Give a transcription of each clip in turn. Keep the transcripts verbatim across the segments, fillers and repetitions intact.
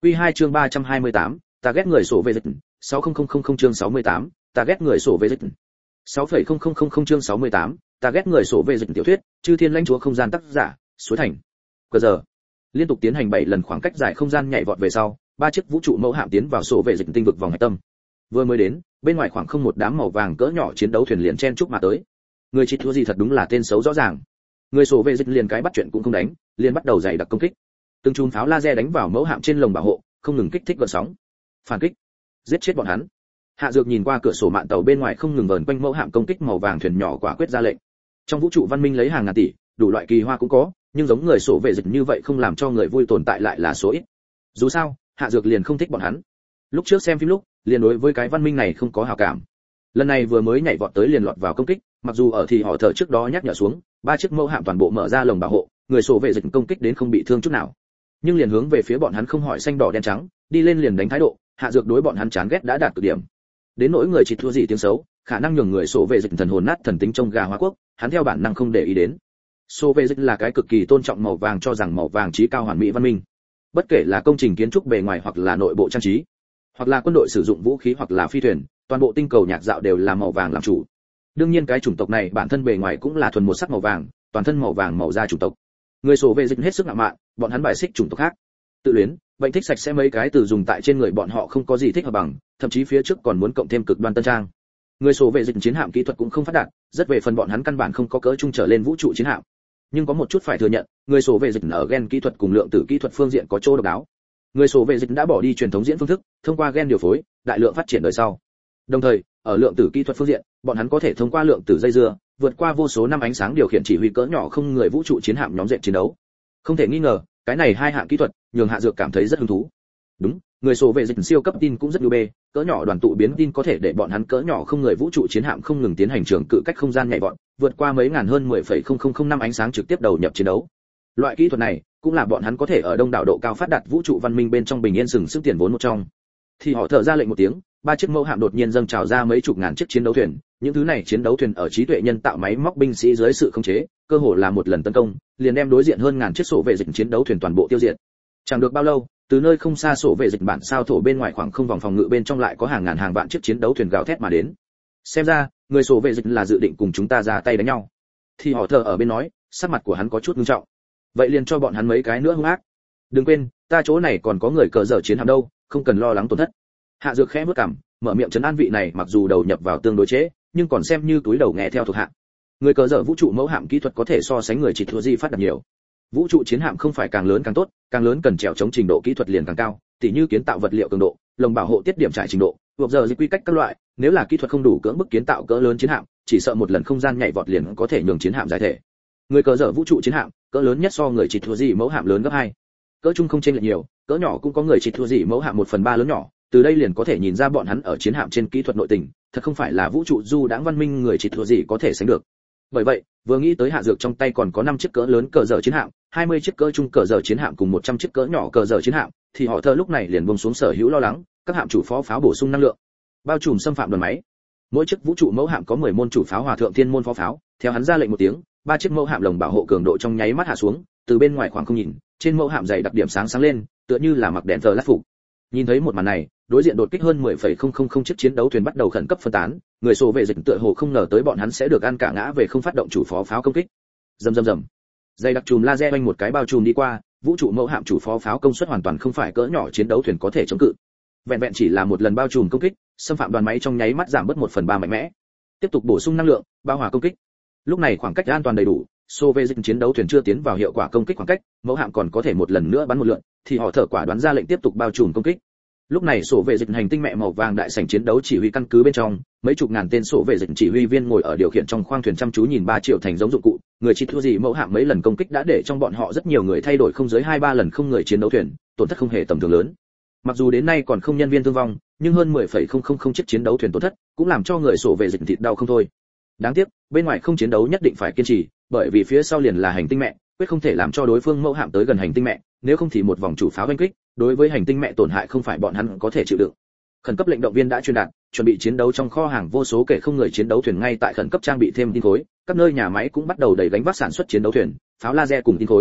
Quy hai chương ba trăm hai mươi tám, ta ghét người sổ về dịch. sáu nghìn chương sáu mươi tám, ta ghét người sổ về dịch. sáu nghìn chương sáu mươi tám, ta ghét người sổ về dịch tiểu thuyết, Chư Thiên Lãnh Chúa không gian tác giả, Suối Thành. Cờ giờ. Liên tục tiến hành bảy lần khoảng cách dài không gian nhảy vọt về sau, ba chiếc vũ trụ mẫu hạm tiến vào sổ về dịch tinh vực vòng hải tâm. Vừa mới đến, bên ngoài khoảng không một đám màu vàng cỡ nhỏ chiến đấu thuyền liền chen chúc mà tới. Người chỉ thua gì thật đúng là tên xấu rõ ràng. Người sổ về dịch liền cái bắt chuyện cũng không đánh, liền bắt đầu dày đặc công kích. Từng chùm pháo laser đánh vào mẫu hạm trên lồng bảo hộ, không ngừng kích thích gợn sóng. Phản kích, giết chết bọn hắn. Hạ Dược nhìn qua cửa sổ mạn tàu bên ngoài không ngừng vờn quanh mẫu hạm công kích màu vàng thuyền nhỏ quả quyết ra lệnh. Trong vũ trụ văn minh lấy hàng ngàn tỷ, đủ loại kỳ hoa cũng có, nhưng giống người sổ về dịch như vậy không làm cho người vui tồn tại lại là số ít. Dù sao, Hạ Dược liền không thích bọn hắn. Lúc trước xem phim lúc, liền đối với cái văn minh này không có hảo cảm. Lần này vừa mới nhảy vọt tới liền lọt vào công kích, mặc dù ở thì họ thở trước đó nhắc nhở xuống, ba chiếc mẫu hạm toàn bộ mở ra lồng bảo hộ, người sổ về dịch công kích đến không bị thương chút nào. Nhưng liền hướng về phía bọn hắn không hỏi xanh đỏ đen trắng, đi lên liền đánh thái độ, Hạ Dược đối bọn hắn chán ghét đã đạt cực điểm. Đến nỗi người chỉ thua gì tiếng xấu, khả năng nhường người sổ về dịch thần hồn nát thần tính trong gà hóa quốc, hắn theo bản năng không để ý đến. Sổ về dịch là cái cực kỳ tôn trọng màu vàng, cho rằng màu vàng chí cao hoàn mỹ văn minh. Bất kể là công trình kiến trúc bề ngoài hoặc là nội bộ trang trí, hoặc là quân đội sử dụng vũ khí hoặc là phi thuyền, toàn bộ tinh cầu nhạc dạo đều là màu vàng làm chủ. Đương nhiên cái chủng tộc này bản thân bề ngoài cũng là thuần một sắc màu vàng, toàn thân màu vàng màu da chủng tộc. Người sổ về dịch hết sức ngạo mạn, bọn hắn bài xích chủng tộc khác. Tự luyến, bệnh thích sạch sẽ mấy cái từ dùng tại trên người bọn họ không có gì thích hợp bằng, thậm chí phía trước còn muốn cộng thêm cực đoan tân trang. Người sổ về dịch chiến hạm kỹ thuật cũng không phát đạt, rất về phần bọn hắn căn bản không có cỡ trung trở lên vũ trụ chiến hạm. Nhưng có một chút phải thừa nhận, người sổ về dịch ở gen kỹ thuật cùng lượng tử kỹ thuật phương diện có chỗ độc đáo. Người sổ về dịch đã bỏ đi truyền thống diễn phương thức, thông qua gen điều phối, đại lượng phát triển đời sau. Đồng thời, ở lượng tử kỹ thuật phương diện, bọn hắn có thể thông qua lượng tử dây dưa, vượt qua vô số năm ánh sáng điều khiển chỉ huy cỡ nhỏ không người vũ trụ chiến hạm nhóm dệt chiến đấu. Không thể nghi ngờ, cái này hai hạng kỹ thuật, nhường Hạ Dược cảm thấy rất hứng thú. Đúng, người sổ về dịch siêu cấp tin cũng rất ưu bê, cỡ nhỏ đoàn tụ biến tin có thể để bọn hắn cỡ nhỏ không người vũ trụ chiến hạm không ngừng tiến hành trường cự cách không gian nhảy vọt, vượt qua mấy ngàn hơn mười phẩy không không không năm ánh sáng trực tiếp đầu nhập chiến đấu. Loại kỹ thuật này, cũng là bọn hắn có thể ở đông đảo độ cao phát đạt vũ trụ văn minh bên trong bình yên sừng sững tiền vốn một trong. Thì họ thở ra lệnh một tiếng, ba chiếc mẫu hạm đột nhiên dâng trào ra mấy chục ngàn chiếc chiến đấu thuyền, những thứ này chiến đấu thuyền ở trí tuệ nhân tạo máy móc binh sĩ dưới sự khống chế, cơ hồ là một lần tấn công, liền đem đối diện hơn ngàn chiếc sổ vệ dịch chiến đấu thuyền toàn bộ tiêu diệt. Chẳng được bao lâu, từ nơi không xa sổ vệ dịch bản sao thổ bên ngoài khoảng không vòng phòng ngự bên trong lại có hàng ngàn hàng vạn chiếc chiến đấu thuyền gào thét mà đến. Xem ra, người sổ vệ dịch là dự định cùng chúng ta ra tay đánh nhau. Thì họ thở ở bên nói, sắc mặt của hắn có chút nghiêm trọng. Vậy liền cho bọn hắn mấy cái nữa hung ác. Đừng quên, ta chỗ này còn có người cờ dở chiến hạm đâu, không cần lo lắng tổn thất. Hạ Dược khẽ bước cằm, mở miệng trấn an vị này mặc dù đầu nhập vào tương đối chế, nhưng còn xem như túi đầu nghe theo thuộc hạ. Người cờ dở vũ trụ mẫu hạm kỹ thuật có thể so sánh người chỉ thua gì phát đạt nhiều. Vũ trụ chiến hạm không phải càng lớn càng tốt, càng lớn cần trèo chống trình độ kỹ thuật liền càng cao, tỉ như kiến tạo vật liệu cường độ, lồng bảo hộ tiết điểm trải trình độ, buộc giờ dịch quy cách các loại, nếu là kỹ thuật không đủ cưỡng bức kiến tạo cỡ lớn chiến hạm, chỉ sợ một lần không gian nhảy vọt liền có thể nhường chiến hạm giải thể. Người cờ dở vũ trụ chiến hạm, cỡ lớn nhất so người chỉ thua gì mẫu hạm lớn gấp hai. Cỡ trung không chênh lệch nhiều, cỡ nhỏ cũng có người chỉ thua gì mẫu hạm một phần ba lớn nhỏ, từ đây liền có thể nhìn ra bọn hắn ở chiến hạm trên kỹ thuật nội tình, thật không phải là vũ trụ du đãng văn minh người chỉ thua gì có thể sánh được. Bởi vậy, vừa nghĩ tới Hạ Dược trong tay còn có năm chiếc cỡ lớn cờ dở chiến hạm, hai mươi chiếc cỡ trung cờ dở chiến hạm cùng một trăm chiếc cỡ nhỏ cờ dở chiến hạm, thì họ thơ lúc này liền buông xuống sở hữu lo lắng, các hạm chủ phó pháo bổ sung năng lượng, bao trùm xâm phạm đoàn máy. Mỗi chiếc vũ trụ mẫu hạm có mười môn chủ pháo hòa thượng thiên môn phó pháo, theo hắn ra lệnh một tiếng, ba chiếc mẫu hạm lồng bảo hộ cường độ trong nháy mắt hạ xuống, từ bên ngoài khoảng không nhìn, trên mẫu hạm dày đặc điểm sáng sáng lên, tựa như là mặc đèn thờ lát phục. Nhìn thấy một màn này, đối diện đột kích hơn mười phẩy không không không chiếc chiến đấu thuyền bắt đầu khẩn cấp phân tán, người sổ vệ dịch tựa hồ không ngờ tới bọn hắn sẽ được ăn cả ngã về không phát động chủ phó pháo công kích. Rầm rầm rầm. Dây đặc chùm laser vanh một cái bao trùm đi qua, vũ trụ mẫu hạm chủ phó pháo công suất hoàn toàn không phải cỡ nhỏ chiến đấu thuyền có thể chống cự. Vẹn vẹn chỉ là một lần bao trùm công kích, xâm phạm đoàn máy trong nháy mắt giảm bớt một phần ba mạnh mẽ. Tiếp tục bổ sung năng lượng, bao hòa công kích. Lúc này khoảng cách an toàn đầy đủ, xô vệ dịch chiến đấu thuyền chưa tiến vào hiệu quả công kích khoảng cách, mẫu hạm còn có thể một lần nữa bắn một lượt, thì họ thở quả đoán ra lệnh tiếp tục bao trùm công kích. Lúc này sổ vệ dịch hành tinh mẹ màu vàng đại sảnh chiến đấu chỉ huy căn cứ bên trong, mấy chục ngàn tên sổ vệ dịch chỉ huy viên ngồi ở điều khiển trong khoang thuyền chăm chú nhìn ba triệu thành giống dụng cụ, người chỉ thua gì mẫu hạm mấy lần công kích đã để trong bọn họ rất nhiều người thay đổi không dưới hai ba lần không người chiến đấu thuyền, tổn thất không hề tầm thường lớn. Mặc dù đến nay còn không nhân viên thương vong, nhưng hơn mười phẩy không không không chiếc chiến đấu thuyền tổn thất, cũng làm cho người sổ vệ dịch thịt đau không thôi. Đáng tiếc, bên ngoài không chiến đấu nhất định phải kiên trì, bởi vì phía sau liền là hành tinh mẹ, quyết không thể làm cho đối phương mẫu hạm tới gần hành tinh mẹ, nếu không thì một vòng chủ pháo đánh kích, đối với hành tinh mẹ tổn hại không phải bọn hắn có thể chịu đựng. Khẩn cấp lệnh động viên đã truyền đạt, chuẩn bị chiến đấu trong kho hàng vô số kể không người chiến đấu thuyền ngay tại khẩn cấp trang bị thêm tin khối, các nơi nhà máy cũng bắt đầu đẩy gánh vác sản xuất chiến đấu thuyền, pháo laser cùng tin khối.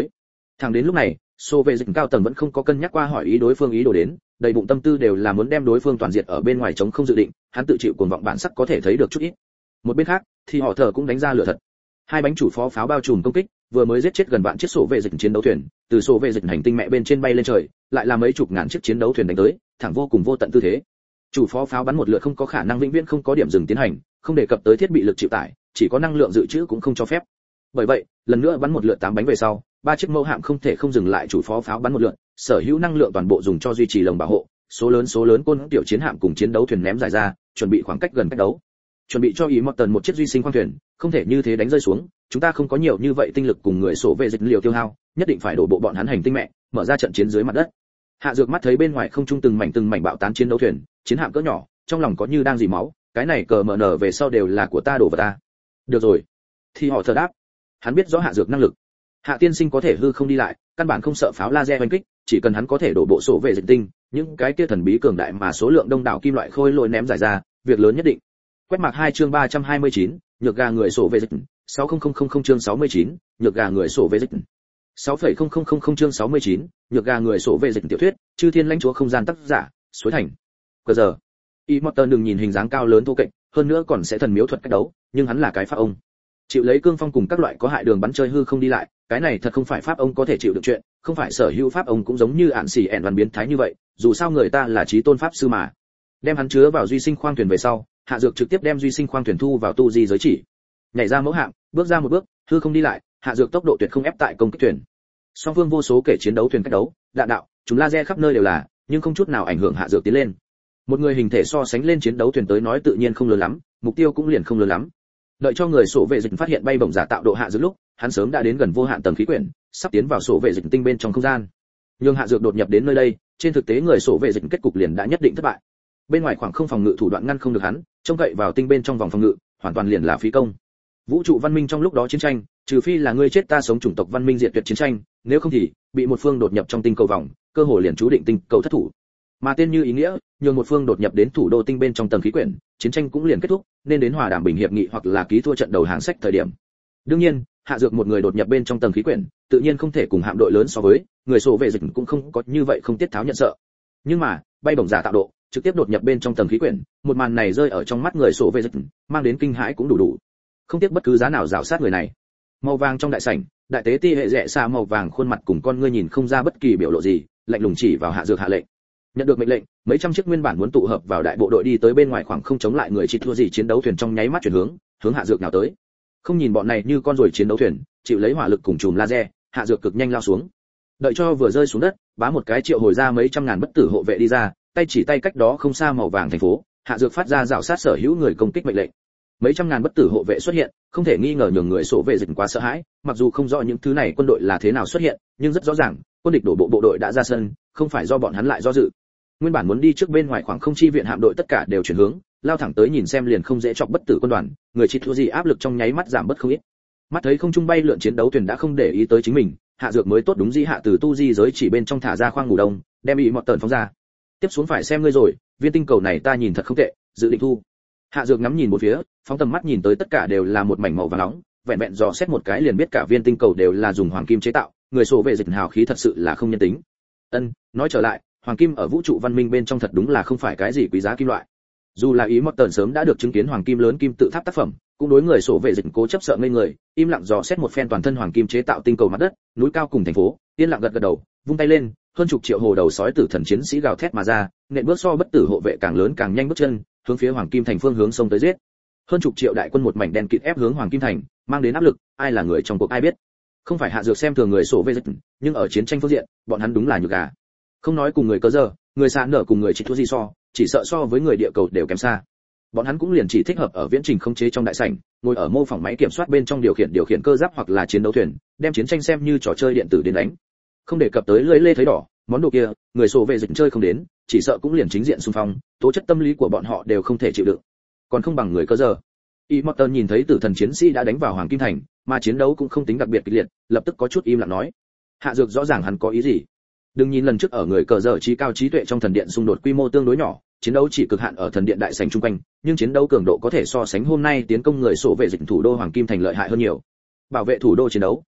Thẳng đến lúc này, Xô vệ dịch cao tầng vẫn không có cân nhắc qua hỏi ý đối phương ý đồ đến, đầy bụng tâm tư đều là muốn đem đối phương toàn diệt ở bên ngoài chống không dự định, hắn tự chịu cuồng vọng bản sắc có thể thấy được chút ít. Một bên khác, thì họ thở cũng đánh ra lửa thật. Hai bánh chủ phó pháo bao trùm công kích, vừa mới giết chết gần vạn chiếc Xô vệ dịch chiến đấu thuyền, từ Xô vệ dịch hành tinh mẹ bên trên bay lên trời, lại là mấy chục ngàn chiếc chiến đấu thuyền đánh tới, thẳng vô cùng vô tận tư thế. Chủ phó pháo bắn một lượt không có khả năng vĩnh viễn không có điểm dừng tiến hành, không đề cập tới thiết bị lực chịu tải, chỉ có năng lượng dự trữ cũng không cho phép. Bởi vậy, lần nữa bắn một lượt tám bánh về sau, ba chiếc mẫu hạm không thể không dừng lại chủ phó pháo bắn một lượt, sở hữu năng lượng toàn bộ dùng cho duy trì lồng bảo hộ, số lớn số lớn côn tiểu chiến hạm cùng chiến đấu thuyền ném dài ra, chuẩn bị khoảng cách gần cách đấu. Chuẩn bị cho ý một tần một chiếc duy sinh khoang thuyền, không thể như thế đánh rơi xuống, chúng ta không có nhiều như vậy tinh lực cùng người sổ vệ dịch liều tiêu hao, nhất định phải đổ bộ bọn hắn hành tinh mẹ, mở ra trận chiến dưới mặt đất. Hạ Dược mắt thấy bên ngoài không trung từng mảnh từng mảnh bạo tán chiến đấu thuyền, chiến hạm cỡ nhỏ, trong lòng có như đang dì máu, cái này cờ mở nở về sau đều là của ta đổ vào ta. Được rồi, thì họ thở đáp. Hắn biết rõ Hạ Dược năng lực. Hạ tiên sinh có thể hư không đi lại, căn bản không sợ pháo laser oanh kích, chỉ cần hắn có thể đổ bộ sổ về dịch tinh, những cái kia thần bí cường đại mà số lượng đông đảo kim loại khôi lỗi ném giải ra, việc lớn nhất định. Quét mạc hai chương ba trăm hai mươi chín, nhược gà người sổ về dịch. sáu nghìn chương sáu mươi chín, nhược gà người sổ về dịch. sáu nghìn chương sáu mươi chín, nhược gà người sổ về dịch tiểu thuyết, Chư Thiên lãnh chúa không gian tác giả, Suối Thành. Cờ giờ. Immortan đừng nhìn hình dáng cao lớn thô kệch, hơn nữa còn sẽ thần miếu thuật cách đấu, nhưng hắn là cái pháp ông. Chịu lấy cương phong cùng các loại có hại đường bắn chơi hư không đi lại, cái này thật không phải pháp ông có thể chịu được chuyện, không phải sở hữu pháp ông cũng giống như ạn xỉ ẻn văn biến thái như vậy, dù sao người ta là chí tôn pháp sư mà. Đem hắn chứa vào duy sinh khoang thuyền về sau, Hạ Dược trực tiếp đem duy sinh khoang thuyền thu vào tu di giới chỉ. Nhảy ra mẫu hạm, bước ra một bước, hư không đi lại, Hạ Dược tốc độ tuyệt không ép tại công kích thuyền. Song phương vô số kể chiến đấu thuyền cách đấu, đạn đạo, chúng laser khắp nơi đều là, nhưng không chút nào ảnh hưởng Hạ Dược tiến lên. Một người hình thể so sánh lên chiến đấu thuyền tới nói tự nhiên không lớn lắm, mục tiêu cũng liền không lớn lắm. Đợi cho người sổ vệ dịch phát hiện bay bổng giả tạo độ Hạ Dược lúc, hắn sớm đã đến gần vô hạn tầng khí quyển, sắp tiến vào sổ vệ dịch tinh bên trong không gian. Nhưng Hạ Dược đột nhập đến nơi đây, trên thực tế người sổ vệ dịch kết cục liền đã nhất định thất bại. Bên ngoài khoảng không phòng ngự thủ đoạn ngăn không được hắn, trông cậy vào tinh bên trong vòng phòng ngự, hoàn toàn liền là phí công. Vũ trụ văn minh trong lúc đó chiến tranh, trừ phi là ngươi chết ta sống chủng tộc văn minh diệt tuyệt chiến tranh, nếu không thì bị một phương đột nhập trong tinh cầu vòng, cơ hội liền chú định tinh cầu thất thủ. Mà tên như ý nghĩa, nhường một phương đột nhập đến thủ đô tinh bên trong tầng khí quyển, chiến tranh cũng liền kết thúc, nên đến hòa đàm bình hiệp nghị hoặc là ký thua trận đầu hàng sách thời điểm. Đương nhiên, Hạ Dược một người đột nhập bên trong tầng khí quyển, tự nhiên không thể cùng hạm đội lớn so với, người sổ vệ dịch cũng không có như vậy không tiết tháo nhận sợ. Nhưng mà, bay bổng giả tạo độ, trực tiếp đột nhập bên trong tầng khí quyển, một màn này rơi ở trong mắt người sổ vệ dịch, mang đến kinh hãi cũng đủ đủ. Không tiếc bất cứ giá nào rào sát người này. Màu vàng trong đại sảnh, đại tế ti hệ rẽ xa màu vàng khuôn mặt cùng con ngươi nhìn không ra bất kỳ biểu lộ gì, lạnh lùng chỉ vào Hạ Dược hạ lệnh. Nhận được mệnh lệnh, mấy trăm chiếc nguyên bản muốn tụ hợp vào đại bộ đội đi tới bên ngoài khoảng không chống lại người chỉ thua gì chiến đấu thuyền trong nháy mắt chuyển hướng, hướng Hạ Dược nào tới. Không nhìn bọn này như con ruồi chiến đấu thuyền, chịu lấy hỏa lực cùng chùm laser, Hạ Dược cực nhanh lao xuống. Đợi cho vừa rơi xuống đất, bá một cái triệu hồi ra mấy trăm ngàn bất tử hộ vệ đi ra, tay chỉ tay cách đó không xa màu vàng thành phố, Hạ Dược phát ra rào sát sở hữu người công kích mệnh lệnh. Mấy trăm ngàn bất tử hộ vệ xuất hiện, không thể nghi ngờ nhường người sổ vệ dịch quá sợ hãi, mặc dù không rõ những thứ này quân đội là thế nào xuất hiện, nhưng rất rõ ràng, quân địch đổ bộ bộ đội đã ra sân, không phải do bọn hắn lại do dự. Nguyên bản muốn đi trước bên ngoài khoảng không chi viện hạm đội tất cả đều chuyển hướng, lao thẳng tới nhìn xem liền không dễ chọc bất tử quân đoàn, người chỉ thua gì áp lực trong nháy mắt giảm bớt không ít. Mắt thấy không trung bay lượn chiến đấu thuyền đã không để ý tới chính mình, Hạ Dược mới tốt đúng dĩ hạ từ tu di giới chỉ bên trong thả ra khoang ngủ đông, đem ý mọt tần phóng ra. Tiếp xuống phải xem ngươi rồi, viên tinh cầu này ta nhìn thật không tệ, dự định thu. Hạ Dược ngắm nhìn một phía, phóng tầm mắt nhìn tới tất cả đều là một mảnh màu vàng nóng, vẹn vẹn dò xét một cái liền biết cả viên tinh cầu đều là dùng hoàng kim chế tạo, người sổ vệ dịch hào khí thật sự là không nhân tính. Ân, nói trở lại, hoàng kim ở vũ trụ văn minh bên trong thật đúng là không phải cái gì quý giá kim loại. Dù là ý Morton sớm đã được chứng kiến hoàng kim lớn kim tự tháp tác phẩm, cũng đối người sổ vệ dịch cố chấp sợ ngây người, im lặng dò xét một phen toàn thân hoàng kim chế tạo tinh cầu mặt đất, núi cao cùng thành phố, yên lặng gật gật đầu, vung tay lên, hơn chục triệu hồ đầu sói tử thần chiến sĩ gào thét mà ra, nện bước so bất tử hộ vệ càng lớn càng nhanh bước chân, hướng phía hoàng kim thành phương hướng sông tới giết. Hơn chục triệu đại quân một mảnh đen kịt ép hướng hoàng kim thành, mang đến áp lực, ai là người trong cuộc ai biết. Không phải Hạ Dược xem thường người sổ vệ dịch, nhưng ở chiến tranh phương diện, bọn hắn đúng là nhược gà. Không nói cùng người cơ giờ, người xa nở cùng người chỉ thua gì so, chỉ sợ so với người địa cầu đều kém xa. Bọn hắn cũng liền chỉ thích hợp ở viễn trình khống chế trong đại sảnh, ngồi ở mô phỏng máy kiểm soát bên trong điều khiển điều khiển cơ giáp hoặc là chiến đấu thuyền, đem chiến tranh xem như trò chơi điện tử đến đánh. Không đề cập tới lưỡi lê thấy đỏ, món đồ kia, người sổ vệ dịch chơi không đến, chỉ sợ cũng liền chính diện xung phong, tố chất tâm lý của bọn họ đều không thể chịu đựng. Còn không bằng người cơ giờ. Immortan nhìn thấy tử thần chiến sĩ đã đánh vào hoàng kim thành, mà chiến đấu cũng không tính đặc biệt kịch liệt, lập tức có chút im lặng nói: Hạ Dược rõ ràng hắn có ý gì. Đừng nhìn lần trước ở người cờ dở trí cao trí tuệ trong thần điện xung đột quy mô tương đối nhỏ, chiến đấu chỉ cực hạn ở thần điện đại sảnh trung quanh, nhưng chiến đấu cường độ có thể so sánh hôm nay tiến công người sổ vệ dịch thủ đô hoàng kim thành lợi hại hơn nhiều. Bảo vệ thủ đô chiến đấu,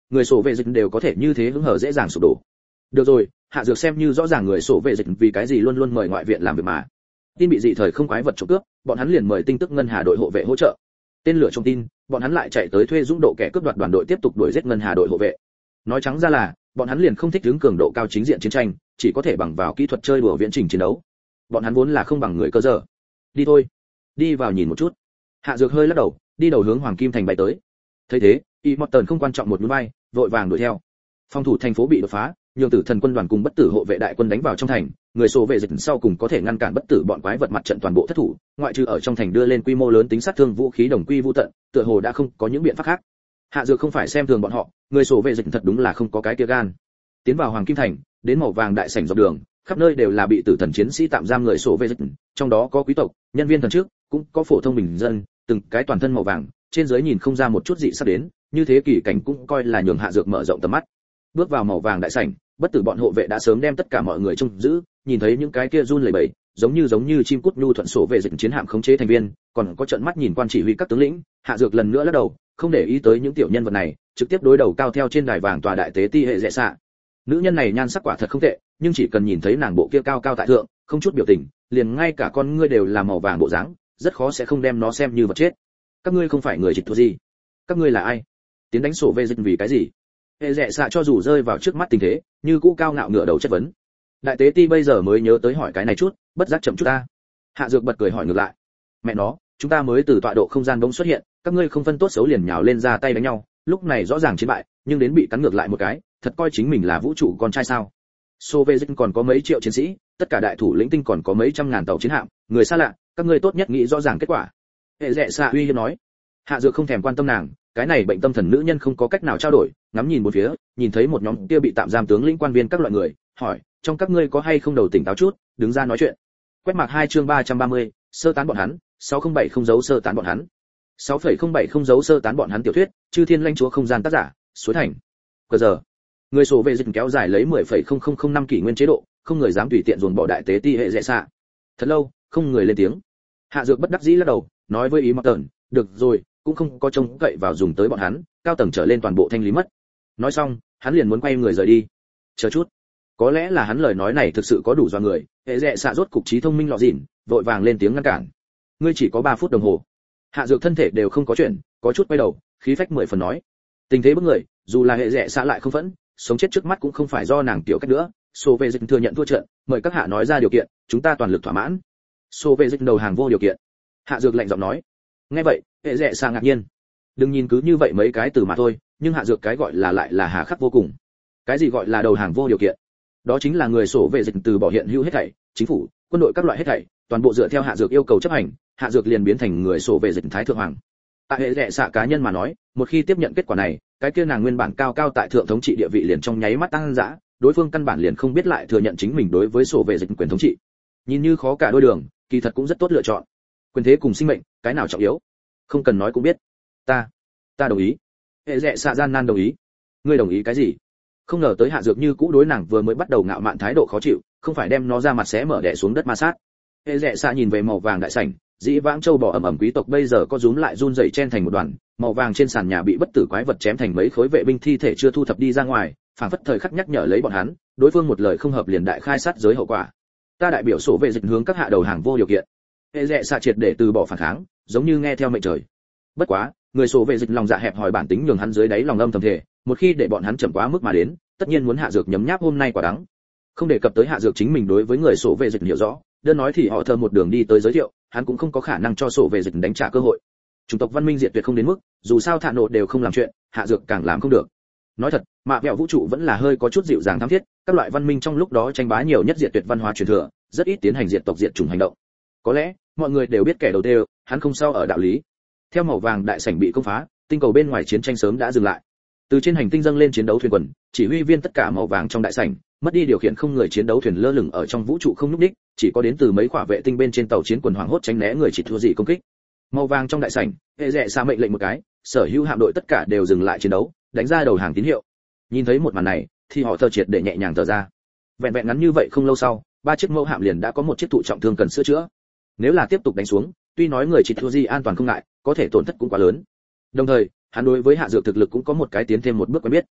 người sổ vệ dịch đều có thể như thế hứng hở dễ dàng sụp đổ. Được rồi, Hạ Dược xem như rõ ràng người sổ vệ dịch vì cái gì luôn luôn mời ngoại viện làm việc mà. Tin bị dị thời không quái vật trộm cướp, bọn hắn liền mời tin tức ngân hà đội hộ vệ hỗ trợ. Tên lửa trong tin, bọn hắn lại chạy tới thuê dũng độ kẻ cướp đoạt đoàn đội tiếp tục đuổi giết ngân hà đội hộ vệ. Nói trắng ra là, bọn hắn liền không thích hướng cường độ cao chính diện chiến tranh, chỉ có thể bằng vào kỹ thuật chơi đùa viễn trình chiến đấu. Bọn hắn vốn là không bằng người cơ giờ. Đi thôi, đi vào nhìn một chút. Hạ Dược hơi lắc đầu, đi đầu hướng Hoàng Kim Thành bay tới. Thấy thế, Y Morton không quan trọng một núi bay, vội vàng đuổi theo. Phòng thủ thành phố bị đột phá, nhường Tử Thần quân đoàn cùng bất tử hộ vệ đại quân đánh vào trong thành, người sổ vệ dịch sau cùng có thể ngăn cản bất tử bọn quái vật mặt trận toàn bộ thất thủ, ngoại trừ ở trong thành đưa lên quy mô lớn tính sát thương vũ khí đồng quy vu tận, tựa hồ đã không có những biện pháp khác. Hạ Dược không phải xem thường bọn họ, người sổ vệ dịch thật đúng là không có cái kia gan. Tiến vào Hoàng Kim Thành, đến màu vàng đại sảnh dọc đường, khắp nơi đều là bị tử thần chiến sĩ tạm giam người sổ vệ dịch, trong đó có quý tộc, nhân viên thần trước, cũng có phổ thông bình dân, từng cái toàn thân màu vàng, trên dưới nhìn không ra một chút dị sắc đến, như thế kỳ cảnh cũng coi là nhường Hạ Dược mở rộng tầm mắt. Bước vào màu vàng đại sảnh, bất tử bọn hộ vệ đã sớm đem tất cả mọi người trông giữ, nhìn thấy những cái kia run lẩy bẩy, giống như giống như chim cút nhu thuận sổ vệ dịch chiến hạm khống chế thành viên, còn có trận mắt nhìn quan chỉ huy các tướng lĩnh. Hạ Dược lần nữa lắc đầu, không để ý tới những tiểu nhân vật này, trực tiếp đối đầu cao theo trên đài vàng tòa đại tế ti hệ rẽ xạ. Nữ nhân này nhan sắc quả thật không tệ, nhưng chỉ cần nhìn thấy nàng bộ kia cao cao tại thượng, không chút biểu tình, liền ngay cả con ngươi đều là màu vàng bộ dáng, rất khó sẽ không đem nó xem như vật chết. Các ngươi không phải người dịch thua gì? Các ngươi là ai? Tiến đánh sổ vệ dịch vì cái gì? Hệ rẽ xạ cho dù rơi vào trước mắt tình thế, như cũ cao ngạo ngửa đầu chất vấn. Đại tế ti bây giờ mới nhớ tới hỏi cái này chút, bất giác chậm chút ta. Hạ Dược bật cười hỏi ngược lại. Mẹ nó, chúng ta mới từ tọa độ không gian bỗng xuất hiện, các ngươi không phân tốt xấu liền nhào lên ra tay đánh nhau, lúc này rõ ràng chiến bại, nhưng đến bị cắn ngược lại một cái, thật coi chính mình là vũ trụ con trai sao? Soviet còn có mấy triệu chiến sĩ, tất cả đại thủ lĩnh tinh còn có mấy trăm ngàn tàu chiến hạm, người xa lạ, các ngươi tốt nhất nghĩ rõ ràng kết quả. Hệ rẽ xạ uy hiếp nói. Hạ Dược không thèm quan tâm nàng, cái này bệnh tâm thần nữ nhân không có cách nào trao đổi, ngắm nhìn một phía, nhìn thấy một nhóm kia bị tạm giam tướng lĩnh quan viên các loại người, hỏi, trong các ngươi có hay không đầu tỉnh táo chút, đứng ra nói chuyện. Quét mạc hai chương ba trăm ba mươi, sơ tán bọn hắn, sáu không bảy không dấu sơ tán bọn hắn. sáu không bảy không dấu sơ tán bọn hắn tiểu thuyết, Chư Thiên Lãnh Chúa không gian tác giả, Suối Thành. Cờ giờ, người sổ vệ dịch kéo dài lấy mười phẩy không không không năm kỷ nguyên chế độ, không người dám tùy tiện dồn bỏ đại tế ti hệ rẽ xạ. Thật lâu, không người lên tiếng. Hạ Dược bất đắc dĩ lắc đầu, nói với ý mặc tẩn, được rồi, cũng không có trông cậy vào dùng tới bọn hắn, cao tầng trở lên toàn bộ thanh lý mất. Nói xong, hắn liền muốn quay người rời đi. Chờ chút, có lẽ là hắn lời nói này thực sự có đủ do người, hệ rẽ xạ rốt cục trí thông minh lọ dỉn, vội vàng lên tiếng ngăn cản. Ngươi chỉ có ba phút đồng hồ. Hạ Dược thân thể đều không có chuyện, có chút quay đầu, khí phách mười phần nói. Tình thế bức người, dù là hệ rẽ xạ lại không phẫn, sống chết trước mắt cũng không phải do nàng tiểu cách nữa. Sô về dịch thừa nhận thua trận, mời các hạ nói ra điều kiện, chúng ta toàn lực thỏa mãn. Sô về dịch đầu hàng vô điều kiện. Hạ Dược lạnh giọng nói. Nghe vậy, hệ rẽ xạ ngạc nhiên. Đừng nhìn cứ như vậy mấy cái từ mà thôi, nhưng Hạ Dược cái gọi là lại là hà khắc vô cùng. Cái gì gọi là đầu hàng vô điều kiện? Đó chính là người sổ về dịch từ bỏ hiện hữu hết thảy, chính phủ, quân đội các loại hết thảy, toàn bộ dựa theo Hạ Dược yêu cầu chấp hành, Hạ Dược liền biến thành người sổ về dịch thái thượng hoàng. Tại hệ rẽ xạ cá nhân mà nói, một khi tiếp nhận kết quả này, cái kia nàng nguyên bản cao cao tại thượng thống trị địa vị liền trong nháy mắt tăng dã, đối phương căn bản liền không biết lại thừa nhận chính mình đối với sổ về dịch quyền thống trị. Nhìn như khó cả đôi đường, kỳ thật cũng rất tốt lựa chọn. Quyền thế cùng sinh mệnh, cái nào trọng yếu? Không cần nói cũng biết. Ta, ta đồng ý. Hệ rẽ xạ gian nan đồng ý. Ngươi đồng ý cái gì? Không ngờ tới Hạ Dược như cũ đối nàng vừa mới bắt đầu ngạo mạn thái độ khó chịu, không phải đem nó ra mặt xé mở đè xuống đất ma sát. Hệ rẽ xạ nhìn về màu vàng đại sảnh, dĩ vãng châu bò ẩm ẩm quý tộc bây giờ có rúm lại run rẩy chen thành một đoàn, màu vàng trên sàn nhà bị bất tử quái vật chém thành mấy khối vệ binh thi thể chưa thu thập đi ra ngoài, phảng phất thời khắc nhắc nhở lấy bọn hắn, đối phương một lời không hợp liền đại khai sát giới hậu quả. Ta đại biểu sổ vệ dịch hướng các hạ đầu hàng vô điều kiện. Hệ rẽ xạ triệt để từ bỏ phản kháng, giống như nghe theo mệnh trời. Bất quá, người sổ vệ dịch lòng dạ hẹp hòi bản tính nhường hắn dưới đáy lòng âm thầm thể, một khi để bọn hắn chậm quá mức mà đến, tất nhiên muốn Hạ Dược nhấm nháp hôm nay quả đắng. Không đề cập tới Hạ Dược chính mình đối với người sổ vệ dịch hiểu rõ, đơn nói thì họ thờ một đường đi tới giới thiệu, hắn cũng không có khả năng cho sổ vệ dịch đánh trả cơ hội. Chủng tộc văn minh diệt tuyệt không đến mức, dù sao Thạ Nộ đều không làm chuyện, Hạ Dược càng làm không được. Nói thật, mạ vẹo vũ trụ vẫn là hơi có chút dịu dàng thắm thiết, các loại văn minh trong lúc đó tranh bá nhiều nhất diệt tuyệt văn hóa truyền thừa, rất ít tiến hành diệt tộc diệt chủng hành động. Có lẽ, mọi người đều biết kẻ đầu tiên, hắn không sao ở đạo lý. Theo màu vàng đại sảnh bị công phá, tinh cầu bên ngoài chiến tranh sớm đã dừng lại. Từ trên hành tinh dâng lên chiến đấu thuyền quần, chỉ huy viên tất cả màu vàng trong đại sảnh, mất đi điều khiển không người chiến đấu thuyền lơ lửng ở trong vũ trụ không nhúc nhích, chỉ có đến từ mấy quả vệ tinh bên trên tàu chiến quần hoảng hốt tránh né người chỉ thua gì công kích. Màu vàng trong đại sảnh, hệ rẽ xa mệnh lệnh một cái, sở hữu hạm đội tất cả đều dừng lại chiến đấu, đánh ra đầu hàng tín hiệu. Nhìn thấy một màn này, thì họ thở triệt để nhẹ nhàng thở ra. Vẹn vẹn ngắn như vậy không lâu sau, ba chiếc mẫu hạm liền đã có một chiếc thụ trọng thương cần sửa chữa. Nếu là tiếp tục đánh xuống, tuy nói người chỉ thua gì an toàn không ngại, có thể tổn thất cũng quá lớn. Đồng thời, hắn đối với Hạ Dược thực lực cũng có một cái tiến thêm một bước quen biết.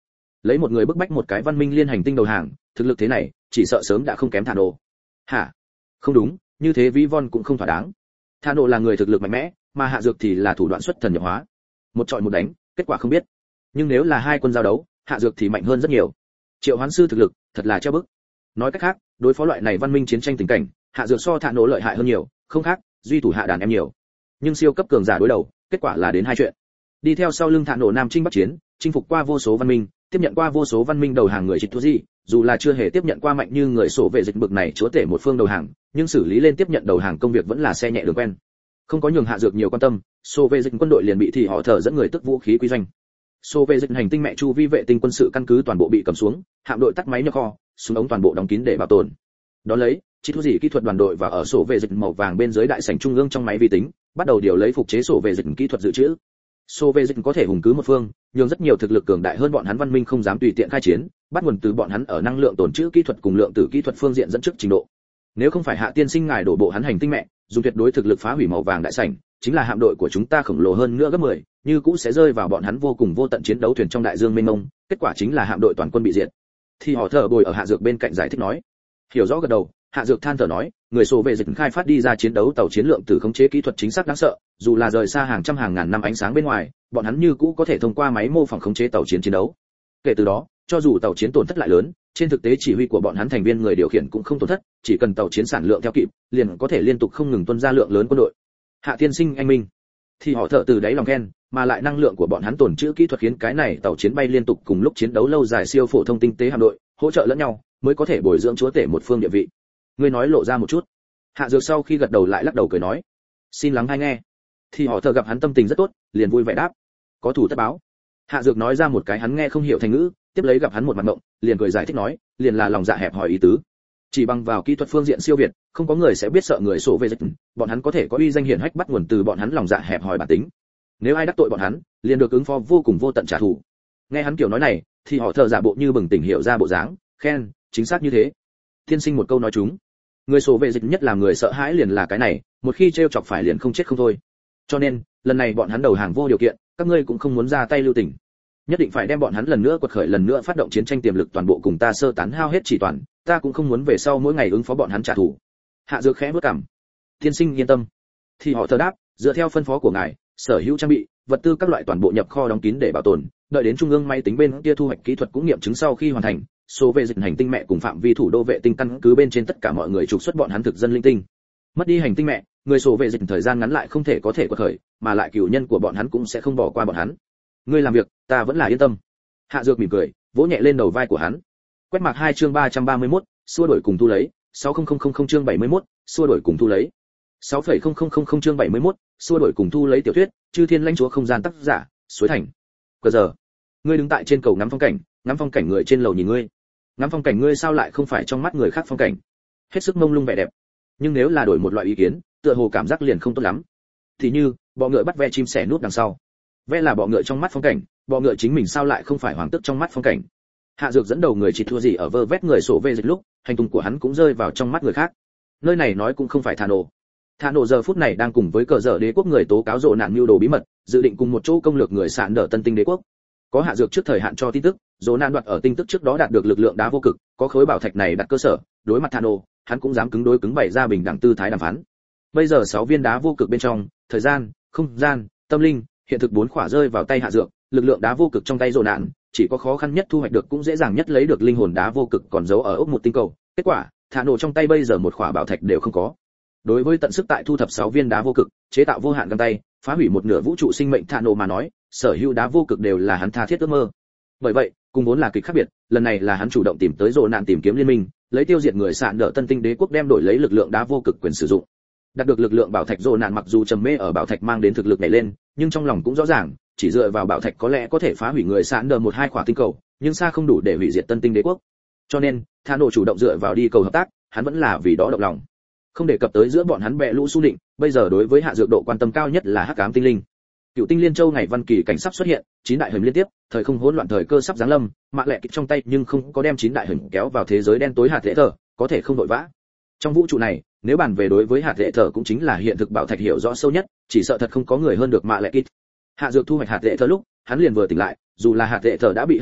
lấy một người bức bách một cái văn minh liên hành tinh đầu hàng, thực lực thế này chỉ sợ sớm đã không kém Thano. Hả? Không đúng, như thế Vi Von cũng không thỏa đáng. Thano là người thực lực mạnh mẽ, mà Hạ Dược thì là thủ đoạn xuất thần nhập hóa. Một chọi một đánh, kết quả không biết. Nhưng nếu là hai quân giao đấu, Hạ Dược thì mạnh hơn rất nhiều. Triệu Hoán sư thực lực thật là treo bức. Nói cách khác, đối phó loại này văn minh chiến tranh tình cảnh, Hạ Dược so Thano lợi hại hơn nhiều, không khác, duy thủ hạ đàn em nhiều. Nhưng siêu cấp cường giả đối đầu, kết quả là đến hai chuyện. Đi theo sau lưng Thano Nam Trinh Bắc chiến, chinh phục qua vô số văn minh, tiếp nhận qua vô số văn minh đầu hàng người Chít Thua Gì, dù là chưa hề tiếp nhận qua mạnh như người sổ vệ dịch bực này chúa tể một phương đầu hàng, nhưng xử lý lên tiếp nhận đầu hàng công việc vẫn là xe nhẹ đường quen. Không có nhường Hạ Dược nhiều quan tâm, sổ vệ dịch quân đội liền bị thì họ thở dẫn người tức vũ khí quy doanh. Sổ vệ dịch hành tinh mẹ chu vi vệ tinh quân sự căn cứ toàn bộ bị cầm xuống, hạm đội tắt máy nhập kho, súng ống toàn bộ đóng kín để bảo tồn. Đó lấy, Chít Thua Gì kỹ thuật đoàn đội và ở sổ vệ dịch màu vàng bên dưới đại sảnh trung ương trong máy vi tính, bắt đầu điều lấy phục chế sổ vệ dịch kỹ thuật dự trữ. Sổ vệ dịch có thể hùng cứ một phương, nhưng rất nhiều thực lực cường đại hơn bọn hắn văn minh không dám tùy tiện khai chiến, bắt nguồn từ bọn hắn ở năng lượng tồn trữ kỹ thuật cùng lượng tử kỹ thuật phương diện dẫn trước trình độ. Nếu không phải Hạ tiên sinh ngài đổ bộ hắn hành tinh mẹ, dùng tuyệt đối thực lực phá hủy màu vàng đại sảnh, chính là hạm đội của chúng ta khổng lồ hơn nữa gấp mười, như cũ sẽ rơi vào bọn hắn vô cùng vô tận chiến đấu thuyền trong đại dương mênh mông, kết quả chính là hạm đội toàn quân bị diệt. Thì họ thở bồi ở Hạ Dược bên cạnh giải thích nói. Hiểu rõ gật đầu, Hạ Dược than thở nói, người sổ vệ dịch khai phát đi ra chiến đấu tàu chiến lượng tử khống chế kỹ thuật chính xác đáng sợ, dù là rời xa hàng trăm hàng ngàn năm ánh sáng bên ngoài, bọn hắn như cũ có thể thông qua máy mô phỏng khống chế tàu chiến chiến đấu. Kể từ đó, cho dù tàu chiến tổn thất lại lớn, trên thực tế chỉ huy của bọn hắn thành viên người điều khiển cũng không tổn thất, chỉ cần tàu chiến sản lượng theo kịp, liền có thể liên tục không ngừng tuân ra lượng lớn quân đội. Hạ tiên sinh anh minh. Thì họ thở từ đáy lòng khen, mà lại năng lượng của bọn hắn tồn trữ kỹ thuật khiến cái này tàu chiến bay liên tục cùng lúc chiến đấu lâu dài siêu phổ thông tinh tế hạm đội, hỗ trợ lẫn nhau, mới có thể bồi dưỡng chúa tể một phương địa vị. Ngươi nói lộ ra một chút. Hạ Dược sau khi gật đầu lại lắc đầu cười nói, xin lắng hay nghe. Thì họ thở gặp hắn tâm tình rất tốt, liền vui vẻ đáp, có thủ tất báo. Hạ Dược nói ra một cái hắn nghe không hiểu thành ngữ, tiếp lấy gặp hắn một mặt ngộng, liền cười giải thích nói, liền là lòng dạ hẹp hòi ý tứ. Chỉ bằng vào kỹ thuật phương diện siêu việt, không có người sẽ biết sợ người sổ về dịch, bọn hắn có thể có uy danh hiển hách bắt nguồn từ bọn hắn lòng dạ hẹp hòi bản tính. Nếu ai đắc tội bọn hắn, liền được ứng phó vô cùng vô tận trả thù. Nghe hắn kiểu nói này, thì họ thở giả bộ như bừng tỉnh hiểu ra bộ dáng, khen, chính xác như thế. Tiên sinh một câu nói chúng. Người sổ vệ dịch nhất là người sợ hãi liền là cái này, một khi trêu chọc phải liền không chết không thôi. Cho nên, lần này bọn hắn đầu hàng vô điều kiện, các ngươi cũng không muốn ra tay lưu tình. Nhất định phải đem bọn hắn lần nữa quật khởi lần nữa phát động chiến tranh tiềm lực toàn bộ cùng ta sơ tán hao hết chỉ toàn, ta cũng không muốn về sau mỗi ngày ứng phó bọn hắn trả thù. Hạ Dược khẽ bước cằm. Tiên sinh yên tâm. Thì họ thở đáp, dựa theo phân phó của ngài, sở hữu trang bị, vật tư các loại toàn bộ nhập kho đóng kín để bảo tồn, đợi đến trung ương máy tính bên kia thu hoạch kỹ thuật cũng nghiệm chứng sau khi hoàn thành, số vệ dịch hành tinh mẹ cùng phạm vi thủ đô vệ tinh căn cứ bên trên tất cả mọi người trục xuất bọn hắn thực dân linh tinh. Mất đi hành tinh mẹ, người số vệ dịch thời gian ngắn lại không thể có thể quật khởi, mà lại cửu nhân của bọn hắn cũng sẽ không bỏ qua bọn hắn. Ngươi làm việc, ta vẫn là yên tâm. Hạ Dược mỉm cười, vỗ nhẹ lên đầu vai của hắn. Quét mạc hai chương ba trăm ba mươi mốt, xua đổi cùng thu lấy, sáu nghìn chương bảy mươi mốt, xua đổi cùng thu lấy. sáu nghìn chương bảy mươi mốt, xua đổi cùng thu lấy tiểu thuyết, Chư Thiên lãnh chúa không gian tác giả, Suối Thành. Cờ giờ, ngươi đứng tại trên cầu ngắm phong cảnh, ngắm phong cảnh người trên lầu nhìn ngươi. Ngắm phong cảnh ngươi sao lại không phải trong mắt người khác phong cảnh? Hết sức mông lung vẻ đẹp. Nhưng nếu là đổi một loại ý kiến, tựa hồ cảm giác liền không tốt lắm. Thì như, bọ ngựa bắt ve chim sẻ núp đằng sau. Ve là bọ ngựa trong mắt phong cảnh, bọ ngựa chính mình sao lại không phải hoàng tước trong mắt phong cảnh? Hạ Dược dẫn đầu người chỉ thua gì ở vơ vét người sổ về dịch lúc, hành tung của hắn cũng rơi vào trong mắt người khác. Nơi này nói cũng không phải Thano. Thano giờ phút này đang cùng với cờ dở đế quốc người tố cáo rộ nạn mưu đồ bí mật, dự định cùng một chỗ công lược người sạn đỡ tân tinh đế quốc. Có Hạ Dược trước thời hạn cho tin tức, rộ nạn đoạt ở tin tức trước đó đạt được lực lượng đá vô cực, có khối bảo thạch này đặt cơ sở, đối mặt Thano, hắn cũng dám cứng đối cứng bày ra bình đẳng tư thái đàm phán. Bây giờ sáu viên đá vô cực bên trong, thời gian, không gian, tâm linh, hiện thực bốn khỏa rơi vào tay Hạ Dược, lực lượng đá vô cực trong tay rộ nạn, chỉ có khó khăn nhất thu hoạch được cũng dễ dàng nhất lấy được linh hồn đá vô cực còn giấu ở ốc một tinh cầu. Kết quả, Thano trong tay bây giờ một khỏa bảo thạch đều không có. Đối với tận sức tại thu thập sáu viên đá vô cực, chế tạo vô hạn găng tay, phá hủy một nửa vũ trụ sinh mệnh Thano mà nói, sở hữu đá vô cực đều là hắn tha thiết ước mơ. Bởi vậy, cùng vốn là kịch khác biệt, lần này là hắn chủ động tìm tới rộ nạn tìm kiếm liên minh, lấy tiêu diệt người sạn đỡ tân tinh đế quốc đem đổi lấy lực lượng đá vô cực quyền sử dụng. Đạt được lực lượng bảo thạch rộ nạn mặc dù trầm mê ở bảo thạch mang đến thực lực này lên, nhưng trong lòng cũng rõ ràng, chỉ dựa vào bảo thạch có lẽ có thể phá hủy người sạn đỡ một hai khỏa tinh cầu, nhưng xa không đủ để hủy diệt tân tinh đế quốc. Cho nên, Thano chủ động dựa vào đi cầu hợp tác, hắn vẫn là vì đó động lòng. Không đề cập tới giữa bọn hắn bè lũ xu định, bây giờ đối với Hạ Dược độ quan tâm cao nhất là hắc ám tinh linh. Cựu tinh liên châu ngày văn kỳ cảnh sắp xuất hiện, chín đại hình liên tiếp, thời không hỗn loạn thời cơ sắp giáng lâm, mạ lệ kịch trong tay nhưng không có đem chín đại hình kéo vào thế giới đen tối hạt lễ thở, có thể không đội vã. Trong vũ trụ này, nếu bàn về đối với hạt lễ thở cũng chính là hiện thực bảo thạch hiểu rõ sâu nhất, chỉ sợ thật không có người hơn được mạ lệ kịch. Hạ Dược thu hoạch hạt lễ thở lúc, hắn liền vừa tỉnh lại, dù là hạt lễ thở đã bị hấp thu,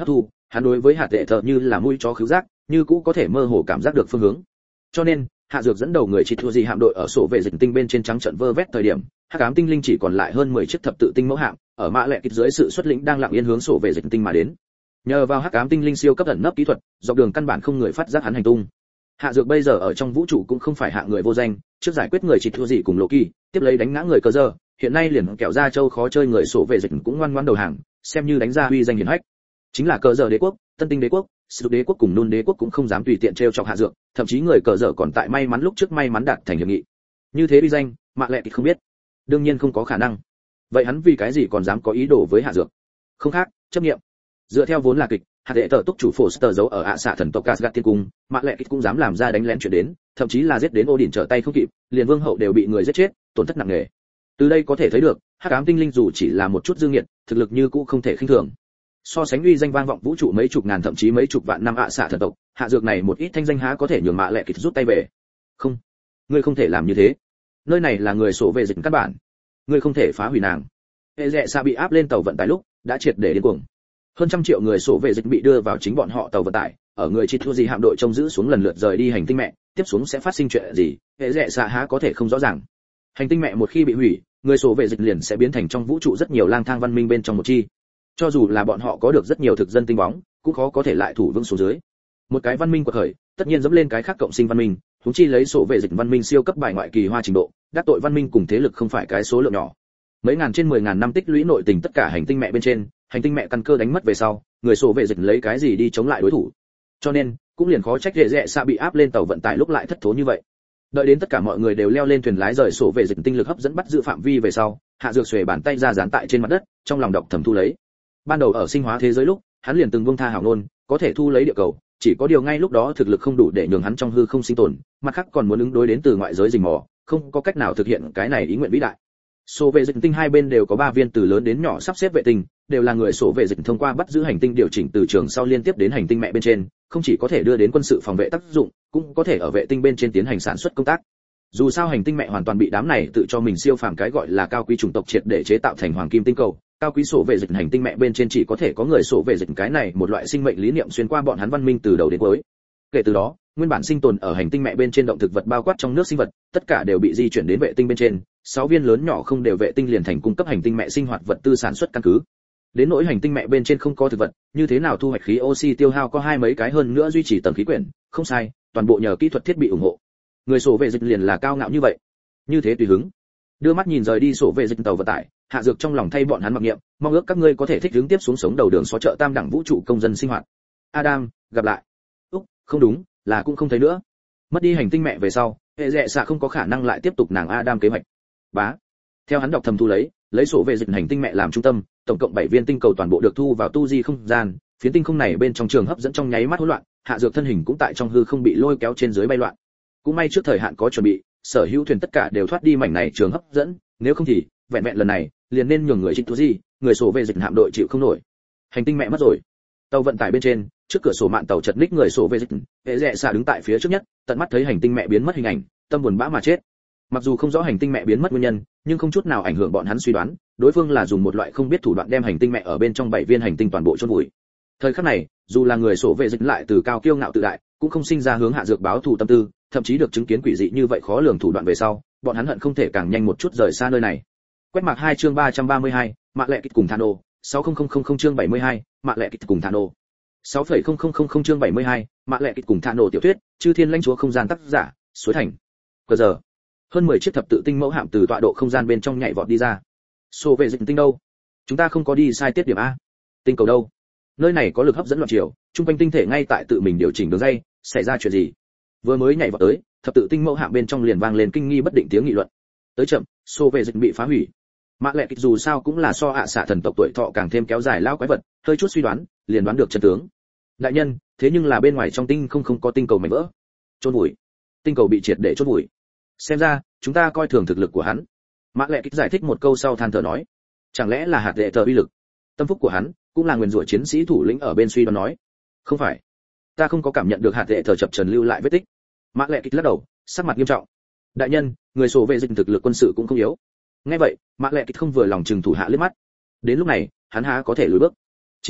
Hắn đối với hạt tệ thờ như là mũi chó khứu giác, như cũ có thể mơ hồ cảm giác được phương hướng. Cho nên, hạ dược dẫn đầu người chỉ thua gì hạm đội ở sổ vệ dịch tinh bên trên trắng trận vơ vét thời điểm, hắc ám tinh linh chỉ còn lại hơn mười chiếc thập tự tinh mẫu hạm, ở mã lệ kịch dưới sự xuất lĩnh đang lặng yên hướng sổ vệ dịch tinh mà đến. Nhờ vào hắc ám tinh linh siêu cấp ẩn nấp kỹ thuật, dọc đường căn bản không người phát giác hắn hành tung. Hạ dược bây giờ ở trong vũ trụ cũng không phải hạng người vô danh, trước giải quyết người chỉ thua gì cùng Loki, tiếp lấy đánh ngã người cờ giờ, hiện nay liền kẹo ra châu khó chơi người sổ vệ dịch cũng ngoan ngoãn đầu hàng, xem như đánh ra uy danh hiển hách. Chính là cờ giờ đế quốc, tân tinh đế quốc, sự đế quốc cùng nôn đế quốc cũng không dám tùy tiện trêu chọc hạ dược, thậm chí người cờ dở còn tại may mắn lúc trước may mắn đạt thành hiệp nghị. Như thế uy danh, mạ lệ thì không biết, đương nhiên không có khả năng. Vậy hắn vì cái gì còn dám có ý đồ với hạ dược? Không khác, chấp niệm. Dựa theo vốn là kịch, hạt đệ tờ túc chủ Foster giấu ở ạ xạ thần tộc Asgard tiên cung, mạ lệ kịch cũng dám làm ra đánh lén chuyện đến, thậm chí là giết đến Odin trở tay không kịp, liền vương hậu đều bị người giết chết, tổn thất nặng nề. Từ đây có thể thấy được, hắc ám tinh linh dù chỉ là một chút dương nghiệt, thực lực như cũ không thể khinh thường. So sánh uy danh vang vọng vũ trụ mấy chục ngàn thậm chí mấy chục vạn năm ạ xạ thần tộc, hạ dược này một ít thanh danh há có thể nhường mạ lệ kịch rút tay về? Không, ngươi không thể làm như thế. Nơi này là người sổ về dịch căn bản, ngươi không thể phá hủy nàng. Hệ Rẽ Xa bị áp lên tàu vận tải lúc đã triệt để điên cuồng. Hơn trăm triệu người sổ về dịch bị đưa vào chính bọn họ tàu vận tải, ở người chỉ thua gì hạm đội trông giữ xuống lần lượt rời đi hành tinh mẹ, tiếp xuống sẽ phát sinh chuyện gì, Hệ Rẽ Xa há có thể không rõ ràng. Hành tinh mẹ một khi bị hủy, người sổ về dịch liền sẽ biến thành trong vũ trụ rất nhiều lang thang văn minh bên trong một chi. Cho dù là bọn họ có được rất nhiều thực dân tinh bóng, cũng khó có thể lại thủ vững xuống dưới. Một cái văn minh quật khởi, tất nhiên dẫm lên cái khác cộng sinh văn minh, huống chi lấy sổ về dịch văn minh siêu cấp bài ngoại kỳ hoa trình độ, đắc tội văn minh cùng thế lực không phải cái số lượng nhỏ. Mấy ngàn trên mười ngàn năm tích lũy nội tình tất cả hành tinh mẹ bên trên, hành tinh mẹ căn cơ đánh mất về sau, người sổ về dịch lấy cái gì đi chống lại đối thủ? Cho nên, cũng liền khó trách Rẽ Rẽ Xa bị áp lên tàu vận tải lúc lại thất thố như vậy. Đợi đến tất cả mọi người đều leo lên thuyền lái rời sổ về dịch tinh lực hấp dẫn bắt giữ phạm vi về sau, hạ dược xuề bàn tay ra dán tại trên mặt đất, trong lòng đọc thầm thu lấy. Ban đầu ở sinh hóa thế giới lúc, hắn liền từng buông tha hảo nôn, có thể thu lấy địa cầu, chỉ có điều ngay lúc đó thực lực không đủ để nhường hắn trong hư không sinh tồn, mặt khác còn muốn ứng đối đến từ ngoại giới rình mò, không có cách nào thực hiện cái này ý nguyện vĩ đại. Sổ vệ dịch tinh hai bên đều có ba viên từ lớn đến nhỏ sắp xếp vệ tinh, đều là người sổ vệ dịch thông qua bắt giữ hành tinh điều chỉnh từ trường sau liên tiếp đến hành tinh mẹ bên trên, không chỉ có thể đưa đến quân sự phòng vệ tác dụng, cũng có thể ở vệ tinh bên trên tiến hành sản xuất công tác. Dù sao hành tinh mẹ hoàn toàn bị đám này tự cho mình siêu phàm cái gọi là cao quý chủng tộc triệt để chế tạo thành hoàng kim tinh cầu, cao quý sổ vệ dịch hành tinh mẹ bên trên chỉ có thể có người sổ vệ dịch cái này một loại sinh mệnh lý niệm xuyên qua bọn hắn văn minh từ đầu đến cuối. Kể từ đó, nguyên bản sinh tồn ở hành tinh mẹ bên trên động thực vật bao quát trong nước sinh vật, tất cả đều bị di chuyển đến vệ tinh bên trên, sáu viên lớn nhỏ không đều vệ tinh liền thành cung cấp hành tinh mẹ sinh hoạt vật tư sản xuất căn cứ. Đến nỗi hành tinh mẹ bên trên không có thực vật, như thế nào thu hoạch khí oxy tiêu hao có hai mấy cái hơn nữa duy trì tầng khí quyển, không sai, toàn bộ nhờ kỹ thuật thiết bị ủng hộ. Người sổ vệ dịch liền là cao ngạo như vậy, như thế tùy hứng. Đưa mắt nhìn rời đi sổ vệ dịch tàu vận tải, hạ dược trong lòng thay bọn hắn mặc niệm, mong ước các ngươi có thể thích ứng tiếp xuống sống đầu đường xó chợ tam đẳng vũ trụ công dân sinh hoạt. Adam, gặp lại. Úc, không đúng, là cũng không thấy nữa. Mất đi hành tinh mẹ về sau, Hệ Rẽ Xa không có khả năng lại tiếp tục nàng Adam kế hoạch. Bá. Theo hắn đọc thầm thu lấy, lấy sổ vệ dịch hành tinh mẹ làm trung tâm, tổng cộng bảy viên tinh cầu toàn bộ được thu vào tu di không gian, phiến tinh không này bên trong trường hấp dẫn trong nháy mắt hỗn loạn, hạ dược thân hình cũng tại trong hư không bị lôi kéo trên dưới bay loạn. Cũng may trước thời hạn có chuẩn bị, sở hữu thuyền tất cả đều thoát đi mảnh này trường hấp dẫn, nếu không thì vẹn vẹn lần này liền nên nhường người trịnh thú gì người sổ về dịch hạm đội chịu không nổi. Hành tinh mẹ mất rồi. Tàu vận tải bên trên, trước cửa sổ mạn tàu chật ních người sổ về dịch, Hệ Rẽ Xa đứng tại phía trước nhất, tận mắt thấy hành tinh mẹ biến mất hình ảnh, tâm buồn bã mà chết. Mặc dù không rõ hành tinh mẹ biến mất nguyên nhân, nhưng không chút nào ảnh hưởng bọn hắn suy đoán, đối phương là dùng một loại không biết thủ đoạn đem hành tinh mẹ ở bên trong bảy viên hành tinh toàn bộ chôn vùi. Thời khắc này, dù là người sổ về dịch lại từ cao kiêu ngạo tự đại, cũng không sinh ra hướng hạ dược báo thù tâm tư, thậm chí được chứng kiến quỷ dị như vậy khó lường thủ đoạn về sau, bọn hắn hận không thể càng nhanh một chút rời xa nơi này. Quét mạc hai chương ba trăm ba mươi hai, mạ lệ kịch cùng Thano, sáu không không không chương bảy mươi hai, mạ lệ kịch cùng Thano. sáu phẩy không không không chương bảy mươi hai, mạ lệ kịch cùng Thano tiểu thuyết, chư thiên lãnh chúa không gian tác giả, suối thành. Cờ giờ, hơn mười chiếc thập tự tinh mẫu hạm từ tọa độ không gian bên trong nhảy vọt đi ra. Sổ về dịch tinh đâu? Chúng ta không có đi sai tiết điểm a. Tinh cầu đâu? Nơi này có lực hấp dẫn loạn chiều, trung quanh tinh thể ngay tại tự mình điều chỉnh đường dây, xảy ra chuyện gì? Vừa mới nhảy vào tới, thập tự tinh mẫu hạm bên trong liền vang lên kinh nghi bất định tiếng nghị luận. Tới chậm, xô về dịch bị phá hủy. Mạ lệ kịch dù sao cũng là so ạ xạ thần tộc tuổi thọ càng thêm kéo dài lao quái vật, hơi chút suy đoán, liền đoán được chân tướng. Đại nhân, thế nhưng là bên ngoài trong tinh không không có tinh cầu mảnh vỡ. Chôn vùi. Tinh cầu bị triệt để chôn vùi. Xem ra, chúng ta coi thường thực lực của hắn. Mạ lệ kịch giải thích một câu sau than thở nói, chẳng lẽ là hạt đệ tờ uy lực? Tâm phúc của hắn, cũng là nguyên rủa chiến sĩ thủ lĩnh ở bên suy đoán nói. Không phải, ta không có cảm nhận được hạt đệ tờ chập trần lưu lại vết tích. Mạ lệ kịch lắc đầu, sắc mặt nghiêm trọng. Đại nhân, người sổ vệ dịch thực lực quân sự cũng không yếu. Nghe vậy, Mạ lệ kịch không vừa lòng chừng thủ hạ liếc mắt. Đến lúc này, hắn há có thể lùi bước. Chính xác,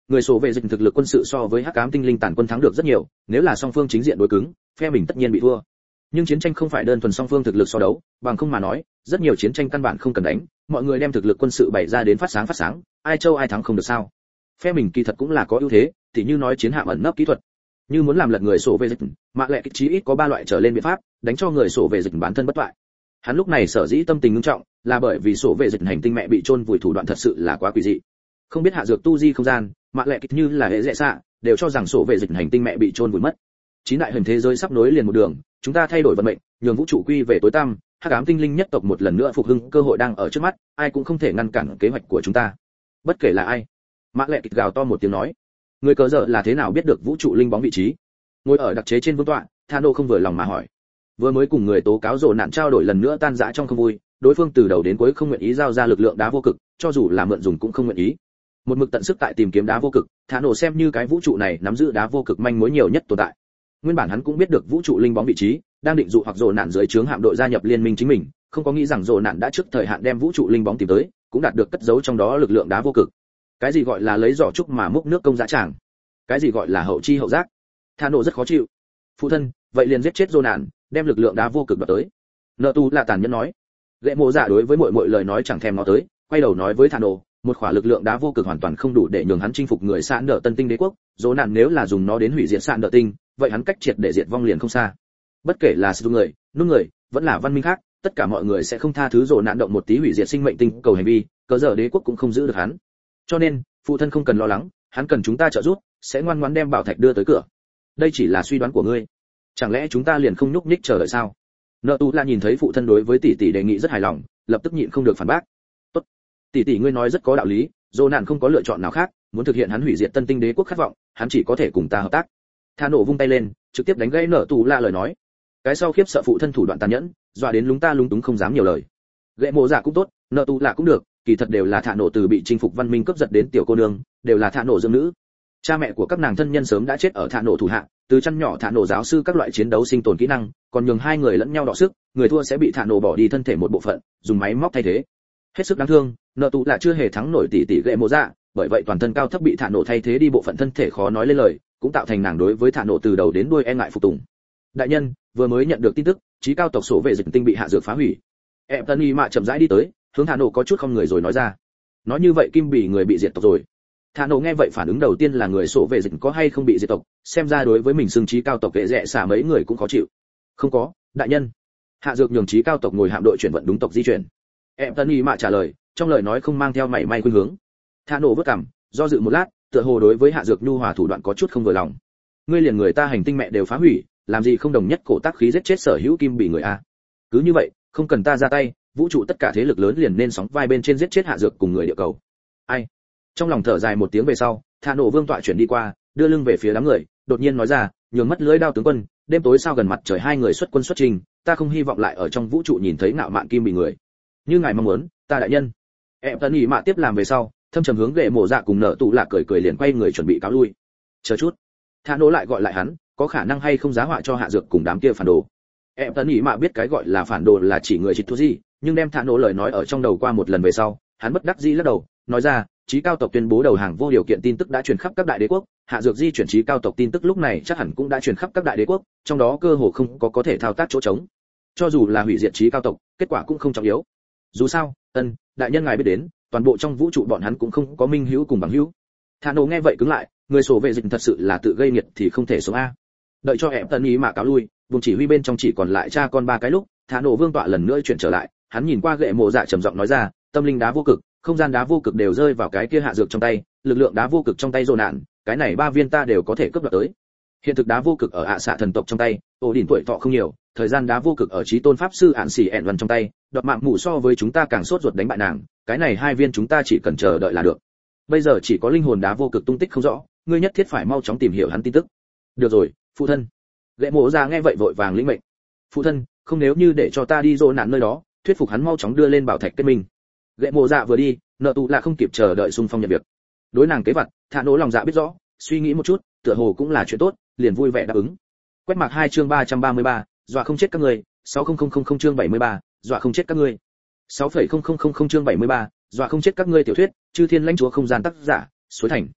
người sổ vệ dịch thực lực quân sự so với hắc ám tinh linh tàn quân thắng được rất nhiều, nếu là song phương chính diện đối cứng, phe mình tất nhiên bị thua. Nhưng chiến tranh không phải đơn thuần song phương thực lực so đấu, bằng không mà nói, rất nhiều chiến tranh căn bản không cần đánh, mọi người đem thực lực quân sự bày ra đến phát sáng phát sáng, ai châu ai thắng không được sao? Phe mình kỳ thật cũng là có ưu thế, tỉ như nói chiến hạm ẩn nấp kỹ thuật. Như muốn làm lật người sổ về dịch, mạ lệ kích chí ít có ba loại trở lên biện pháp, đánh cho người sổ về dịch bản thân bất bại. Hắn lúc này sở dĩ tâm tình nghiêm trọng, là bởi vì sổ về dịch hành tinh mẹ bị chôn vùi thủ đoạn thật sự là quá quỷ dị. Không biết hạ dược tu di không gian, mạ lệ kích như là hệ dễ xạ, đều cho rằng sổ về dịch hành tinh mẹ bị chôn vùi mất. Chín đại hình thế giới sắp nối liền một đường, chúng ta thay đổi vận mệnh, nhường vũ trụ quy về tối tăm, hắc ám tinh linh nhất tộc một lần nữa phục hưng, cơ hội đang ở trước mắt, ai cũng không thể ngăn cản kế hoạch của chúng ta. Bất kể là ai. Mạ lệ kích gào to một tiếng nói. Người cờ dở là thế nào biết được vũ trụ linh bóng vị trí? Ngồi ở đặc chế trên vương tọa, Thano không vừa lòng mà hỏi. Vừa mới cùng người tố cáo rồ nạn trao đổi lần nữa tan rã trong không vui, đối phương từ đầu đến cuối không nguyện ý giao ra lực lượng đá vô cực, cho dù là mượn dùng cũng không nguyện ý. Một mực tận sức tại tìm kiếm đá vô cực, Thano xem như cái vũ trụ này nắm giữ đá vô cực manh mối nhiều nhất tồn tại. Nguyên bản hắn cũng biết được vũ trụ linh bóng vị trí, đang định dụ hoặc rồ nạn dưới trướng hạm đội gia nhập liên minh chính mình, không có nghĩ rằng rồ nạn đã trước thời hạn đem vũ trụ linh bóng tìm tới, cũng đạt được cất giấu trong đó lực lượng đá vô cực. Cái gì gọi là lấy giỏ trúc mà múc nước công dã tràng? Cái gì gọi là hậu chi hậu giác? Thano rất khó chịu. Phụ thân, vậy liền giết chết rồ nạn, đem lực lượng đá vô cực đoạt tới. Nợ tu là tàn nhẫn nói. Gệ mộ dạ đối với mọi mọi lời nói chẳng thèm ngó tới, quay đầu nói với Thano, một khỏa lực lượng đá vô cực hoàn toàn không đủ để nhường hắn chinh phục người sạn đỡ tân tinh đế quốc, rồ nạn nếu là dùng nó đến hủy diệt sạn đỡ tinh, vậy hắn cách triệt để diệt vong liền không xa. Bất kể là sử người, nung người, vẫn là văn minh khác, tất cả mọi người sẽ không tha thứ rồ nạn động một tí hủy diệt sinh mệnh tinh cầu hành vi, cớ giờ đế quốc cũng không giữ được hắn. Cho nên, phụ thân không cần lo lắng, hắn cần chúng ta trợ giúp, sẽ ngoan ngoãn đem bảo thạch đưa tới cửa. Đây chỉ là suy đoán của ngươi. Chẳng lẽ chúng ta liền không nhúc nhích chờ đợi sao? Nợ tu la nhìn thấy phụ thân đối với tỷ tỷ đề nghị rất hài lòng, lập tức nhịn không được phản bác. Tốt, tỷ tỷ ngươi nói rất có đạo lý, rồ nạn không có lựa chọn nào khác, muốn thực hiện hắn hủy diệt tân tinh đế quốc khát vọng, hắn chỉ có thể cùng ta hợp tác. Tha nổ vung tay lên, trực tiếp đánh gãy nợ tu la lời nói. Cái sau khiếp sợ phụ thân thủ đoạn tàn nhẫn, dọa đến lúng ta lúng túng không dám nhiều lời. Gệ mộ giả cũng tốt, nợ tu la cũng được, kỳ thật đều là Thả nổ từ bị chinh phục văn minh cướp giật đến tiểu cô nương, đều là Thả nổ dưỡng nữ. Cha mẹ của các nàng thân nhân sớm đã chết ở Thả nổ thủ hạ, từ chăn nhỏ Thả nổ giáo sư các loại chiến đấu sinh tồn kỹ năng, còn nhường hai người lẫn nhau đọ sức, người thua sẽ bị Thả nổ bỏ đi thân thể một bộ phận, dùng máy móc thay thế. Hết sức đáng thương, nợ tụ là chưa hề thắng nổi tỷ tỷ Gệ mộ dạ, bởi vậy toàn thân cao thấp bị Thả nổ thay thế đi bộ phận thân thể khó nói lên lời, cũng tạo thành nàng đối với Thả nổ từ đầu đến đuôi e ngại phục tùng. Đại nhân, vừa mới nhận được tin tức, trí cao tộc sổ vệ dịch tinh bị hạ dược phá hủy. Em Tân Y mạ chậm rãi đi tới, hướng Thả nổ có chút không người rồi nói ra. Nói như vậy Kim Bỉ người bị diệt tộc rồi. Thả nổ nghe vậy phản ứng đầu tiên là người sổ vệ dịch có hay không bị diệt tộc, xem ra đối với mình xưng trí cao tộc kệ rẻ xả mấy người cũng khó chịu. Không có, đại nhân. Hạ dược nhường trí cao tộc ngồi hạm đội chuyển vận đúng tộc di chuyển. Em Tân Y mạ trả lời, trong lời nói không mang theo mảy may khuynh hướng. Thả nổ vứt cằm, do dự một lát, tựa hồ đối với hạ dược nhu hòa thủ đoạn có chút không vừa lòng. Ngươi liền người ta hành tinh mẹ đều phá hủy, làm gì không đồng nhất cổ tác khí giết chết sở hữu Kim Bỉ người a? Cứ như vậy, không cần ta ra tay, vũ trụ tất cả thế lực lớn liền nên sóng vai bên trên giết chết hạ dược cùng người địa cầu. Ai? Trong lòng thở dài một tiếng về sau, Thả nổ vương tọa chuyển đi qua, đưa lưng về phía đám người, đột nhiên nói ra, nhường mất lưới đao tướng quân, đêm tối sao gần mặt trời hai người xuất quân xuất trình, ta không hy vọng lại ở trong vũ trụ nhìn thấy ngạo mạn Kim Bỉ người. Như ngài mong muốn, ta đại nhân. Em Tân Y mạ tiếp làm về sau, thâm trầm hướng Gệ mộ dạ cùng nợ tụ là cười cười liền quay người chuẩn bị cáo lui. Chờ chút. Thả nổ lại gọi lại hắn, có khả năng hay không giá họa cho hạ dược cùng đám kia phản đồ. Em Tân Y mạ biết cái gọi là phản đồ là chỉ người chịt thua gì, nhưng đem Thả nổ lời nói ở trong đầu qua một lần về sau, hắn bất đắc dĩ lắc đầu, nói ra, trí cao tộc tuyên bố đầu hàng vô điều kiện tin tức đã truyền khắp các đại đế quốc, hạ dược di chuyển trí cao tộc tin tức lúc này chắc hẳn cũng đã truyền khắp các đại đế quốc, trong đó cơ hồ không có có thể thao tác chỗ trống. Cho dù là hủy diệt trí cao tộc, kết quả cũng không trọng yếu. Dù sao, ân, đại nhân ngài biết đến, toàn bộ trong vũ trụ bọn hắn cũng không có minh hữu cùng bằng hữu. Thả nổ nghe vậy cứng lại, người sổ vệ dịch thật sự là tự gây nghiệt thì không thể sống a. Đợi cho em Tân Y mạ cáo lui, vùng chỉ huy bên trong chỉ còn lại cha con ba cái lúc, Thả nổ vương tọa lần nữa chuyển trở lại, hắn nhìn qua Gệ mộ dạ trầm giọng nói ra, tâm linh đá vô cực, không gian đá vô cực đều rơi vào cái kia hạ dược trong tay, lực lượng đá vô cực trong tay rồ nạn, cái này ba viên ta đều có thể cướp đoạt tới. Hiện thực đá vô cực ở ạ xạ thần tộc trong tay, ổ đỉnh tuổi thọ không nhiều, thời gian đá vô cực ở chí tôn pháp sư ạn xỉ ẹn văn trong tay, đoạt mạng mù so với chúng ta càng sốt ruột đánh bại nàng, cái này hai viên chúng ta chỉ cần chờ đợi là được. Bây giờ chỉ có linh hồn đá vô cực tung tích không rõ, ngươi nhất thiết phải mau chóng tìm hiểu hắn tin tức. Được rồi, phụ thân. Gệ mộ ra nghe vậy vội vàng lĩnh mệnh. Phụ thân, không nếu như để cho ta đi rồ nạn nơi đó, thuyết phục hắn mau chóng đưa lên bảo thạch kết minh. Gệ mộ dạ vừa đi, nợ tụ là không kịp chờ đợi xung phong nhận việc. Đối nàng kế vật, Thả nổ lòng dạ biết rõ, suy nghĩ một chút, tựa hồ cũng là chuyện tốt, liền vui vẻ đáp ứng. Quét mạc hai chương ba trăm ba mươi ba, dọa không chết các ngươi, sáu nghìn chương bảy mươi ba, dọa không chết các ngươi. sáu nghìn chương bảy mươi ba, dọa không chết các ngươi tiểu thuyết, Chư Thiên lãnh chúa không gian tác giả, Suối Thành.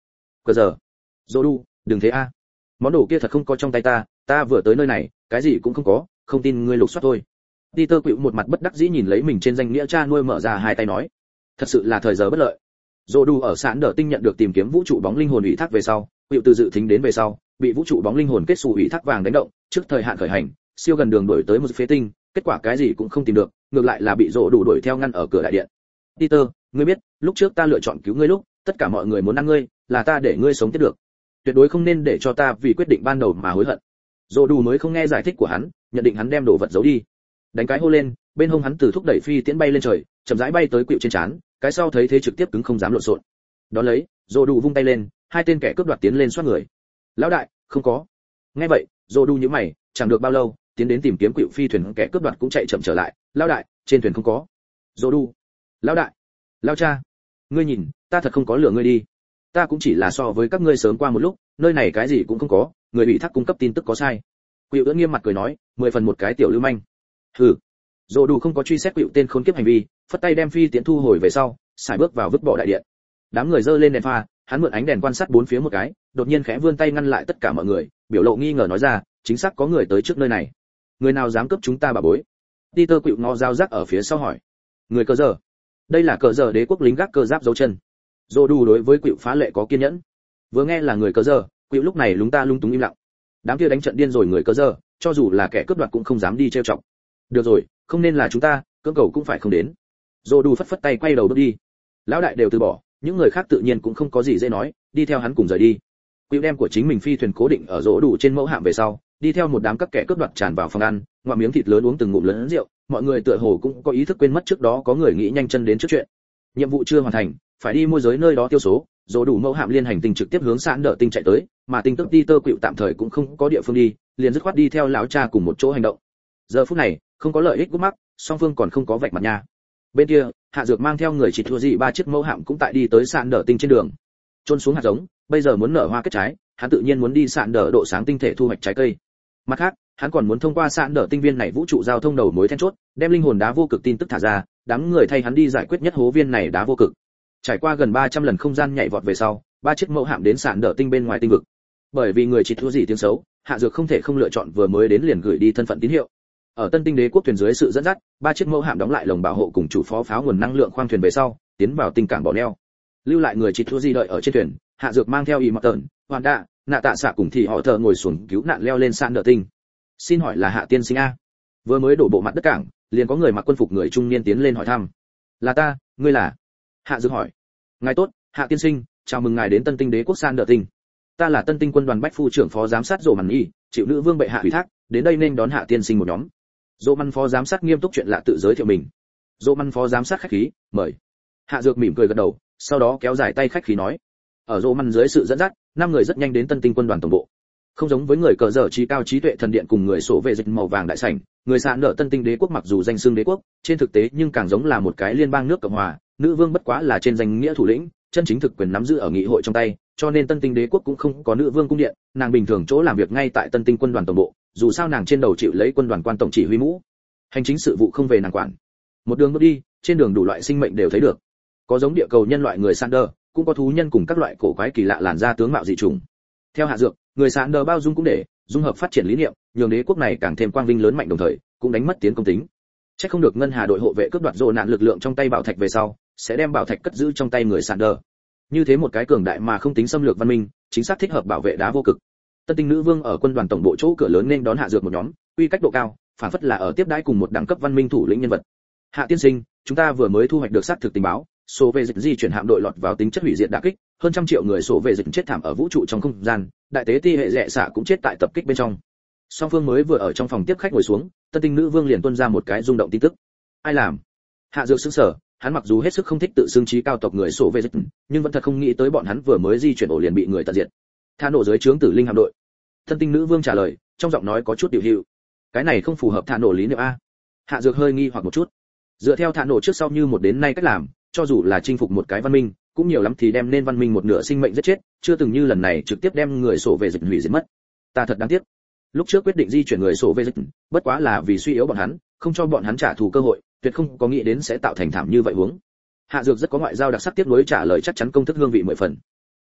cờ giờ. Dô đu, đừng thế a. Món đồ kia thật không có trong tay ta, ta vừa tới nơi này, cái gì cũng không có, không tin ngươi lục soát thôi. Peter Quỷ một mặt bất đắc dĩ nhìn lấy mình trên danh nghĩa cha nuôi mở ra hai tay nói, thật sự là thời giờ bất lợi. Dô đu ở sạn đỡ tinh nhận được tìm kiếm vũ trụ bóng linh hồn ủy thác về sau, Quỷ từ dự tính đến về sau, bị vũ trụ bóng linh hồn kết xù ủy thác vàng đánh động, trước thời hạn khởi hành, siêu gần đường đuổi tới một phế tinh, kết quả cái gì cũng không tìm được, ngược lại là bị Dô đủ đuổi theo ngăn ở cửa đại điện. Peter, ngươi biết, lúc trước ta lựa chọn cứu ngươi lúc, tất cả mọi người muốn ăn ngươi, là ta để ngươi sống tiếp được. Tuyệt đối không nên để cho ta vì quyết định ban đầu mà hối hận. Dô đủ mới không nghe giải thích của hắn, nhận định hắn đem đồ vật giấu đi. Đánh cái hô lên, bên hông hắn từ thúc đẩy phi tiễn bay lên trời, chậm rãi bay tới Quỷ trên trán, cái sau thấy thế trực tiếp cứng không dám lộn xộn. Đón lấy, Dô đủ vung tay lên, hai tên kẻ cướp đoạt tiến lên xoát người. Lão đại, không có. Nghe vậy, Dô đủ nhíu mày, chẳng được bao lâu, tiến đến tìm kiếm Quỷ phi thuyền kẻ cướp đoạt cũng chạy chậm trở lại. Lão đại, trên thuyền không có. Dô đủ. Lão đại. Lão cha. Ngươi nhìn, ta thật không có lừa ngươi đi. Ta cũng chỉ là so với các ngươi sớm qua một lúc, nơi này cái gì cũng không có, người bị thác cung cấp tin tức có sai. Quỷ ưỡn nghiêm mặt cười nói, mười phần một cái tiểu lưu manh. Hừ. Dô đủ không có truy xét Quỷ tên khốn kiếp hành vi, phất tay đem phi tiễn thu hồi về sau, xài bước vào vứt bỏ đại điện. Đám người giơ lên đèn pha, hắn mượn ánh đèn quan sát bốn phía một cái, đột nhiên khẽ vươn tay ngăn lại tất cả mọi người, biểu lộ nghi ngờ nói ra, chính xác có người tới trước nơi này. Người nào dám cướp chúng ta bà bối? Peter Quỷ ngó dao rác ở phía sau hỏi. Người cờ giờ. Đây là cờ giờ đế quốc lính gác cơ giáp dấu chân. Dô đủ đối với Quỷ phá lệ có kiên nhẫn. Vừa nghe là người cờ giờ, Quỷ lúc này lúng ta lung túng im lặng. Đám kia đánh trận điên rồi người cờ giờ, cho dù là kẻ cướp đoạt cũng không dám đi trêu chọc. Được rồi, không nên là chúng ta, cưỡng cầu cũng phải không đến. Dô đủ phất phất tay quay đầu bước đi. Lão đại đều từ bỏ, những người khác tự nhiên cũng không có gì dễ nói, đi theo hắn cùng rời đi. Quỷ đem của chính mình phi thuyền cố định ở Dô đủ trên mẫu hạm về sau, đi theo một đám các kẻ cướp đoạt tràn vào phòng ăn, ngoạm miếng thịt lớn uống từng ngụm lớn rượu, mọi người tựa hồ cũng có ý thức quên mất trước đó có người nghĩ nhanh chân đến trước chuyện. Nhiệm vụ chưa hoàn thành, phải đi môi giới nơi đó tiêu số. Dô đủ mẫu hạm liên hành tinh trực tiếp hướng sạn đỡ tinh chạy tới, mà tinh tức Peter Quỷ tạm thời cũng không có địa phương đi, liền dứt khoát đi theo lão cha cùng một chỗ hành động. Giờ phút này, không có lợi ích gút mắc, song phương còn không có vạch mặt nha. Bên kia, Hạ Dược mang theo người chỉ thua gì ba chiếc mẫu hạm cũng tại đi tới sạn đỡ tinh trên đường. Trôn xuống hạt giống, bây giờ muốn nở hoa kết trái, hắn tự nhiên muốn đi sạn đỡ độ sáng tinh thể thu hoạch trái cây. Mặt khác, hắn còn muốn thông qua sạn đỡ tinh viên này vũ trụ giao thông đầu mối then chốt, đem linh hồn đá vô cực tin tức thả ra, đám người thay hắn đi giải quyết nhất hố viên này đá vô cực. Trải qua gần ba trăm lần không gian nhảy vọt về sau, ba chiếc mẫu hạm đến sạn đỡ tinh bên ngoài tinh vực. Bởi vì người chỉ thua gì tiếng xấu, Hạ Dược không thể không lựa chọn vừa mới đến liền gửi đi thân phận tín hiệu. Ở Tân Tinh Đế quốc thuyền dưới sự dẫn dắt, ba chiếc mẫu hạm đóng lại lồng bảo hộ cùng chủ phó pháo nguồn năng lượng khoang thuyền về sau, tiến vào tinh cảng bỏ neo. Lưu lại người chỉ thua gì đợi ở trên thuyền, Hạ Dược mang theo Y Mặc Tợn, Hoàn Đạ, Nạ Tạ Xạ cùng thì họ thợ ngồi xuống cứu nạn leo lên sạn đỡ tinh. Xin hỏi là Hạ tiên sinh a? Vừa mới đổ bộ mặt đất cảng, liền có người mặc quân phục người trung niên tiến lên hỏi thăm. Là ta, ngươi là? Hạ Dược hỏi. Ngài tốt, Hạ tiên sinh, chào mừng ngài đến Tân Tinh Đế quốc sạn đỡ tinh. Ta là Tân Tinh quân đoàn bách phu trưởng phó giám sát Dỗ Mằn Nhi, chịu nữ vương bệ hạ ủy thác, đến đây nên đón Hạ tiên sinh một nhóm. Dỗ Mằn phó giám sát nghiêm túc chuyện lạ tự giới thiệu mình. Dỗ Mằn phó giám sát khách khí, mời. Hạ Dược mỉm cười gật đầu, sau đó kéo dài tay khách khí nói. Ở Dỗ Mằn dưới sự dẫn dắt, năm người rất nhanh đến Tân Tinh quân đoàn tổng bộ. Không giống với người cờ dở trí cao trí tuệ thần điện cùng người sổ vệ dịch màu vàng đại sảnh, người sạn nợ Tân Tinh Đế quốc mặc dù danh xưng đế quốc, trên thực tế nhưng càng giống là một cái liên bang nước cộng hòa, nữ vương bất quá là trên danh nghĩa thủ lĩnh, chân chính thực quyền nắm giữ ở nghị hội trong tay, cho nên Tân Tinh Đế quốc cũng không có nữ vương cung điện, nàng bình thường chỗ làm việc ngay tại Tân Tinh quân đoàn tổng bộ, dù sao nàng trên đầu chịu lấy quân đoàn quan tổng chỉ huy mũ. Hành chính sự vụ không về nàng quản. Một đường bước đi, trên đường đủ loại sinh mệnh đều thấy được. Có giống địa cầu nhân loại người Sander, cũng có thú nhân cùng các loại cổ quái kỳ lạ làn da tướng mạo dị trùng. Theo Hạ Dược, người Sander bao dung cũng để dung hợp phát triển lý niệm, nhường đế quốc này càng thêm quang vinh lớn mạnh đồng thời, cũng đánh mất tiến công tính. Chắc không được ngân hà đội hộ vệ cướp đoạt rồ nạn lực lượng trong tay bảo thạch về sau, sẽ đem bảo thạch cất giữ trong tay người Sander. Như thế một cái cường đại mà không tính xâm lược văn minh, chính xác thích hợp bảo vệ đá vô cực. Tân Tinh nữ vương ở quân đoàn tổng bộ chỗ cửa lớn nên đón Hạ Dược một nhóm, uy cách độ cao, phản phất là ở tiếp đãi cùng một đẳng cấp văn minh thủ lĩnh nhân vật. Hạ tiên sinh, chúng ta vừa mới thu hoạch được xác thực tình báo, số về dịch di chuyển hạm đội lọt vào tính chất hủy diệt đả kích, hơn trăm triệu người số về dịch chết thảm ở vũ trụ trong không gian, đại tế ti hệ rẻ xạ cũng chết tại tập kích bên trong. Song phương mới vừa ở trong phòng tiếp khách ngồi xuống, Tân Tinh nữ vương liền tuôn ra một cái rung động tin tức. Ai làm? Hạ Dược sững sờ, hắn mặc dù hết sức không thích tự xưng trí cao tộc người số về dịch, nhưng vẫn thật không nghĩ tới bọn hắn vừa mới di chuyển ổ liền bị người tận diệt. Tha nổ dưới trướng tử linh hạm đội. Tân Tinh nữ vương trả lời, trong giọng nói có chút điều hữu. Cái này không phù hợp thả nổ lý niệm a. Hạ Dược hơi nghi hoặc một chút. Dựa theo thả nổ trước sau như một đến nay cách làm, cho dù là chinh phục một cái văn minh, cũng nhiều lắm thì đem nên văn minh một nửa sinh mệnh giết chết, chưa từng như lần này trực tiếp đem người sổ về dịch hủy diệt mất. Ta thật đáng tiếc. Lúc trước quyết định di chuyển người sổ về dịch, bất quá là vì suy yếu bọn hắn, không cho bọn hắn trả thù cơ hội, tuyệt không có nghĩ đến sẽ tạo thành thảm như vậy huống. Hạ Dược rất có ngoại giao đặc sắc tiếp nối trả lời chắc chắn công thức hương vị mười phần.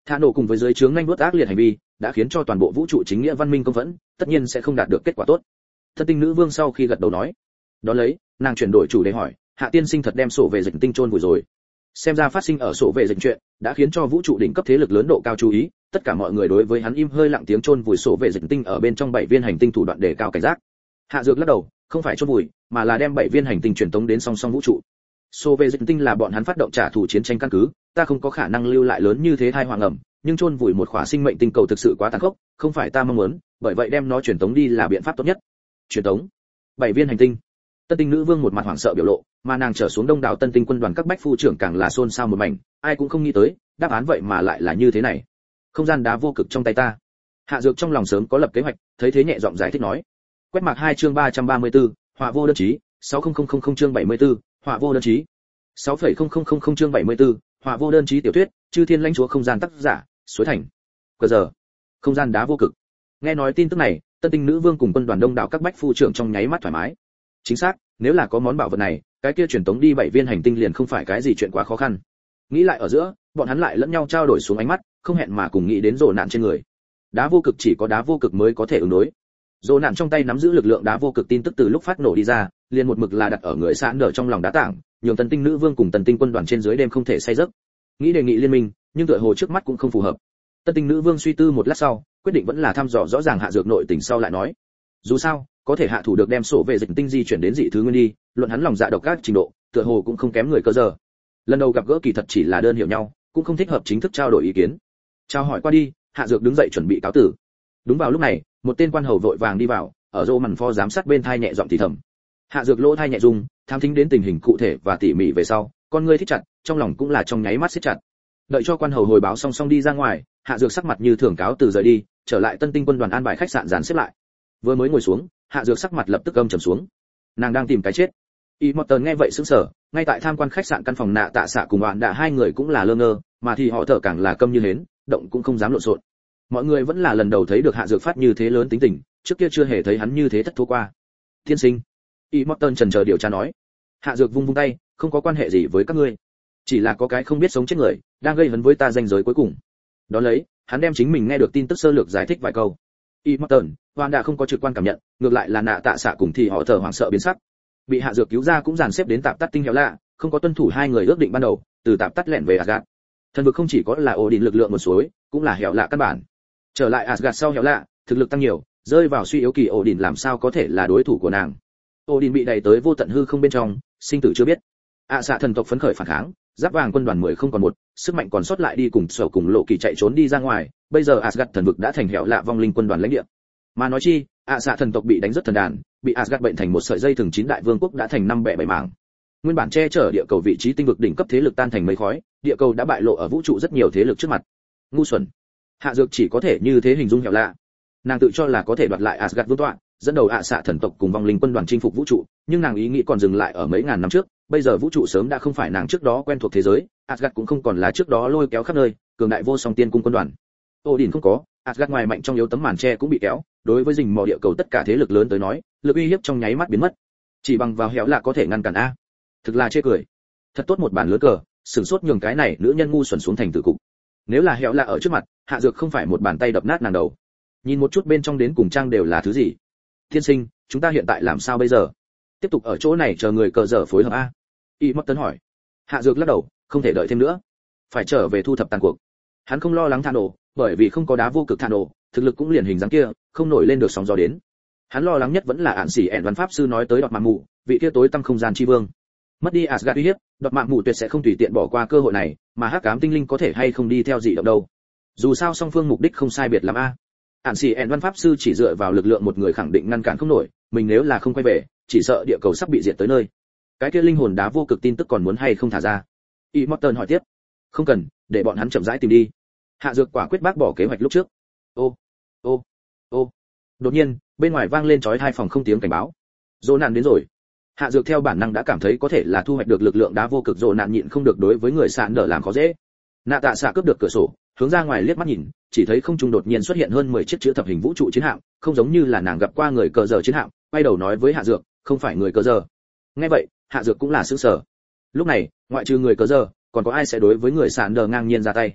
Thả nổ cùng với dưới trướng nhanh đuốt ác liệt hành vi đã khiến cho toàn bộ vũ trụ chính nghĩa văn minh công vẫn tất nhiên sẽ không đạt được kết quả tốt. Thân tinh nữ vương sau khi gật đầu nói, đó lấy nàng chuyển đổi chủ đề hỏi, Hạ tiên sinh thật đem sổ về dịch tinh chôn vùi rồi? Xem ra phát sinh ở sổ về dịch chuyện đã khiến cho vũ trụ đỉnh cấp thế lực lớn độ cao chú ý, tất cả mọi người đối với hắn im hơi lặng tiếng chôn vùi sổ về dịch tinh ở bên trong bảy viên hành tinh thủ đoạn đề cao cảnh giác. Hạ Dược lắc đầu, không phải chôn vùi, mà là đem bảy viên hành tinh truyền tống đến song song vũ trụ. Sổ về dịch tinh là bọn hắn phát động trả thù chiến tranh căn cứ, ta không có khả năng lưu lại lớn như thế tai hoàng ẩm, nhưng chôn vùi một khỏa sinh mệnh tinh cầu thực sự quá tàn khốc, không phải ta mong muốn, bởi vậy đem nó truyền tống đi là biện pháp tốt nhất. Truyền tống bảy viên hành tinh. Tân tinh nữ vương một mặt hoảng sợ biểu lộ, mà nàng trở xuống đông đảo tân tinh quân đoàn các bách phu trưởng càng là xôn xao một mảnh, ai cũng không nghĩ tới, đáp án vậy mà lại là như thế này. Không gian đá vô cực trong tay ta. Hạ Dược trong lòng sớm có lập kế hoạch, thấy thế nhẹ giọng giải thích nói. Quét mạc hai chương ba trăm ba mươi tư, họa vô đơn chí, sáu nghìn chương bảy mươi tư, họa vô đơn chí. sáu nghìn chương bảy mươi tư, họa vô đơn chí tiểu thuyết, Chư Thiên lãnh chúa không gian tác giả, Suối Thành. Cờ giờ. Không gian đá vô cực. Nghe nói tin tức này, tân tinh nữ vương cùng quân đoàn đông đảo các bách phu trưởng trong nháy mắt thoải mái. Chính xác, nếu là có món bảo vật này, cái kia truyền tống đi bảy viên hành tinh liền không phải cái gì chuyện quá khó khăn. Nghĩ lại ở giữa, bọn hắn lại lẫn nhau trao đổi xuống ánh mắt, không hẹn mà cùng nghĩ đến rồ nạn trên người. Đá vô cực chỉ có đá vô cực mới có thể ứng đối. Rồ nạn trong tay nắm giữ lực lượng đá vô cực tin tức từ lúc phát nổ đi ra, liền một mực là đặt ở người sạn đỡ trong lòng đá tảng, nhường tân tinh nữ vương cùng tân tinh quân đoàn trên dưới đêm không thể say giấc. Nghĩ đề nghị liên minh, nhưng tựa hồ trước mắt cũng không phù hợp. Tân tinh nữ vương suy tư một lát sau, quyết định vẫn là thăm dò rõ ràng Hạ Dược nội tình sau lại nói. Dù sao, có thể hạ thủ được đem sổ về dịch tinh di chuyển đến dị thứ nguyên đi, luận hắn lòng dạ độc ác trình độ, tựa hồ cũng không kém người cơ giờ. Lần đầu gặp gỡ kỳ thật chỉ là đơn hiểu nhau, cũng không thích hợp chính thức trao đổi ý kiến. Chào hỏi qua đi, Hạ Dược đứng dậy chuẩn bị cáo tử. Đúng vào lúc này, một tên quan hầu vội vàng đi vào, ở rô mằn pho giám sát bên thai nhẹ giọng thì thầm. Hạ Dược lỗ thai nhẹ rung, tham thính đến tình hình cụ thể và tỉ mỉ về sau, con ngươi thích chặt, trong lòng cũng là trong nháy mắt siết chặt. Đợi cho quan hầu hồi báo song song đi ra ngoài, Hạ Dược sắc mặt như thường cáo từ rời đi, trở lại tân tinh quân đoàn an bài khách sạn dàn xếp lại. Vừa mới ngồi xuống, Hạ Dược sắc mặt lập tức âm trầm xuống. Nàng đang tìm cái chết. Y Morton nghe vậy sững sờ, ngay tại tham quan khách sạn căn phòng nạ tạ xạ cùng bạn đã hai người cũng là lơ ngơ, mà thì họ thở càng là câm như hến, động cũng không dám lộn xộn. Mọi người vẫn là lần đầu thấy được Hạ Dược phát như thế lớn tính tình, trước kia chưa hề thấy hắn như thế thất thố qua. Tiên sinh, Y Morton chần chờ điều tra nói. Hạ Dược vung vung tay, không có quan hệ gì với các ngươi, chỉ là có cái không biết sống chết người đang gây hấn với ta danh giới cuối cùng. Đó lấy, hắn đem chính mình nghe được tin tức sơ lược giải thích vài câu. Y Morton, Hoàn đã không có trực quan cảm nhận, ngược lại là nạ tạ xạ cùng thì họ thở hoảng sợ biến sắc. Bị Hạ Dược cứu ra cũng dàn xếp đến tạm tắt tinh héo lạ, không có tuân thủ hai người ước định ban đầu, từ tạm tắt lẻn về Asgard. Thần vực không chỉ có là ổ đỉnh lực lượng một suối, cũng là héo lạ căn bản. Trở lại Asgard sau héo lạ, thực lực tăng nhiều, rơi vào suy yếu kỳ ổ đỉnh làm sao có thể là đối thủ của nàng. Ổ đỉnh bị đẩy tới vô tận hư không bên trong, sinh tử chưa biết. ạ xạ thần tộc phấn khởi phản kháng, giáp vàng quân đoàn mười không còn một, sức mạnh còn sót lại đi cùng sở cùng lộ kỳ chạy trốn đi ra ngoài, bây giờ Asgard thần vực đã thành héo lạ vong linh quân đoàn lãnh địa. Mà nói chi, ạ xạ thần tộc bị đánh rất thần đàn, bị Asgard bệnh thành một sợi dây thừng chín đại vương quốc đã thành năm bẻ bảy mảng. Nguyên bản che chở địa cầu vị trí tinh vực đỉnh cấp thế lực tan thành mây khói, địa cầu đã bại lộ ở vũ trụ rất nhiều thế lực trước mặt. Ngu xuẩn. Hạ Dược chỉ có thể như thế hình dung héo lạ. Nàng tự cho là có thể đoạt lại Asgard vương tọa, dẫn đầu ạ xạ thần tộc cùng vong linh quân đoàn chinh phục vũ trụ, nhưng nàng ý nghĩ còn dừng lại ở mấy ngàn năm trước, bây giờ vũ trụ sớm đã không phải nàng trước đó quen thuộc thế giới, Asgard cũng không còn là trước đó lôi kéo khắp nơi, cường đại vô song tiên cung quân đoàn. Odin không có, Asgard ngoài mạnh trong yếu tấm màn che cũng bị kéo, đối với rình mò địa cầu tất cả thế lực lớn tới nói, lực uy hiếp trong nháy mắt biến mất. Chỉ bằng vào héo lạ có thể ngăn cản a? Thực là chê cười. Thật tốt một bản lớn cờ, sừng sốt nhường cái này nữ nhân ngu xuẩn xuống thành tử cục. Nếu là héo lạ ở trước mặt, Hạ Dược không phải một bàn tay đập nát nàng đầu. Nhìn một chút bên trong đến cùng trang đều là thứ gì. Tiên sinh, chúng ta hiện tại làm sao bây giờ? Tiếp tục ở chỗ này chờ người cờ dở phối hợp a? Y mất tấn hỏi. Hạ Dược lắc đầu, không thể đợi thêm nữa, phải trở về thu thập tàn cuộc. Hắn không lo lắng Thano, bởi vì không có đá vô cực Thano, thực lực cũng liền hình dáng kia, không nổi lên được sóng gió đến. Hắn lo lắng nhất vẫn là ản xỉ ẻn văn pháp sư nói tới đọt mạng mù, vị kia tối tăm không gian chi vương. Mất đi Asgard uy hiếp, đọt mạng mù tuyệt sẽ không tùy tiện bỏ qua cơ hội này, mà hắc ám tinh linh có thể hay không đi theo dị động đâu. Dù sao song phương mục đích không sai biệt lắm a. Ản xỉ ẻn văn pháp sư chỉ dựa vào lực lượng một người khẳng định ngăn cản không nổi, mình nếu là không quay về, chỉ sợ địa cầu sắp bị diệt tới nơi. Cái kia linh hồn đá vô cực tin tức còn muốn hay không thả ra? Y Morton hỏi tiếp. Không cần, để bọn hắn chậm rãi tìm đi. Hạ Dược quả quyết bác bỏ kế hoạch lúc trước. Ô, ô, ô. Đột nhiên, bên ngoài vang lên chói tai phòng không tiếng cảnh báo. Dỗ nạn đến rồi. Hạ Dược theo bản năng đã cảm thấy có thể là thu hoạch được lực lượng đá vô cực, Dỗ nạn nhịn không được đối với người sạn đỡ làm khó dễ. Nạ tạ xạ cướp được cửa sổ, hướng ra ngoài liếc mắt nhìn, chỉ thấy không trung đột nhiên xuất hiện hơn mười chiếc chữ thập hình vũ trụ chiến hạm, không giống như là nàng gặp qua người cờ giờ chiến hạm, quay đầu nói với Hạ Dược, không phải người cờ giờ. Nghe vậy, Hạ Dược cũng là sửng sở. Lúc này, ngoại trừ người cờ giờ, còn có ai sẽ đối với người sạn đờ ngang nhiên ra tay?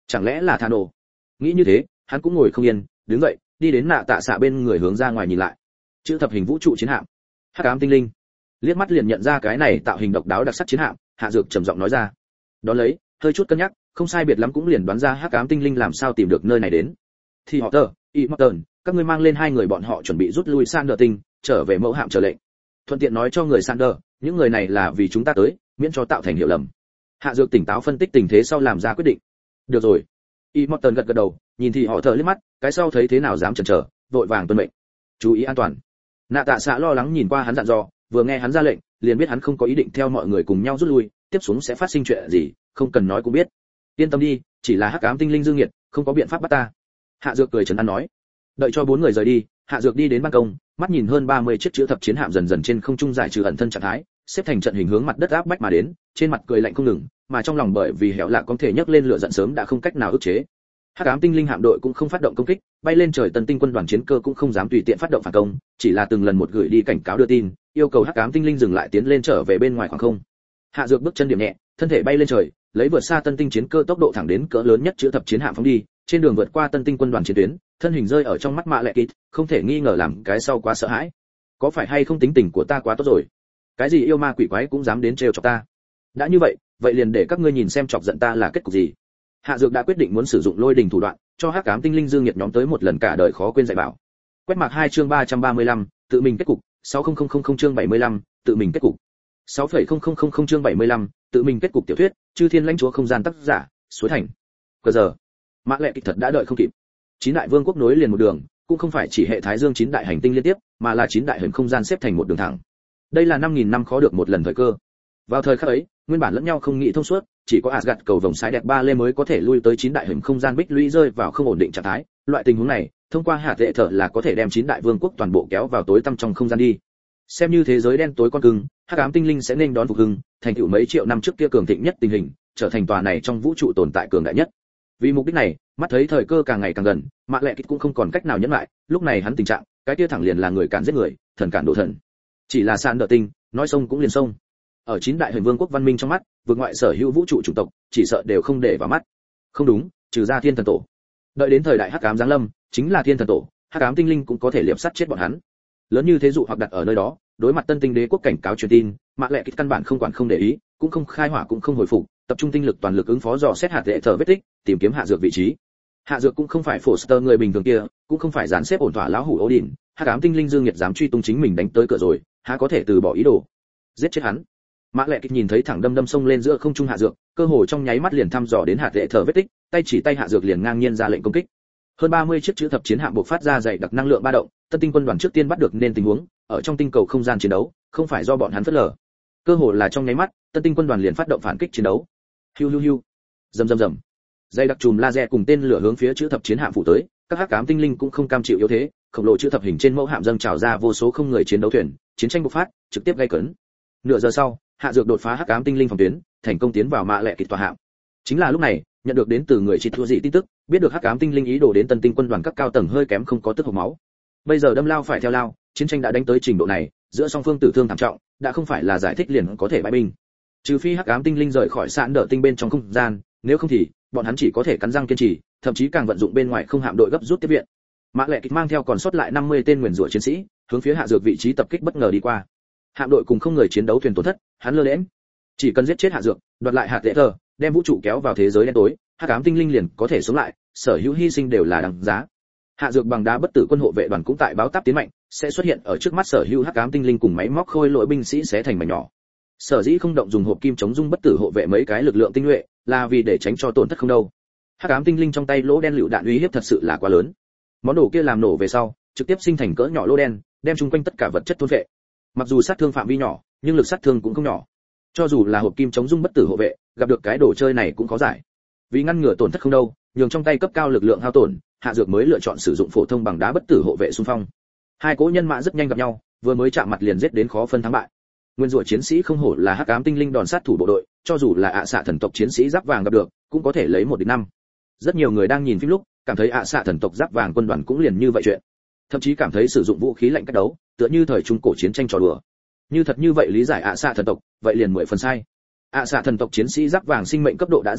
Chẳng lẽ là Thano? Nghĩ như thế, hắn cũng ngồi không yên, đứng dậy, đi đến nạ tạ xạ bên người hướng ra ngoài nhìn lại. Chữ thập hình vũ trụ chiến hạm. Hắc ám tinh linh. Liếc mắt liền nhận ra cái này tạo hình độc đáo đặc sắc chiến hạm, Hạ Dược trầm giọng nói ra. Đó lấy, hơi chút cân nhắc, không sai biệt lắm cũng liền đoán ra Hắc ám tinh linh làm sao tìm được nơi này đến. Thì họ tờ, y Morton, các ngươi mang lên hai người bọn họ chuẩn bị rút lui Sander tinh, trở về mẫu hạm chờ lệnh. Thuận tiện nói cho người Sander, những người này là vì chúng ta tới, miễn cho tạo thành hiểu lầm. Hạ Dược tỉnh táo phân tích tình thế sau làm ra quyết định. Được rồi. Y Morton gật gật đầu, nhìn thì họ thở liếc mắt, cái sau thấy thế nào dám chần chờ, vội vàng tuân mệnh. Chú ý an toàn. Nạ Tạ Xạ lo lắng nhìn qua hắn dặn dò, vừa nghe hắn ra lệnh, liền biết hắn không có ý định theo mọi người cùng nhau rút lui, tiếp xuống sẽ phát sinh chuyện gì, không cần nói cũng biết. Yên tâm đi, chỉ là hắc ám tinh linh dương nghiệt, không có biện pháp bắt ta. Hạ Dược cười trấn an nói. Đợi cho bốn người rời đi, Hạ Dược đi đến ban công, mắt nhìn hơn ba mươi chiếc chữ thập chiến hạm dần dần trên không trung giải trừ ẩn thân trạng thái, xếp thành trận hình hướng mặt đất áp bách mà đến, trên mặt cười lạnh không ngừng, mà trong lòng bởi vì hẻo lạ có thể nhấc lên lửa giận sớm đã không cách nào ức chế. Hắc ám tinh linh hạm đội cũng không phát động công kích, bay lên trời tân tinh quân đoàn chiến cơ cũng không dám tùy tiện phát động phản công, chỉ là từng lần một gửi đi cảnh cáo đưa tin, yêu cầu hắc ám tinh linh dừng lại tiến lên trở về bên ngoài khoảng không. Hạ Dược bước chân điểm nhẹ, thân thể bay lên trời, lấy vượt xa tân tinh chiến cơ tốc độ thẳng đến cỡ lớn nhất chữ thập chiến hạm phóng đi, trên đường vượt qua tân tinh quân đoàn chiến tuyến, thân hình rơi ở trong mắt Mạ Lệ Kịt, không thể nghi ngờ làm cái sau quá sợ hãi. Có phải hay không tính tình của ta quá tốt rồi? Cái gì yêu ma quỷ quái cũng dám đến trêu chọc ta. Đã như vậy, vậy liền để các ngươi nhìn xem chọc giận ta là kết cục gì. Hạ Dược đã quyết định muốn sử dụng lôi đình thủ đoạn, cho hắc ám tinh linh dương nhiệt nhóm tới một lần cả đời khó quên dạy bảo. Quét mạc hai chương ba trăm ba mươi lăm, tự mình kết cục, sáu nghìn chương bảy mươi lăm, tự mình kết cục. sáu nghìn chương bảy mươi lăm, tự mình kết cục tiểu thuyết, Chư Thiên lãnh chúa không gian tác giả, Suối Thành. Cờ giờ, Mã Lệ Kịch thật đã đợi không kịp. Chín đại vương quốc nối liền một đường, cũng không phải chỉ hệ thái dương chín đại hành tinh liên tiếp, mà là chín đại hình không gian xếp thành một đường thẳng. Đây là năm nghìn năm khó được một lần thời cơ. Vào thời khắc ấy, nguyên bản lẫn nhau không nghĩ thông suốt, chỉ có Asgard cầu vồng sái đẹp ba lê mới có thể lui tới chín đại hình không gian bích lũy rơi vào không ổn định trạng thái. Loại tình huống này, thông qua hạt lệ thở là có thể đem chín đại vương quốc toàn bộ kéo vào tối tăm trong không gian đi. Xem như thế giới đen tối con cưng, hắc ám tinh linh sẽ nên đón phục hưng, thành tựu mấy triệu năm trước kia cường thịnh nhất tình hình, trở thành tòa này trong vũ trụ tồn tại cường đại nhất. Vì mục đích này, mắt thấy thời cơ càng ngày càng gần, Mạc Lệ Kịch cũng không còn cách nào nhẫn lại, lúc này hắn tình trạng, cái kia thẳng liền là người cản giết người, thần cản độ thần. Chỉ là sàn đỡ tinh, nói sông cũng liền sông. Ở chín đại hình vương quốc văn minh trong mắt, vượt ngoại sở hữu vũ trụ chủng tộc, chỉ sợ đều không để vào mắt. Không đúng, trừ ra thiên thần tổ. Đợi đến thời đại hắc ám giáng lâm, chính là thiên thần tổ, hắc ám tinh linh cũng có thể liệp sắt chết bọn hắn. Lớn như thế dụ hoặc đặt ở nơi đó, đối mặt tân tinh đế quốc cảnh cáo truyền tin, Mạc Lệ Kịch căn bản không quản không để ý, cũng không khai hỏa cũng không hồi phục, tập trung tinh lực toàn lực ứng phó dò xét hạt lệ thở vết tích, tìm kiếm Hạ Dược vị trí. Hạ Dược cũng không phải Foster người bình thường kia, cũng không phải dàn xếp ổn thỏa lão hủ Odin, hắc ám tinh linh dương nhiệt dám truy tung chính mình đánh tới cửa rồi, há có thể từ bỏ ý đồ. Giết chết hắn. Mã Lệ Kịch nhìn thấy thẳng đâm đâm sông lên giữa không trung Hạ Dược, cơ hồ trong nháy mắt liền thăm dò đến hạt lệ thở vết tích, tay chỉ tay Hạ Dược liền ngang nhiên ra lệnh công kích. Hơn ba mươi chiếc chữ thập chiến hạm bộc phát ra dày đặc năng lượng ba động, tân tinh quân đoàn trước tiên bắt được nên tình huống, ở trong tinh cầu không gian chiến đấu, không phải do bọn hắn phớt lờ. Cơ hồ là trong nháy mắt, tân tinh quân đoàn liền phát động phản kích chiến đấu. Hiu hiu hiu. Rầm rầm rầm. Dây đặc chùm laser cùng tên lửa hướng phía chữ thập chiến hạm phủ tới, các hắc ám tinh linh cũng không cam chịu yếu thế, khổng lồ chữ thập hình trên mẫu hạm dâng trào ra vô số không người chiến đấu thuyền, chiến tranh bộc phát, trực tiếp gây cấn. Nửa giờ sau, Hạ Dược đột phá hắc ám tinh linh phòng tuyến, thành công tiến vào Mạ Lệ Kịch tòa hạm. Chính là lúc này, nhận được đến từ người chỉ thua dị tin tức, biết được hắc ám tinh linh ý đồ đến tân tinh quân đoàn các cao tầng hơi kém không có tức hộc máu. Bây giờ đâm lao phải theo lao, chiến tranh đã đánh tới trình độ này, giữa song phương tử thương thảm trọng, đã không phải là giải thích liền có thể bãi binh. Trừ phi hắc ám tinh linh rời khỏi sạn đỡ tinh bên trong không gian, nếu không thì bọn hắn chỉ có thể cắn răng kiên trì, thậm chí càng vận dụng bên ngoài không hạm đội gấp rút tiếp viện. Mã Lệ Kịch mang theo còn sót lại năm mươi tên nguyền rủa chiến sĩ, hướng phía Hạ Dược vị trí tập kích bất ngờ đi qua. Hạm đội cùng không người chiến đấu thuyền tổn thất, hắn lơ lẽn. Chỉ cần giết chết Hạ Dược, đoạt lại hạt lệ thờ, đem vũ trụ kéo vào thế giới đen tối, hắc ám tinh linh liền có thể sống lại, sở hữu hy sinh đều là đáng giá. Hạ Dược bằng đá bất tử quân hộ vệ đoàn cũng tại báo táp tiến mạnh, sẽ xuất hiện ở trước mắt sở hữu hắc ám tinh linh cùng máy móc khôi lỗi binh sĩ sẽ thành mảnh nhỏ. Sở dĩ không động dùng hộp kim chống dung bất tử hộ vệ mấy cái lực lượng tinh nhuệ, là vì để tránh cho tổn thất không đâu. Hắc ám tinh linh trong tay lỗ đen lựu đạn uy hiếp thật sự là quá lớn. Món đồ kia làm nổ về sau, trực tiếp sinh thành cỡ nhỏ lỗ đen, đem chung quanh tất cả vật chất thôn phệ. Mặc dù sát thương phạm vi nhỏ, nhưng lực sát thương cũng không nhỏ. Cho dù là hộp kim chống dung bất tử hộ vệ, gặp được cái đồ chơi này cũng có giải. Vì ngăn ngừa tổn thất không đâu, nhường trong tay cấp cao lực lượng hao tổn, Hạ Dược mới lựa chọn sử dụng phổ thông bằng đá bất tử hộ vệ xung phong. Hai cỗ nhân mã rất nhanh gặp nhau, vừa mới chạm mặt liền giết đến khó phân thắng bại. Nguyên rủa chiến sĩ không hổ là hắc ám tinh linh đòn sát thủ bộ đội, cho dù là ạ xạ thần tộc chiến sĩ giáp vàng gặp được, cũng có thể lấy một địch năm. Rất nhiều người đang nhìn phim lúc, cảm thấy ạ xạ thần tộc giáp vàng quân đoàn cũng liền như vậy chuyện. Thậm chí cảm thấy sử dụng vũ khí lạnh cách đấu, tựa như thời trung cổ chiến tranh trò đùa. Như thật như vậy lý giải ạ xạ thần tộc, vậy liền mười phần sai. ạ xạ thần tộc chiến sĩ giáp vàng sinh mệnh cấp độ đã rất cao,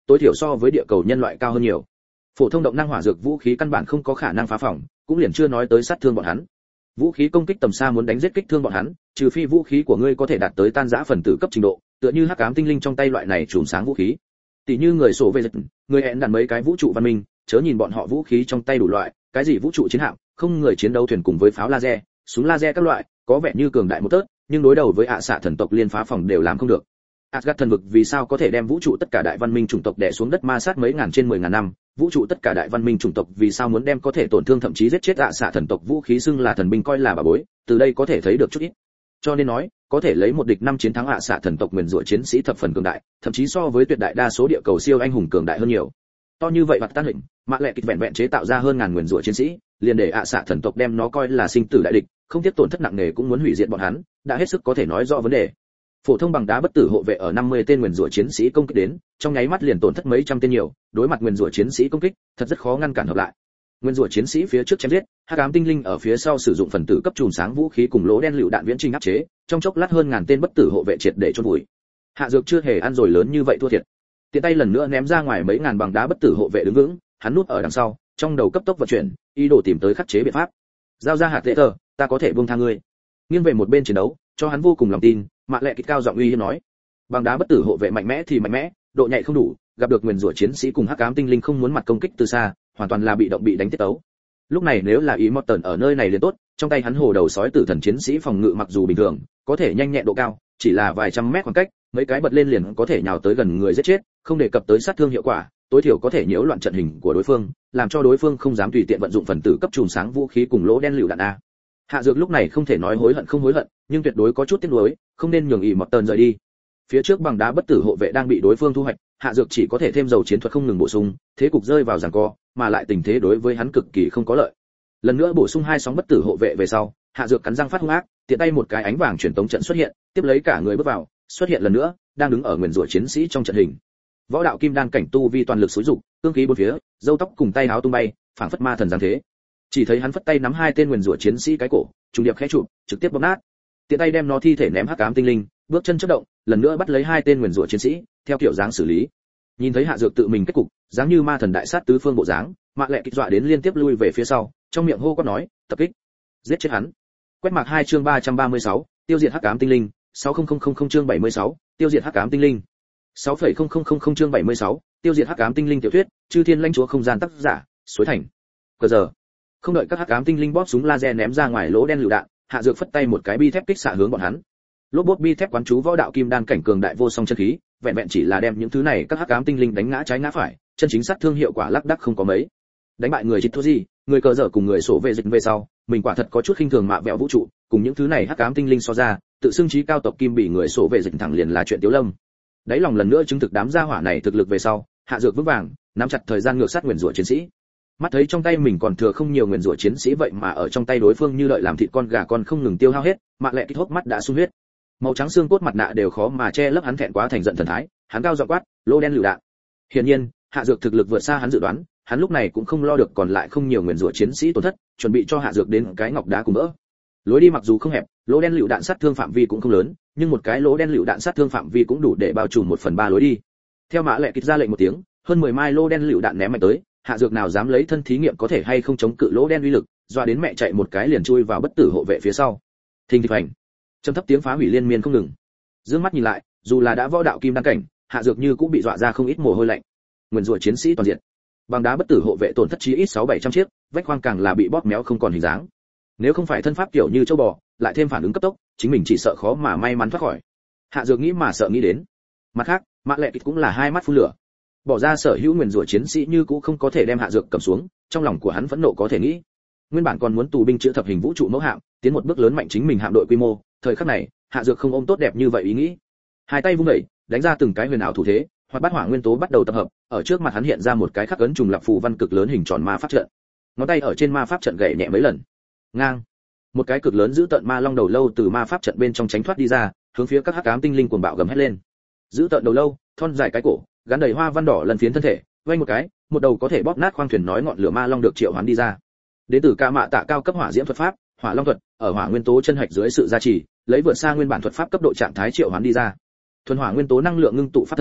tối thiểu so với địa cầu nhân loại cao hơn nhiều. Phổ thông động năng hỏa dược vũ khí căn bản không có khả năng phá phòng, cũng liền chưa nói tới sát thương bọn hắn. Vũ khí công kích tầm xa muốn đánh giết kích thương bọn hắn, trừ phi vũ khí của ngươi có thể đạt tới tan rã phần tử cấp trình độ, tựa như hắc ám tinh linh trong tay loại này chùm sáng vũ khí. Tỷ như người sổ về giật, người hẹn đàn mấy cái vũ trụ văn minh, chớ nhìn bọn họ vũ khí trong tay đủ loại, cái gì vũ trụ chiến hạm, không người chiến đấu thuyền cùng với pháo laser, súng laser các loại, có vẻ như cường đại một tớt, nhưng đối đầu với ạ xạ thần tộc liên phá phòng đều làm không được. Asgard thần vực vì sao có thể đem vũ trụ tất cả đại văn minh chủng tộc đè xuống đất ma sát mấy ngàn trên mười ngàn năm, vũ trụ tất cả đại văn minh chủng tộc vì sao muốn đem có thể tổn thương thậm chí giết chết ạ xạ thần tộc vũ khí xưng là thần binh coi là bà bối, từ đây có thể thấy được chút ít. Cho nên nói, có thể lấy một địch năm chiến thắng ạ xạ thần tộc nguyên rủa chiến sĩ thập phần cường đại, thậm chí so với tuyệt đại đa số địa cầu siêu anh hùng cường đại hơn nhiều. To như vậy hoặc tan hình, mạ lệ kịch vẹn vẹn chế tạo ra hơn ngàn nguyên rủa chiến sĩ, liền để ạ xạ thần tộc đem nó coi là sinh tử đại địch, không tiếp tổn thất nặng nề cũng muốn hủy diệt bọn hắn, đã hết sức có thể nói rõ vấn đề. Phổ thông bằng đá bất tử hộ vệ ở năm mươi tên nguyên rủa chiến sĩ công kích đến, trong nháy mắt liền tổn thất mấy trăm tên nhiều, đối mặt nguyên rủa chiến sĩ công kích, thật rất khó ngăn cản hợp lại. Nguyên rủa chiến sĩ phía trước chém giết, hắc ám tinh linh ở phía sau sử dụng phần tử cấp chùm sáng vũ khí cùng lỗ đen lựu đạn viễn trình áp chế, trong chốc lát hơn ngàn tên bất tử hộ vệ triệt để chôn vùi. Hạ Dược chưa hề ăn rồi lớn như vậy thua thiệt. Tiện tay lần nữa ném ra ngoài mấy ngàn bằng đá bất tử hộ vệ đứng vững, hắn núp ở đằng sau, trong đầu cấp tốc vận chuyển, ý đồ tìm tới khắc chế biện pháp. Giao ra hạt lệ tờ, ta có thể buông tha ngươi. Nghiêng về một bên chiến đấu, cho hắn vô cùng lòng tin, mạ lệ kịch cao giọng uy hiếp nói. Bằng đá bất tử hộ vệ mạnh mẽ thì mạnh mẽ, độ nhạy không đủ, gặp được nguyên rủa chiến sĩ cùng hắc ám tinh linh không muốn mặt công kích từ xa, hoàn toàn là bị động bị đánh tiết tấu. Lúc này nếu là Immortan ở nơi này liền tốt, trong tay hắn hồ đầu sói tử thần chiến sĩ phòng ngự mặc dù bình thường, có thể nhanh nhẹn độ cao, chỉ là vài trăm mét khoảng cách, mấy cái bật lên liền có thể nhào tới gần người giết chết, không đề cập tới sát thương hiệu quả, tối thiểu có thể nhiễu loạn trận hình của đối phương, làm cho đối phương không dám tùy tiện vận dụng phần tử cấp chùm sáng vũ khí cùng lỗ đen lựu đạn a. Hạ Dược lúc này không thể nói hối hận không hối hận, nhưng tuyệt đối có chút tiếc nuối, không nên nhường Immortan rời đi. Phía trước bằng đá bất tử hộ vệ đang bị đối phương thu hoạch, Hạ Dược chỉ có thể thêm dầu chiến thuật không ngừng bổ sung, thế cục rơi vào giằng co, mà lại tình thế đối với hắn cực kỳ không có lợi. Lần nữa bổ sung hai sóng bất tử hộ vệ về sau, Hạ Dược cắn răng phát hung ác, tiện tay một cái ánh vàng truyền tống trận xuất hiện, tiếp lấy cả người bước vào, xuất hiện lần nữa, đang đứng ở nguyên rủa chiến sĩ trong trận hình. Võ đạo kim đan cảnh tu vi toàn lực xúi dục, cương khí bốn phía, râu tóc cùng tay áo tung bay, phảng phất ma thần giáng thế. Chỉ thấy hắn phất tay nắm hai tên nguyên rủa chiến sĩ cái cổ, trùng điệp khẽ chụp, trực tiếp bóp nát. Tiện tay đem nó thi thể ném hắc ám tinh linh, bước chân chớp động, lần nữa bắt lấy hai tên nguyên rủa chiến sĩ, theo kiểu dáng xử lý. Nhìn thấy Hạ Dược tự mình kết cục, dáng như ma thần đại sát tứ phương bộ dáng, Mạc Lệ kích dọa đến liên tiếp lui về phía sau, trong miệng hô quát nói, tập kích, giết chết hắn. Quét mạc hai chương ba trăm ba mươi sáu, tiêu diệt hắc ám tinh linh, sáu nghìn chương bảy mươi sáu, tiêu diệt hắc ám tinh linh. sáu nghìn chương bảy mươi sáu, tiêu diệt hắc ám tinh linh tiểu thuyết, Chư Thiên lãnh chúa không gian tác giả, Suối Thành. Cờ giờ. Không đợi các hắc ám tinh linh bóp súng laser ném ra ngoài lỗ đen lựu đạn, Hạ Dược phất tay một cái bi thép kích xạ hướng bọn hắn. Lốp bốp bi thép quán chú võ đạo kim đan cảnh cường đại vô song chân khí, vẹn vẹn chỉ là đem những thứ này các hắc ám tinh linh đánh ngã trái ngã phải, chân chính sát thương hiệu quả lác đác không có mấy. Đánh bại người chít thua gì, người cờ dở cùng người sổ về dịch về sau, mình quả thật có chút khinh thường mạ vẹo vũ trụ, cùng những thứ này hắc ám tinh linh so ra, tự xưng trí cao tộc kim bị người sổ về dịch thẳng liền là chuyện tiếu lâm. Đáy lòng lần nữa chứng thực đám gia hỏa này thực lực về sau, Hạ Dược vững vàng, nắm chặt thời gian ngược sát nguyên rủa chiến sĩ. Mắt thấy trong tay mình còn thừa không nhiều nguyên rủa chiến sĩ vậy mà ở trong tay đối phương như đợi làm thịt con gà con không ngừng tiêu hao hết, Mạ Lệ kích hốc mắt đã sung huyết. Màu trắng xương cốt mặt nạ đều khó mà che lấp hắn thẹn quá thành giận thần thái, hắn cao giọng quát, lô đen lựu đạn. Hiển nhiên, Hạ Dược thực lực vượt xa hắn dự đoán, hắn lúc này cũng không lo được còn lại không nhiều nguyên rủa chiến sĩ tổn thất, chuẩn bị cho Hạ Dược đến cái ngọc đá cùng mỡ. Lối đi mặc dù không hẹp, lỗ đen lựu đạn sát thương phạm vi cũng không lớn, nhưng một cái lỗ đen lựu đạn sát thương phạm vi cũng đủ để bao trùm một phần ba lối đi. Theo Mã Lệ kích ra lệnh một tiếng, hơn mười mai lỗ đen lựu đạn ném mạnh tới, Hạ Dược nào dám lấy thân thí nghiệm có thể hay không chống cự lỗ đen uy lực, doa đến mẹ chạy một cái liền chui vào bất tử hộ vệ phía sau. Thình thịch hành, trầm thấp tiếng phá hủy liên miên không ngừng. Dương mắt nhìn lại, dù là đã võ đạo kim đan cảnh, Hạ Dược như cũng bị dọa ra không ít mồ hôi lạnh. Nguyên rủa chiến sĩ toàn diện, bằng đá bất tử hộ vệ tổn thất chí ít sáu bảy trăm chiếc, vách khoang càng là bị bóp méo không còn hình dáng. Nếu không phải thân pháp kiểu như châu bò, lại thêm phản ứng cấp tốc, chính mình chỉ sợ khó mà may mắn thoát khỏi. Hạ Dược nghĩ mà sợ nghĩ đến. Mặt khác, Mã Lệ kích cũng là hai mắt phun lửa. Bỏ ra sở hữu nguyên rủa chiến sĩ như cũng không có thể đem Hạ Dược cầm xuống, trong lòng của hắn phẫn nộ có thể nghĩ. Nguyên bản còn muốn tù binh chữa thập hình vũ trụ mẫu hạm, tiến một bước lớn mạnh chính mình hạm đội quy mô, thời khắc này, Hạ Dược không ôm tốt đẹp như vậy ý nghĩ. Hai tay vung đẩy, đánh ra từng cái huyền ảo thủ thế, hoặc bát hỏa nguyên tố bắt đầu tập hợp, ở trước mặt hắn hiện ra một cái khắc ấn trùng lập phù văn cực lớn hình tròn ma pháp trận. Ngón tay ở trên ma pháp trận gảy nhẹ mấy lần. Ngang. Một cái cực lớn giữ tận ma long đầu lâu từ ma pháp trận bên trong tránh thoát đi ra, hướng phía các hắc ám tinh linh cuồng bạo gầm hét lên. Giữ tận đầu lâu, thon dài cái cổ, gắn đầy hoa văn đỏ lần phiến thân thể, vây một cái, một đầu có thể bóp nát khoang thuyền nói ngọn lửa ma long được triệu hoán đi ra. Đến từ ca mạ tạ cao cấp hỏa diễm thuật pháp, hỏa long thuật, ở hỏa nguyên tố chân hạch dưới sự gia trì, lấy vượt xa nguyên bản thuật pháp cấp độ trạng thái triệu hoán đi ra. Thuần hỏa nguyên tố năng lượng ngưng tụ pháp thân,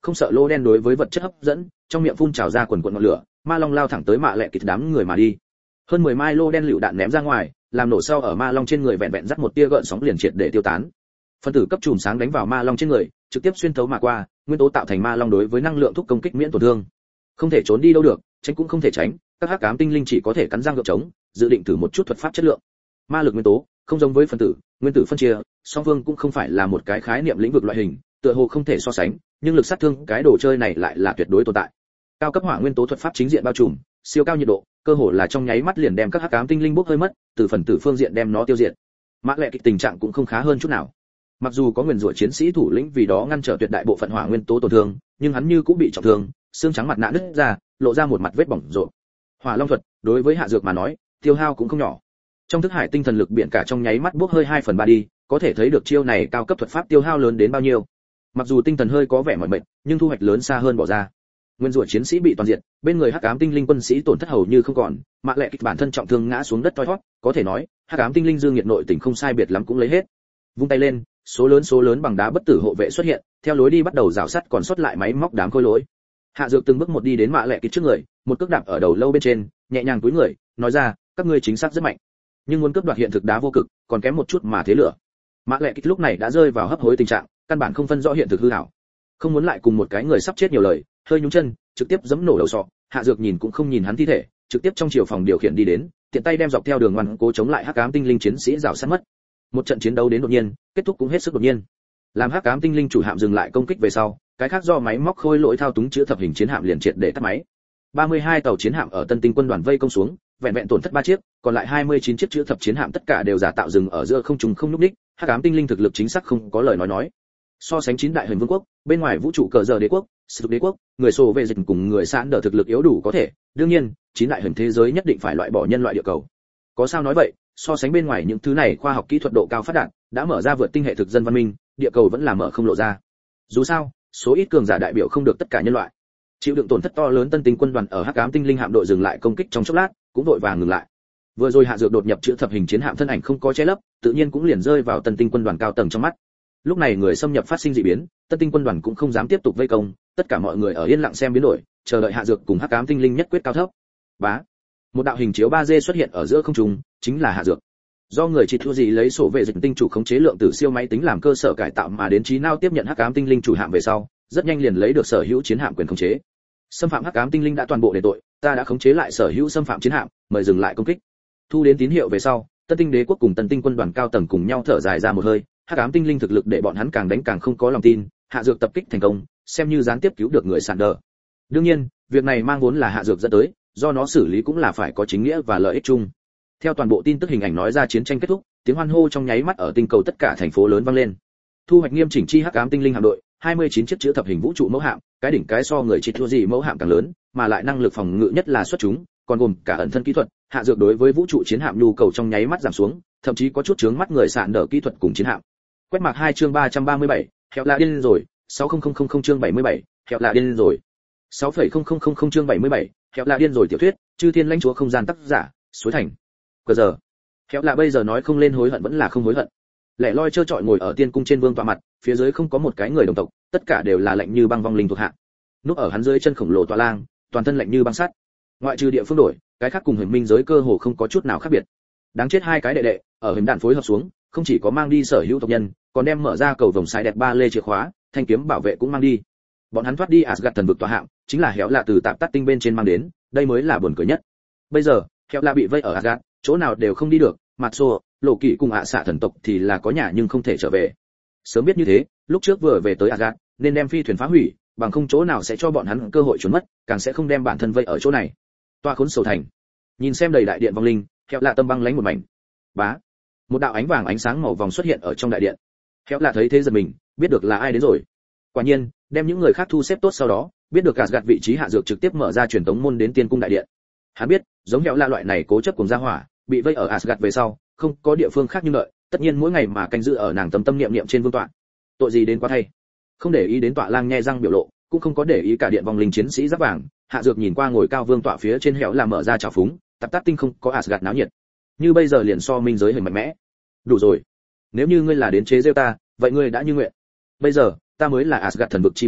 không sợ lô đen đối với vật chất hấp dẫn, trong miệng phun trào ra quần quần ngọn lửa, ma long lao thẳng tới mạ lệ kịt đám người mà đi. Hơn mười mai lô đen lựu đạn ném ra ngoài, làm nổ sau ở ma long trên người vẹn vẹn dắt một tia gợn sóng liền triệt để tiêu tán. Phân tử cấp chùm sáng đánh vào ma long trên người, trực tiếp xuyên thấu mà qua, nguyên tố tạo thành ma long đối với năng lượng thúc công kích miễn tổn thương. Không thể trốn đi đâu được, tránh cũng không thể tránh, các hắc ám tinh linh chỉ có thể cắn răng gượng chống, dự định thử một chút thuật pháp chất lượng. Ma lực nguyên tố, không giống với phân tử, nguyên tử phân chia, song phương cũng không phải là một cái khái niệm lĩnh vực loại hình, tựa hồ không thể so sánh, nhưng lực sát thương cái đồ chơi này lại là tuyệt đối tồn tại. Cao cấp hỏa nguyên tố thuật pháp chính diện bao trùm, siêu cao nhiệt độ, cơ hồ là trong nháy mắt liền đem các hắc ám tinh linh bốc hơi mất, từ phần tử phương diện đem nó tiêu diệt. Mã lệ kịch tình trạng cũng không khá hơn chút nào. Mặc dù có nguyên rủa chiến sĩ thủ lĩnh vì đó ngăn trở tuyệt đại bộ phận hỏa nguyên tố tổn thương, nhưng hắn như cũng bị trọng thương, xương trắng mặt nạ nứt ra, lộ ra một mặt vết bỏng rộn. Hỏa long thuật, đối với hạ dược mà nói, tiêu hao cũng không nhỏ. Trong thức hải tinh thần lực biển cả trong nháy mắt bốc hơi hai phần ba đi, có thể thấy được chiêu này cao cấp thuật pháp tiêu hao lớn đến bao nhiêu. Mặc dù tinh thần hơi có vẻ mỏi mệt, nhưng thu hoạch lớn xa hơn bỏ ra. Nguyên rủa chiến sĩ bị toàn diệt, bên người hắc ám tinh linh quân sĩ tổn thất hầu như không còn, mạ lệ kịch bản thân trọng thương ngã xuống đất toi thoát, có thể nói hắc ám tinh linh dương nhiệt nội tình không sai biệt lắm cũng lấy hết. Vung tay lên, số lớn số lớn bằng đá bất tử hộ vệ xuất hiện, theo lối đi bắt đầu rào sắt còn sót lại máy móc đám khôi lỗi. Hạ dược từng bước một đi đến mạ lệ kịch trước người, một cước đạp ở đầu lâu bên trên, nhẹ nhàng cúi người, nói ra, các ngươi chính xác rất mạnh, nhưng muốn cướp đoạt hiện thực đá vô cực, còn kém một chút mà thế lửa. Mạ lệ kịch lúc này đã rơi vào hấp hối tình trạng, căn bản không phân rõ hiện thực hư ảo, không muốn lại cùng một cái người sắp chết nhiều lời, hơi nhúng chân, trực tiếp giẫm nổ đầu sọ. Hạ dược nhìn cũng không nhìn hắn thi thể, trực tiếp trong chiều phòng điều khiển đi đến, tiện tay đem dọc theo đường ngoằn cố chống lại hắc ám tinh linh chiến sĩ rào sát mất. Một trận chiến đấu đến đột nhiên, kết thúc cũng hết sức đột nhiên. Làm hắc ám tinh linh chủ hạm dừng lại công kích về sau, cái khác do máy móc khôi lỗi thao túng chữa thập hình chiến hạm liền triệt để tắt máy. ba mươi hai tàu chiến hạm ở Tân Tinh quân đoàn vây công xuống, vẹn vẹn tổn thất ba chiếc, còn lại hai mươi chín chiếc chữa thập chiến hạm tất cả đều giả tạo dừng ở giữa không trung không nhúc nhích, hắc ám tinh linh thực lực chính xác không có lời nói nói. So sánh chín đại hình vương quốc, bên ngoài vũ trụ cờ giờ đế quốc, sự đế quốc, người sổ về dịch cùng người sẵn đỡ thực lực yếu đủ có thể, đương nhiên, chín đại hình thế giới nhất định phải loại bỏ nhân loại địa cầu. Có sao nói vậy, so sánh bên ngoài những thứ này khoa học kỹ thuật độ cao phát đạt, đã mở ra vượt tinh hệ thực dân văn minh, địa cầu vẫn là mở không lộ ra. Dù sao, số ít cường giả đại biểu không được tất cả nhân loại. Chịu đựng tổn thất to lớn Tân Tinh quân đoàn ở hắc ám tinh linh hạm đội dừng lại công kích trong chốc lát, cũng đội vàng ngừng lại. Vừa rồi hạ dược đột nhập chữa thập hình chiến hạm thân ảnh không có che lấp, tự nhiên cũng liền rơi vào Tân Tinh quân đoàn cao tầng trong mắt. Lúc này người xâm nhập phát sinh dị biến, Tân Tinh quân đoàn cũng không dám tiếp tục vây công, tất cả mọi người ở yên lặng xem biến đổi, chờ đợi hạ dược cùng hắc ám tinh linh nhất quyết cao thấp. Bá, một đạo hình chiếu ba D xuất hiện ở giữa không trung, chính là hạ dược. Do người chỉ thua gì lấy sổ vệ dịch tinh chủ khống chế lượng tử siêu máy tính làm cơ sở cải tạo mà đến trí não tiếp nhận hắc ám tinh linh chủ hạm về sau, rất nhanh liền lấy được sở hữu chiến hạm quyền khống chế. Xâm phạm hắc ám tinh linh đã toàn bộ đền tội, ta đã khống chế lại sở hữu xâm phạm chiến hạm, mời dừng lại công kích. Thu đến tín hiệu về sau, Tân Tinh đế quốc cùng Tân Tinh quân đoàn cao tầng cùng nhau thở dài ra một hơi, hắc ám tinh linh thực lực để bọn hắn càng đánh càng không có lòng tin, hạ dược tập kích thành công, xem như gián tiếp cứu được người sàn đờ. Đương nhiên, việc này mang vốn là hạ dược dẫn tới, do nó xử lý cũng là phải có chính nghĩa và lợi ích chung. Theo toàn bộ tin tức hình ảnh nói ra chiến tranh kết thúc, tiếng hoan hô trong nháy mắt ở tinh cầu tất cả thành phố lớn vang lên. Thu hoạch nghiêm chỉnh chi hắc ám tinh linh hạm đội, hai mươi chín chiếc chữa thập hình vũ trụ mẫu hạm, cái đỉnh cái so người chỉ thua gì mẫu hạm càng lớn, mà lại năng lực phòng ngự nhất là xuất chúng, còn gồm cả ẩn thân kỹ thuật, hạ dược đối với vũ trụ chiến hạm nhu cầu trong nháy mắt giảm xuống, thậm chí có chút chướng mắt người sạn đỡ kỹ thuật cùng chiến hạm. Quét mạc hai chương ba trăm ba mươi bảy, hẹo là điên rồi, sáu không không không không chương bảy mươi bảy, hẹo là điên rồi. sáu phẩy không không không không chương bảy mươi bảy, hẹo là điên rồi tiểu thuyết, chư thiên lãnh chúa không gian tác giả, suối thành. Cờ giờ. Hẹo là bây giờ nói không lên hối hận vẫn là không hối hận. Lẻ loi trơ trọi ngồi ở tiên cung trên vương tọa mặt, phía dưới không có một cái người đồng tộc, tất cả đều là lạnh như băng vong linh thuộc hạ. Núp ở hắn dưới chân khổng lồ tọa lang, toàn thân lạnh như băng sắt. Ngoại trừ địa phương đổi, cái khác cùng hình minh giới cơ hồ không có chút nào khác biệt. Đáng chết hai cái đệ đệ, ở hình đạn phối hợp xuống, không chỉ có mang đi sở hữu tộc nhân, còn đem mở ra cầu vồng sai đẹp ba lê chìa khóa, thanh kiếm bảo vệ cũng mang đi. Bọn hắn thoát đi Asgard thần vực tọa hạng, chính là Héo là từ tạp tắc tinh bên trên mang đến, đây mới là buồn cười nhất. Bây giờ, Héo là bị vây ở Asgard, chỗ nào đều không đi được, mặt xô, lộ kỵ cùng ạ xạ thần tộc thì là có nhà nhưng không thể trở về. Sớm biết như thế, lúc trước vừa về tới Asgard, nên đem phi thuyền phá hủy, bằng không chỗ nào sẽ cho bọn hắn cơ hội trốn mất, càng sẽ không đem bản thân vây ở chỗ này. Toa khốn sầu thành. Nhìn xem đầy đại điện vong linh, Héo là tâm băng lãnh một mảnh. Bá, một đạo ánh vàng ánh sáng màu vòng xuất hiện ở trong đại điện. Héo là thấy thế giật mình, biết được là ai đến rồi. Quả nhiên, đem những người khác thu xếp tốt sau đó, biết được Asgard vị trí hạ dược trực tiếp mở ra truyền tống môn đến tiên cung đại điện. Hắn biết, giống Héo là loại này cố chấp cùng gia hỏa, bị vây ở Asgard về sau, không có địa phương khác như lợi, tất nhiên mỗi ngày mà canh giữ ở nàng tâm tâm niệm niệm trên vương tọa. Tội gì đến quá thay. Không để ý đến tọa lang nhe răng biểu lộ, cũng không có để ý cả điện vong linh chiến sĩ giáp vàng, hạ dược nhìn qua ngồi cao vương tọa phía trên Héo là mở ra trào phúng, tập tác tinh không có Asgard náo nhiệt. Như bây giờ liền so minh giới hình mạnh mẽ. Đủ rồi. Nếu như ngươi là đến chế giễu ta, vậy ngươi đã như nguyện. Bây giờ, ta mới là Asgard thần vực chi vương,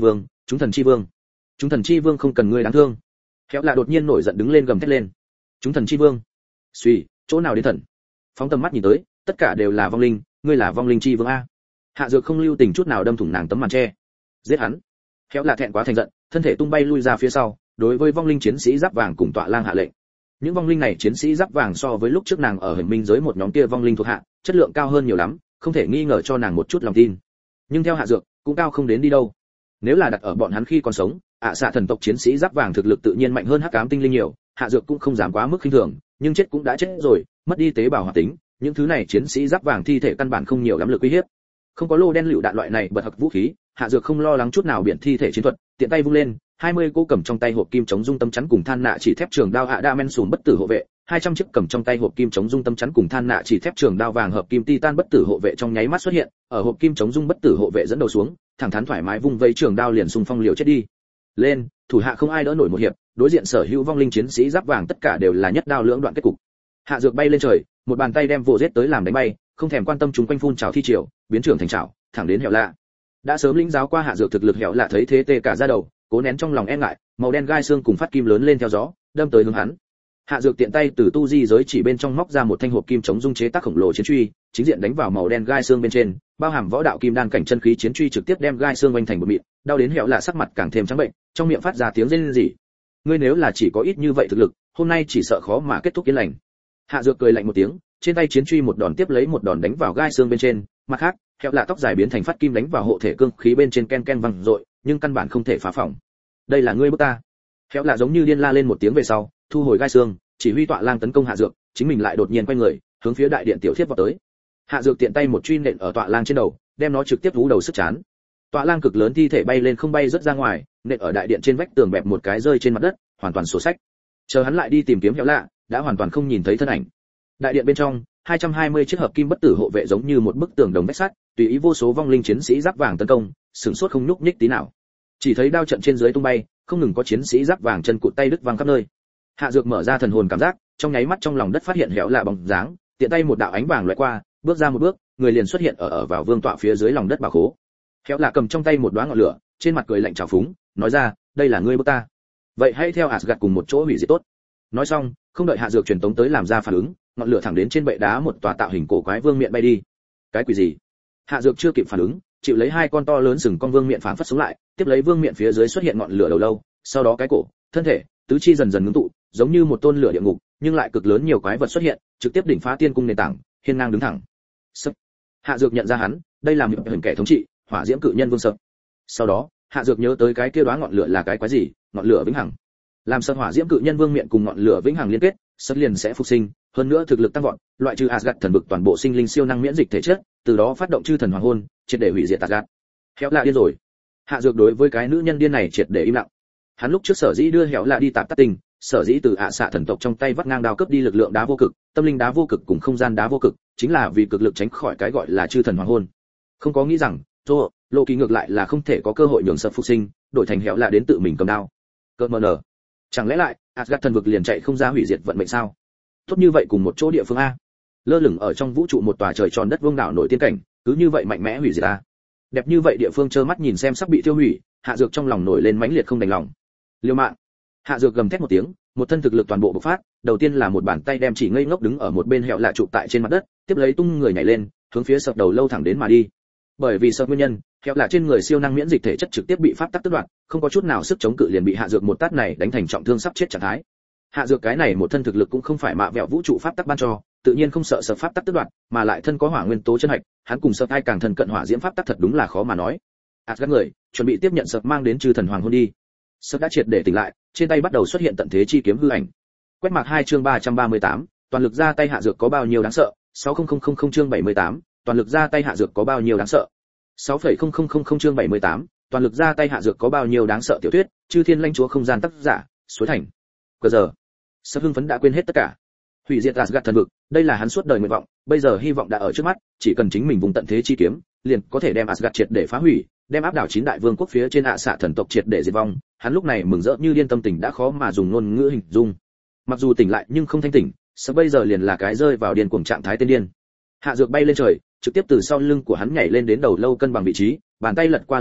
chúng thần chi vương, chúng thần chi vương không cần ngươi đáng thương. Khéo là đột nhiên nổi giận đứng lên gầm thét lên, chúng thần chi vương. Suy, chỗ nào đến thần? Phóng tầm mắt nhìn tới, tất cả đều là vong linh, ngươi là vong linh chi vương a. Hạ Dược không lưu tình chút nào đâm thủng nàng tấm màn che. Giết hắn. Khéo là thẹn quá thành giận, thân thể tung bay lui ra phía sau, đối với vong linh chiến sĩ giáp vàng cùng tọa lang hạ lệnh. Những vong linh này chiến sĩ giáp vàng so với lúc trước nàng ở hình minh giới một nhóm kia vong linh thuộc hạ, chất lượng cao hơn nhiều lắm, không thể nghi ngờ cho nàng một chút lòng tin. Nhưng theo Hạ Dược, cũng cao không đến đi đâu. Nếu là đặt ở bọn hắn khi còn sống, ạ xạ thần tộc chiến sĩ giáp vàng thực lực tự nhiên mạnh hơn hắc ám tinh linh nhiều, Hạ Dược cũng không dám quá mức khinh thường, nhưng chết cũng đã chết rồi, mất đi tế bào hoạt tính, những thứ này chiến sĩ giáp vàng thi thể căn bản không nhiều lắm lực uy hiếp. Không có lô đen lựu đạn loại này bật hặc vũ khí, Hạ Dược không lo lắng chút nào biển thi thể chiến thuật, tiện tay vung lên, hai mươi cô cầm trong tay hộp kim chống dung tâm chắn cùng than nạ chỉ thép trường đao hạ đa men sùn bất tử hộ vệ, hai trăm chiếc cầm trong tay hộp kim chống dung tâm chắn cùng than nạ chỉ thép trường đao vàng hợp kim titan bất tử hộ vệ trong nháy mắt xuất hiện, ở hộp kim chống dung bất tử hộ vệ dẫn đầu xuống, thẳng thắn thoải mái vung vây trường đao liền xung phong liều chết đi. Lên, thủ hạ không ai đỡ nổi một hiệp, đối diện sở hữu vong linh chiến sĩ giáp vàng tất cả đều là nhất đao lưỡng đoạn kết cục. Hạ Dược bay lên trời, một bàn tay đem vồ giết tới làm đánh bay, không thèm quan tâm chúng quanh phun trào thi triều, biến trưởng thành trảo, thẳng đến Hẻo Lạ. Đã sớm lĩnh giáo qua Hạ Dược thực lực Hẻo Lạ thấy thế tê cả da đầu, cố nén trong lòng e ngại, màu đen gai xương cùng phát kim lớn lên theo gió, đâm tới hướng hắn. Hạ Dược tiện tay từ tu di giới chỉ bên trong móc ra một thanh hộp kim chống dung chế tác khổng lồ chiến truy, chính diện đánh vào màu đen gai xương bên trên, bao hàm võ đạo kim đan cảnh chân khí chiến truy trực tiếp đem gai xương vành thành một mịn, đau đến Hẻo Lạ sắc mặt càng thêm trắng bệnh, trong miệng phát ra tiếng rên rỉ. Ngươi nếu là chỉ có ít như vậy thực lực, hôm nay chỉ sợ khó mà kết thúc yên lành. Hạ Dược cười lạnh một tiếng, trên tay chiến truy một đòn tiếp lấy một đòn đánh vào gai xương bên trên, mặt khác, Hẻo Lạ tóc dài biến thành phát kim đánh vào hộ thể cương khí bên trên ken ken vang dội, nhưng căn bản không thể phá phỏng. Đây là ngươi bức ta. Hẻo Lạ giống như điên la lên một tiếng về sau, thu hồi gai xương, chỉ huy tọa lang tấn công Hạ Dược, chính mình lại đột nhiên quay người, hướng phía đại điện tiểu thiết vọt tới. Hạ Dược tiện tay một truy nện ở tọa lang trên đầu, đem nó trực tiếp vú đầu sức chán. Tọa lang cực lớn thi thể bay lên không bay rất ra ngoài, nện ở đại điện trên vách tường bẹp một cái rơi trên mặt đất, hoàn toàn sổ sách. Chờ hắn lại đi tìm kiếm Hẻo Lạ, đã hoàn toàn không nhìn thấy thân ảnh. Đại điện bên trong, hai trăm hai mươi chiếc hợp kim bất tử hộ vệ giống như một bức tường đồng vách sắt, tùy ý vô số vong linh chiến sĩ giáp vàng tấn công, sửng sốt không nhúc nhích tí nào. Chỉ thấy đao trận trên dưới tung bay, không ngừng có chiến sĩ giáp vàng chân cụt tay đứt văng khắp nơi. Hạ Dược mở ra thần hồn cảm giác, trong nháy mắt trong lòng đất phát hiện Hẻo Lạ bóng dáng, tiện tay một đạo ánh vàng lóe qua, bước ra một bước, người liền xuất hiện ở ở vào vương tọa phía dưới lòng đất bảo khố. Hẻo Lạ cầm trong tay một đóa ngọn lửa, trên mặt cười lạnh trào phúng, nói ra, đây là ngươi bức ta. Vậy hãy theo Asgard cùng một chỗ hủy diệt tốt. Nói xong, không đợi Hạ Dược truyền tống tới làm ra phản ứng, ngọn lửa thẳng đến trên bệ đá một tòa tạo hình cổ quái vương miện bay đi. Cái quỷ gì? Hạ Dược chưa kịp phản ứng, chịu lấy hai con to lớn sừng con vương miện phản phất xuống lại, tiếp lấy vương miện phía dưới xuất hiện ngọn lửa đầu lâu, sau đó cái cổ, thân thể, tứ chi dần dần ngưng tụ, giống như một tôn lửa địa ngục, nhưng lại cực lớn nhiều quái vật xuất hiện, trực tiếp đỉnh phá tiên cung nền tảng, hiên ngang đứng thẳng. Sập. Hạ Dược nhận ra hắn, đây là một hình kẻ thống trị, hỏa diễm cự nhân vương Sập. Sau đó, Hạ Dược nhớ tới cái kia đóa ngọn lửa là cái quái gì, ngọn lửa vĩnh hằng. Làm Sập hỏa diễm cự nhân vương miện cùng ngọn lửa vĩnh hằng liên kết, Sập liền sẽ phục sinh, hơn nữa thực lực tăng vọt, loại trừ Asgard thần vực toàn bộ sinh linh siêu năng miễn dịch thể chất, từ đó phát động chư thần hoàng hôn, triệt để hủy diệt Asgard. Hẻo Lạ điên rồi. Hạ Dược đối với cái nữ nhân điên này triệt để im lặng. Hắn lúc trước sở dĩ đưa Hẻo Lạ đi tạp tắc tình, sở dĩ từ ạ xạ thần tộc trong tay vắt ngang đao cướp đi lực lượng đá vô cực, tâm linh đá vô cực cùng không gian đá vô cực, chính là vì cực lực tránh khỏi cái gọi là chư thần hoàng hôn. Không có nghĩ rằng, Thor, Lộ Kỳ ngược lại là không thể có cơ hội nhường Sập phục sinh, đổi thành Hẻo Lạ đến tự mình cầm đao. Cơ mờ nở. Chẳng lẽ lại, Asgard thần vực liền chạy không ra hủy diệt vận mệnh sao? Tốt như vậy cùng một chỗ địa phương a. Lơ lửng ở trong vũ trụ một tòa trời tròn đất vuông đảo nổi tiên cảnh, cứ như vậy mạnh mẽ hủy diệt a. Đẹp như vậy địa phương trơ mắt nhìn xem sắp bị tiêu hủy, Hạ Dược trong lòng nổi lên mãnh liệt không đành lòng. Liêu mạng. Hạ Dược gầm thét một tiếng, một thân thực lực toàn bộ bộc phát, đầu tiên là một bàn tay đem chỉ ngây ngốc đứng ở một bên Hẻo Lạ trụ tại trên mặt đất, tiếp lấy tung người nhảy lên, hướng phía Sập đầu lâu thẳng đến mà đi. Bởi vì Sập nguyên nhân, Hẻo Lạ trên người siêu năng miễn dịch thể chất trực tiếp bị pháp tắc tước đoạt, không có chút nào sức chống cự liền bị Hạ Dược một tát này đánh thành trọng thương sắp chết trạng thái. Hạ Dược cái này một thân thực lực cũng không phải mạ vẹo vũ trụ pháp tắc ban cho, tự nhiên không sợ Sập pháp tắc tước đoạt, mà lại thân có hỏa nguyên tố chân hạch, hắn cùng Sập ai càng thân cận hỏa diễm pháp tắc thật đúng là khó mà nói. Asgard người, chuẩn bị tiếp nhận Sập mang đến chư thần hoàng hôn đi. Sập đã triệt để tỉnh lại, trên tay bắt đầu xuất hiện tận thế chi kiếm hư ảnh. Quét mạc hai chương ba trăm ba mươi tám, toàn lực ra tay Hạ Dược có bao nhiêu đáng sợ, sáu nghìn chương bảy mươi tám, toàn lực ra tay Hạ Dược có bao nhiêu đáng sợ. sáu nghìn chương bảy mươi tám, toàn lực ra tay Hạ Dược có bao nhiêu đáng sợ tiểu thuyết, Chư Thiên Lãnh Chúa không gian tác giả, Suối Thành. Cờ giờ, Sập hưng phấn đã quên hết tất cả. Hủy diệt Asgard thần vực, đây là hắn suốt đời nguyện vọng, bây giờ hy vọng đã ở trước mắt, chỉ cần chính mình vùng tận thế chi kiếm, liền có thể đem Asgard triệt để phá hủy, đem áp đảo chín đại vương quốc phía trên ạ xạ thần tộc triệt để diệt vong. Hắn lúc này mừng rỡ như điên, tâm tình đã khó mà dùng ngôn ngữ hình dung. Mặc dù tỉnh lại nhưng không thanh tỉnh, Sập bây giờ liền là cái rơi vào điên cuồng trạng thái tên điên. Hạ Dược bay lên trời, trực tiếp từ sau lưng của hắn nhảy lên đến đầu lâu cân bằng vị trí, bàn tay lật qua lật lại,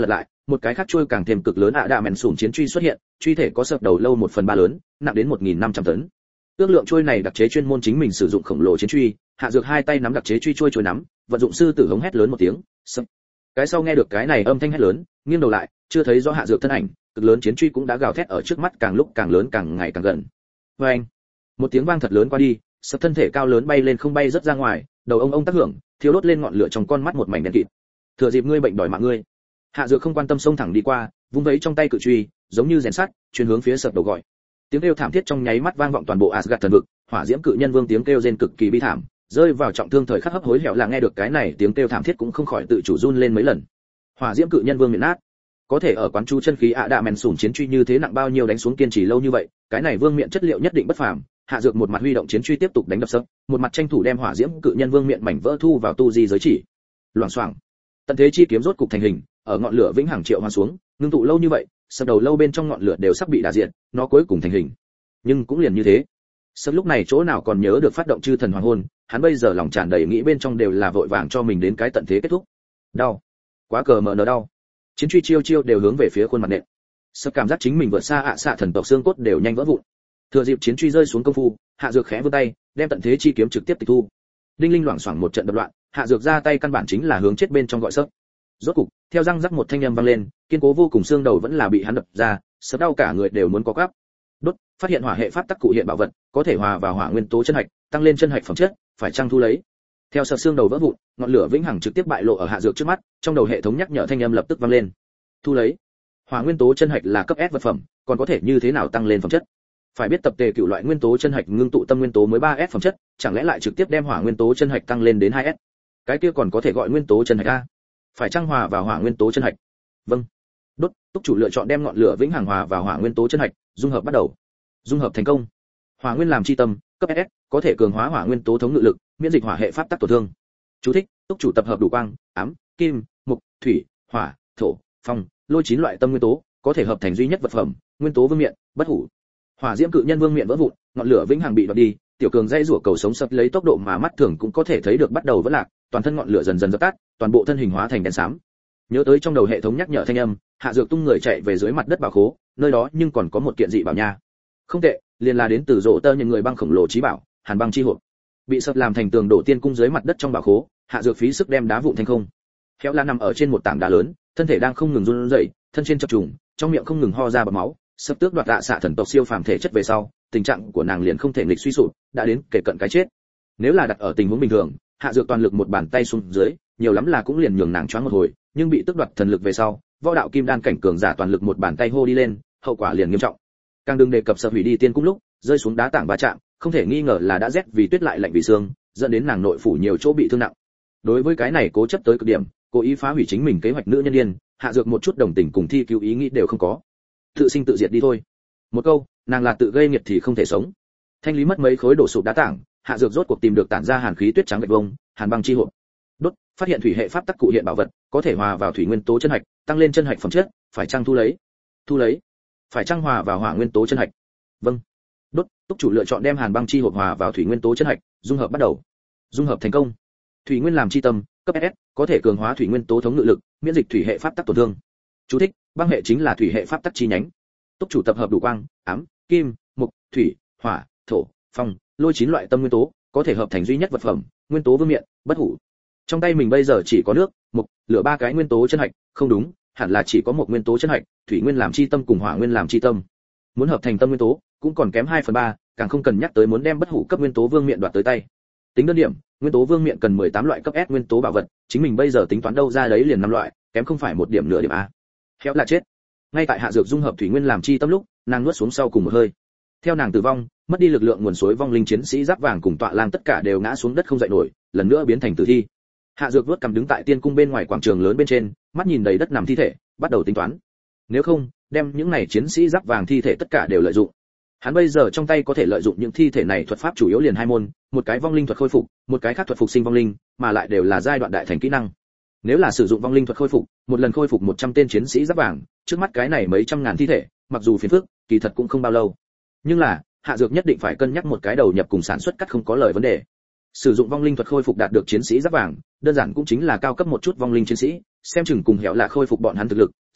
một cái khác trôi càng thêm cực lớn ạ đạ mèn sủn chiến truy xuất hiện, truy thể có sập đầu lâu một phần ba lớn, nặng đến một nghìn năm trăm tấn. Ước lượng trôi này đặc chế chuyên môn chính mình sử dụng khổng lồ chiến truy, Hạ Dược hai tay nắm đặc chế truy trôi trôi nắm, vận dụng sư tử hống hét lớn một tiếng, sập. Cái sau nghe được cái này âm thanh hét lớn, nghiêng đầu lại, chưa thấy rõ Hạ Dược thân ảnh, cực lớn chiến truy cũng đã gào thét ở trước mắt càng lúc càng lớn càng ngày càng gần. Oeng! Một tiếng vang thật lớn qua đi, sập thân thể cao lớn bay lên không bay rất ra ngoài, đầu ông ông tác hưởng, thiêu đốt lên ngọn lửa trong con mắt một mảnh đen kịt. Thừa dịp ngươi bệnh đòi mạng ngươi. Hạ Dược không quan tâm xông thẳng đi qua, vung vẫy trong tay cự truy, giống như rèn sắt, chuyên hướng phía sập đầu gọi. Tiếng kêu thảm thiết trong nháy mắt vang vọng toàn bộ Asgard thần vực, hỏa diễm cự nhân vương tiếng kêu rên cực kỳ bi thảm, rơi vào trọng thương thời khắc hấp hối hẻo là nghe được cái này tiếng kêu thảm thiết cũng không khỏi tự chủ run lên mấy lần. Hỏa diễm cự nhân vương miệng nát, có thể ở quán chú chân khí ạ đạ mèn sủn chiến truy như thế nặng bao nhiêu đánh xuống kiên trì lâu như vậy, cái này vương miệng chất liệu nhất định bất phàm. Hạ Dược một mặt huy động chiến truy tiếp tục đánh đập sấp, một mặt tranh thủ đem hỏa diễm cự nhân vương miệng mảnh vỡ thu vào tu di giới chỉ. Loảng xoảng, tận thế chi kiếm rốt cục thành hình, ở ngọn lửa vĩnh hằng triệu hoán xuống, ngưng tụ lâu như vậy, sập đầu lâu bên trong ngọn lửa đều sắp bị đả diệt, nó cuối cùng thành hình. Nhưng cũng liền như thế, sắp lúc này chỗ nào còn nhớ được phát động chư thần hoàng hôn, hắn bây giờ lòng tràn đầy nghĩ bên trong đều là vội vàng cho mình đến cái tận thế kết thúc. Đau, quá cờ mở nở đau. Chiến truy chiêu chiêu đều hướng về phía khuôn mặt nện. Sắp cảm giác chính mình vượt xa ạ xạ thần tộc xương cốt đều nhanh vỡ vụn. Thừa dịp chiến truy rơi xuống công phu, Hạ Dược khẽ vươn tay, đem tận thế chi kiếm trực tiếp tịch thu. Đinh linh loảng xoảng một trận đập loạn, Hạ Dược ra tay căn bản chính là hướng chết bên trong gọi sấp. Rốt cục, theo răng rắc một thanh âm vang lên, kiên cố vô cùng xương đầu vẫn là bị hắn đập ra, sắp đau cả người đều muốn có quắp. Đốt, phát hiện hỏa hệ pháp tắc cụ hiện bảo vật, có thể hòa vào hỏa nguyên tố chân hạch, tăng lên chân hạch phẩm chất, phải trang thu lấy. Theo sập xương đầu vỡ vụn, ngọn lửa vĩnh hằng trực tiếp bại lộ ở Hạ Dược trước mắt, trong đầu hệ thống nhắc nhở thanh âm lập tức vang lên. Thu lấy. Hỏa nguyên tố chân hạch là cấp S vật phẩm, còn có thể như thế nào tăng lên phẩm chất? Phải biết tập tề cửu loại nguyên tố chân hạch ngưng tụ tâm nguyên tố mới ba S phẩm chất, chẳng lẽ lại trực tiếp đem hỏa nguyên tố chân hạch tăng lên đến hai S? Cái kia còn có thể gọi nguyên tố chân hạch a? Phải trang hòa vào hỏa nguyên tố chân hạch. Vâng. Đốt, túc chủ lựa chọn đem ngọn lửa vĩnh hằng hòa vào hỏa nguyên tố chân hạch, dung hợp bắt đầu. Dung hợp thành công. Hỏa nguyên làm chi tâm, cấp S, có thể cường hóa hỏa nguyên tố thống ngự lực, miễn dịch hỏa hệ pháp tắc tổn thương. Chú thích: túc chủ tập hợp đủ quang, ám, kim, mộc, thủy, hỏa, thổ, phong, lôi chín loại tâm nguyên tố, có thể hợp thành duy nhất vật phẩm, nguyên tố vương miện, bất hủ. Hỏa diễm cự nhân vương miện vỡ vụn, ngọn lửa vĩnh hằng bị đoạt đi, tiểu cường dây rủa cầu sống sập lấy tốc độ mà mắt thường cũng có thể thấy được bắt đầu vỡ lạc, toàn thân ngọn lửa dần dần dập tắt, toàn bộ thân hình hóa thành đen xám. Nhớ tới trong đầu hệ thống nhắc nhở thanh âm, Hạ Dược tung người chạy về dưới mặt đất bảo khố, nơi đó nhưng còn có một kiện dị bảo nha. Không tệ, liền là đến từ rộ tơ những người băng khổng lồ chí bảo, Hàn băng chi hộp. Bị sập làm thành tường đổ tiên cung dưới mặt đất trong bảo khố, Hạ Dược phí sức đem đá vụn thành không. Khéo La nằm ở trên một tảng đá lớn, thân thể đang không ngừng run rẩy, thân trên chập trùng, trong miệng không ngừng ho ra bọt máu. Sắp tước đoạt ạ xạ thần tộc siêu phàm thể chất về sau, tình trạng của nàng liền không thể nghịch suy sụp, đã đến kể cận cái chết. Nếu là đặt ở tình huống bình thường, Hạ Dược toàn lực một bàn tay xuống dưới, nhiều lắm là cũng liền nhường nàng choáng một hồi, nhưng bị tước đoạt thần lực về sau, võ đạo kim đan cảnh cường giả toàn lực một bàn tay hô đi lên, hậu quả liền nghiêm trọng. Càng đừng đề cập sợ hủy đi tiên cung lúc, rơi xuống đá tảng va chạm, không thể nghi ngờ là đã rét vì tuyết lại lạnh vì xương, dẫn đến nàng nội phủ nhiều chỗ bị thương nặng. Đối với cái này cố chấp tới cực điểm, cố ý phá hủy chính mình kế hoạch nữ nhân điên, Hạ Dược một chút đồng tình cùng thi cứu ý nghĩ đều không có. Tự sinh tự diệt đi thôi. Một câu, nàng là tự gây nghiệt thì không thể sống. Thanh lý mất mấy khối đổ sụp đá tảng, Hạ Dược rốt cuộc tìm được tản ra hàn khí tuyết trắng gạch vông, Hàn băng chi hộp. Đốt, phát hiện thủy hệ pháp tắc cụ hiện bảo vật, có thể hòa vào thủy nguyên tố chân hạch, tăng lên chân hạch phẩm chất, phải trang thu lấy. Thu lấy. Phải trang hòa vào hỏa nguyên tố chân hạch. Vâng. Đốt, túc chủ lựa chọn đem Hàn băng chi hộp hòa vào thủy nguyên tố chân hạch, dung hợp bắt đầu. Dung hợp thành công. Thủy nguyên làm chi tâm, cấp S, có thể cường hóa thủy nguyên tố thống ngự lực, miễn dịch thủy hệ pháp tắc tổn thương. Chú thích: băng hệ chính là thủy hệ pháp tắc chi nhánh. Túc chủ tập hợp đủ quang, ám, kim, mộc, thủy, hỏa, thổ, phong, lôi chín loại tâm nguyên tố, có thể hợp thành duy nhất vật phẩm, nguyên tố vương miện, bất hủ. Trong tay mình bây giờ chỉ có nước, mộc, lửa ba cái nguyên tố chân hạch, không đúng, hẳn là chỉ có một nguyên tố chân hạch, thủy nguyên làm chi tâm cùng hỏa nguyên làm chi tâm. Muốn hợp thành tâm nguyên tố, cũng còn kém hai phần ba, càng không cần nhắc tới muốn đem bất hủ cấp nguyên tố vương miện đoạt tới tay. Tính đơn điểm, nguyên tố vương miện cần mười tám loại cấp S nguyên tố bảo vật, chính mình bây giờ tính toán đâu ra đấy liền năm loại, kém không phải một điểm nửa điểm a. Khéo là chết. Ngay tại Hạ Dược dung hợp thủy nguyên làm chi tâm lúc, nàng nuốt xuống sau cùng một hơi. Theo nàng tử vong, mất đi lực lượng nguồn suối vong linh chiến sĩ giáp vàng cùng tọa lang tất cả đều ngã xuống đất không dậy nổi, lần nữa biến thành tử thi. Hạ Dược vuốt cằm đứng tại tiên cung bên ngoài quảng trường lớn bên trên, mắt nhìn đầy đất nằm thi thể, bắt đầu tính toán. Nếu không, đem những này chiến sĩ giáp vàng thi thể tất cả đều lợi dụng. Hắn bây giờ trong tay có thể lợi dụng những thi thể này thuật pháp chủ yếu liền hai môn, một cái vong linh thuật khôi phục, một cái khác thuật phục sinh vong linh, mà lại đều là giai đoạn đại thành kỹ năng. Nếu là sử dụng vong linh thuật khôi phục, một lần khôi phục một trăm tên chiến sĩ giáp vàng, trước mắt cái này mấy trăm ngàn thi thể, mặc dù phiền phức, kỳ thật cũng không bao lâu. Nhưng là, Hạ Dược nhất định phải cân nhắc một cái đầu nhập cùng sản xuất cắt không có lời vấn đề. Sử dụng vong linh thuật khôi phục đạt được chiến sĩ giáp vàng, đơn giản cũng chính là cao cấp một chút vong linh chiến sĩ, xem chừng cùng hẻo là khôi phục bọn hắn thực lực,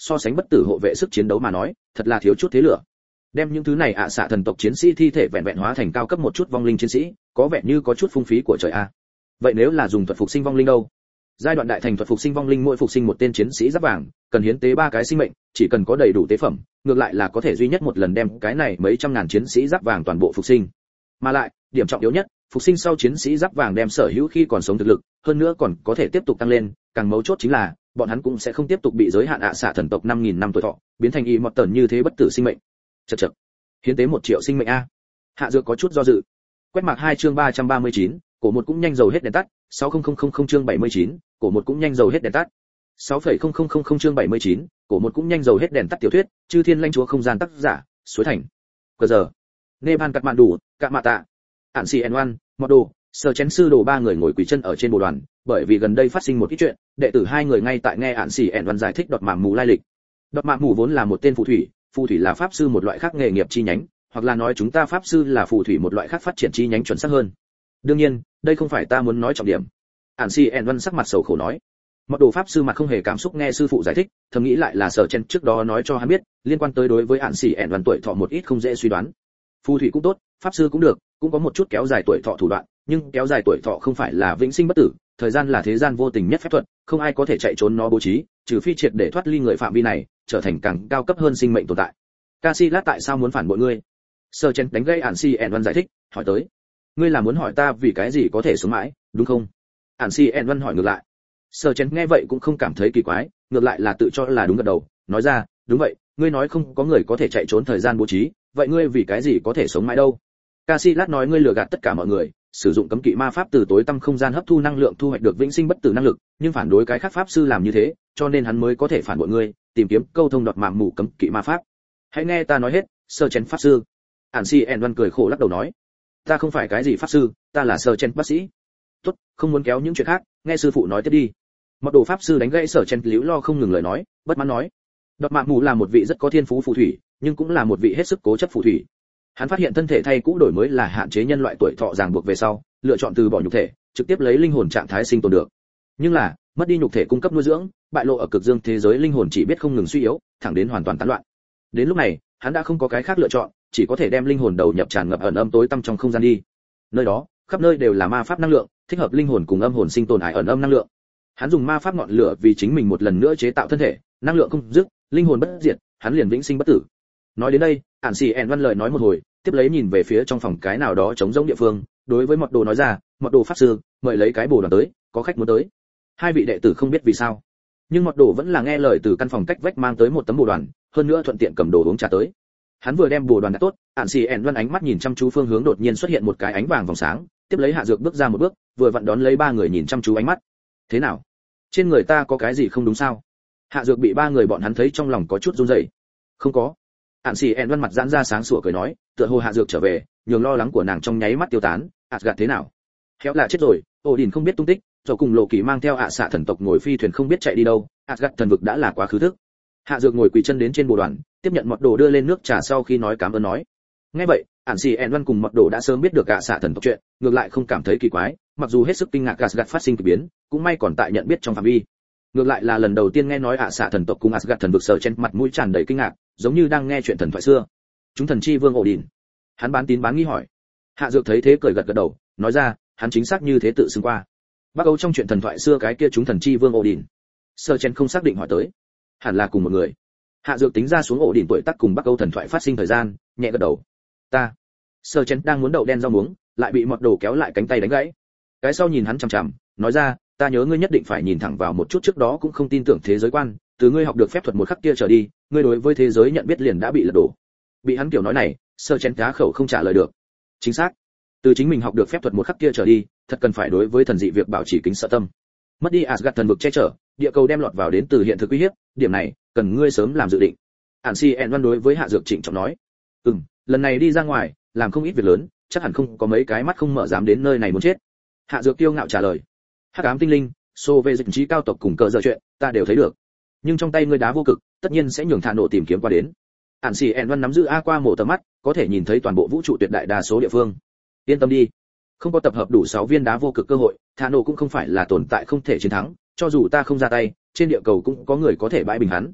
so sánh bất tử hộ vệ sức chiến đấu mà nói thật là thiếu chút thế lửa. Đem những thứ này ạ xạ thần tộc chiến sĩ thi thể vẹn vẹn hóa thành cao cấp một chút vong linh chiến sĩ, có vẻ như có chút phung phí của trời a. Vậy nếu là dùng thuật phục sinh vong linh đâu? Giai đoạn đại thành thuật phục sinh vong linh, mỗi phục sinh một tên chiến sĩ giáp vàng, cần hiến tế ba cái sinh mệnh, chỉ cần có đầy đủ tế phẩm, ngược lại là có thể duy nhất một lần đem cái này mấy trăm ngàn chiến sĩ giáp vàng toàn bộ phục sinh. Mà lại, điểm trọng yếu nhất, phục sinh sau chiến sĩ giáp vàng đem sở hữu khi còn sống thực lực, hơn nữa còn có thể tiếp tục tăng lên, càng mấu chốt chính là, bọn hắn cũng sẽ không tiếp tục bị giới hạn ạ xạ thần tộc năm nghìn năm tuổi thọ, biến thành y một tần như thế bất tử sinh mệnh. Chậc chậc. Hiến tế một triệu sinh mệnh a. Hạ Dược có chút do dự. Quét mạc hai chương ba trăm ba mươi chín, cổ một cũng nhanh dầu hết đèn tắt, sáu nghìn chương bảy mươi chín, cổ một cũng nhanh dầu hết đèn tắt. sáu nghìn chương bảy mươi chín, cổ một cũng nhanh dầu hết đèn tắt. Tiểu thuyết, Chư Thiên Lãnh Chúa Không Gian, tác giả, Suối Thành. Cờ giờ. Nepal cắt mạn đủ, cạ mạ tạ. Ản xì en một, Moddo, Sở Chén sư đồ ba người ngồi quỳ chân ở trên bồ đoàn, bởi vì gần đây phát sinh một ít chuyện, đệ tử hai người ngay tại nghe Ản xì en một giải thích đọt mạm mù lai lịch. Đọt mạm mù vốn là một tên phù thủy, phù thủy là pháp sư một loại khác nghề nghiệp chi nhánh, hoặc là nói chúng ta pháp sư là phù thủy một loại khác phát triển chi nhánh chuẩn xác hơn. Đương nhiên, đây không phải ta muốn nói trọng điểm. Ản xì en một sắc mặt sầu khổ nói. Mặc đồ pháp sư mặt không hề cảm xúc nghe sư phụ giải thích, thầm nghĩ lại là Sở Chen trước đó nói cho hắn biết, liên quan tới đối với Ản xì en một tuổi thọ một ít không dễ suy đoán. Phù thủy cũng tốt, pháp sư cũng được, cũng có một chút kéo dài tuổi thọ thủ đoạn, nhưng kéo dài tuổi thọ không phải là vĩnh sinh bất tử, thời gian là thế gian vô tình nhất phép thuật, không ai có thể chạy trốn nó bố trí, trừ phi triệt để thoát ly người phạm vi này, trở thành càng cao cấp hơn sinh mệnh tồn tại. Casillas tại sao muốn phản bội ngươi? Sở Chen đánh gây Ản xì en một giải thích, hỏi tới. Ngươi là muốn hỏi ta vì cái gì có thể sống mãi, đúng không? Ản xì en một hỏi ngược lại. Sở Chen nghe vậy cũng không cảm thấy kỳ quái, ngược lại là tự cho là đúng gật đầu, nói ra, đúng vậy, ngươi nói không có người có thể chạy trốn thời gian bố trí, vậy ngươi vì cái gì có thể sống mãi đâu? Casillas nói ngươi lừa gạt tất cả mọi người, sử dụng cấm kỵ ma pháp từ tối tăm không gian hấp thu năng lượng thu hoạch được vĩnh sinh bất tử năng lực, nhưng phản đối cái khác pháp sư làm như thế, cho nên hắn mới có thể phản bội ngươi, tìm kiếm câu thông đọt mạm mù cấm kỵ ma pháp. Hãy nghe ta nói hết, Sở Chen pháp sư. Ản xì en một cười khổ lắc đầu nói, ta không phải cái gì pháp sư, ta là Sở Chen bác sĩ. Tốt, không muốn kéo những chuyện khác, nghe sư phụ nói tiếp đi. Mặc đồ pháp sư đánh gãy Sở Chen líu lo không ngừng lời nói, bất mãn nói, đọt mạm mù là một vị rất có thiên phú phù thủy, nhưng cũng là một vị hết sức cố chấp phù thủy. Hắn phát hiện thân thể thay cũ đổi mới là hạn chế nhân loại tuổi thọ ràng buộc về sau, lựa chọn từ bỏ nhục thể, trực tiếp lấy linh hồn trạng thái sinh tồn được. Nhưng là, mất đi nhục thể cung cấp nuôi dưỡng, bại lộ ở cực dương thế giới linh hồn chỉ biết không ngừng suy yếu, thẳng đến hoàn toàn tán loạn. Đến lúc này, hắn đã không có cái khác lựa chọn, chỉ có thể đem linh hồn đầu nhập tràn ngập ẩn âm tối tăm trong không gian đi. Nơi đó, khắp nơi đều là ma pháp năng lượng, thích hợp linh hồn cùng âm hồn sinh tồn ải ẩn âm năng lượng. Hắn dùng ma pháp ngọn lửa vì chính mình một lần nữa chế tạo thân thể, năng lượng không dứt, linh hồn bất diệt, hắn liền vĩnh sinh bất tử. Nói đến đây, Ản xì en một lời nói một hồi, tiếp lấy nhìn về phía trong phòng cái nào đó trống rỗng địa phương, đối với Mọt Đồ nói ra, Mọt Đồ pháp sư, mời lấy cái bồ đoàn tới, có khách muốn tới. Hai vị đệ tử không biết vì sao, nhưng Mọt Đồ vẫn là nghe lời từ căn phòng cách vách mang tới một tấm bồ đoàn, hơn nữa thuận tiện cầm đồ uống trà tới. Hắn vừa đem bồ đoàn đặt tốt, Ản xì en một ánh mắt nhìn chăm chú phương hướng đột nhiên xuất hiện một cái ánh vàng vòng sáng, tiếp lấy Hạ Dược bước ra một bước, vừa vặn đón lấy ba người nhìn chăm chú ánh mắt. Thế nào? Trên người ta có cái gì không đúng sao? Hạ Dược bị ba người bọn hắn thấy trong lòng có chút run rẩy. Không có. Ản xì en một mặt giãn ra sáng sủa cười nói, tựa hồ Hạ Dược trở về, nhường lo lắng của nàng trong nháy mắt tiêu tán. Asgard thế nào? Khéo là chết rồi, Odin không biết tung tích, rồi cùng Lộ Kỳ mang theo ạ xạ thần tộc ngồi phi thuyền không biết chạy đi đâu, Asgard thần vực đã là quá khứ thức. Hạ Dược ngồi quỳ chân đến trên bồ đoàn, tiếp nhận Mọt Đồ đưa lên nước trà sau khi nói cảm ơn nói. Nghe vậy, Ản xì en một cùng Mọt Đồ đã sớm biết được ạ xạ thần tộc chuyện, ngược lại không cảm thấy kỳ quái, mặc dù hết sức kinh ngạc Asgard phát sinh kỳ biến, cũng may còn tại nhận biết trong phạm vi. Ngược lại là lần đầu tiên nghe nói ạ xạ thần tộc cùng Asgard thần vực, Sở Chen mặt mũi tràn đầy kinh ngạc, giống như đang nghe chuyện thần thoại xưa. Chúng thần chi vương Odin. Hắn bán tín bán nghi hỏi. Hạ Dược thấy thế cười gật gật đầu, nói ra, hắn chính xác như thế tự xưng qua. Bắc Âu trong chuyện thần thoại xưa cái kia chúng thần chi vương Odin. Sở Chen không xác định hỏi tới. Hẳn là cùng một người. Hạ Dược tính ra xuống Odin tuổi tác cùng Bắc Âu thần thoại phát sinh thời gian, nhẹ gật đầu. Ta. Sở Chen đang muốn đậu đen rau muống, lại bị Mọt Đồ kéo lại cánh tay đánh gãy. Cái sau nhìn hắn chằm chằm, nói ra, ta nhớ ngươi nhất định phải nhìn thẳng vào một chút, trước đó cũng không tin tưởng thế giới quan, từ ngươi học được phép thuật một khắc kia trở đi, ngươi đối với thế giới nhận biết liền đã bị lật đổ. Bị hắn kiểu nói này, Sở Chen cá khẩu không trả lời được. Chính xác. Từ chính mình học được phép thuật một khắc kia trở đi, thật cần phải đối với thần dị việc bảo trì kính sợ tâm. Mất đi Asgard thần vực che chở, địa cầu đem lọt vào đến từ hiện thực uy hiếp, điểm này cần ngươi sớm làm dự định. Ản xì en một đối với Hạ Dược trịnh trọng nói, ừm, lần này đi ra ngoài, làm không ít việc lớn, chắc hẳn không có mấy cái mắt không mở dám đến nơi này muốn chết. Hạ Dược kiêu ngạo trả lời, hắc ám tinh linh, xô về dịch trí cao tộc cùng cờ giờ chuyện, ta đều thấy được. Nhưng trong tay ngươi đá vô cực, tất nhiên sẽ nhường Thạ Nộ tìm kiếm qua đến. Ản xì en một nắm giữ a qua mổ tầm mắt, có thể nhìn thấy toàn bộ vũ trụ tuyệt đại đa số địa phương. Yên tâm đi, không có tập hợp đủ sáu viên đá vô cực cơ hội, Thạ Nộ cũng không phải là tồn tại không thể chiến thắng, cho dù ta không ra tay, trên địa cầu cũng có người có thể bãi bình hắn.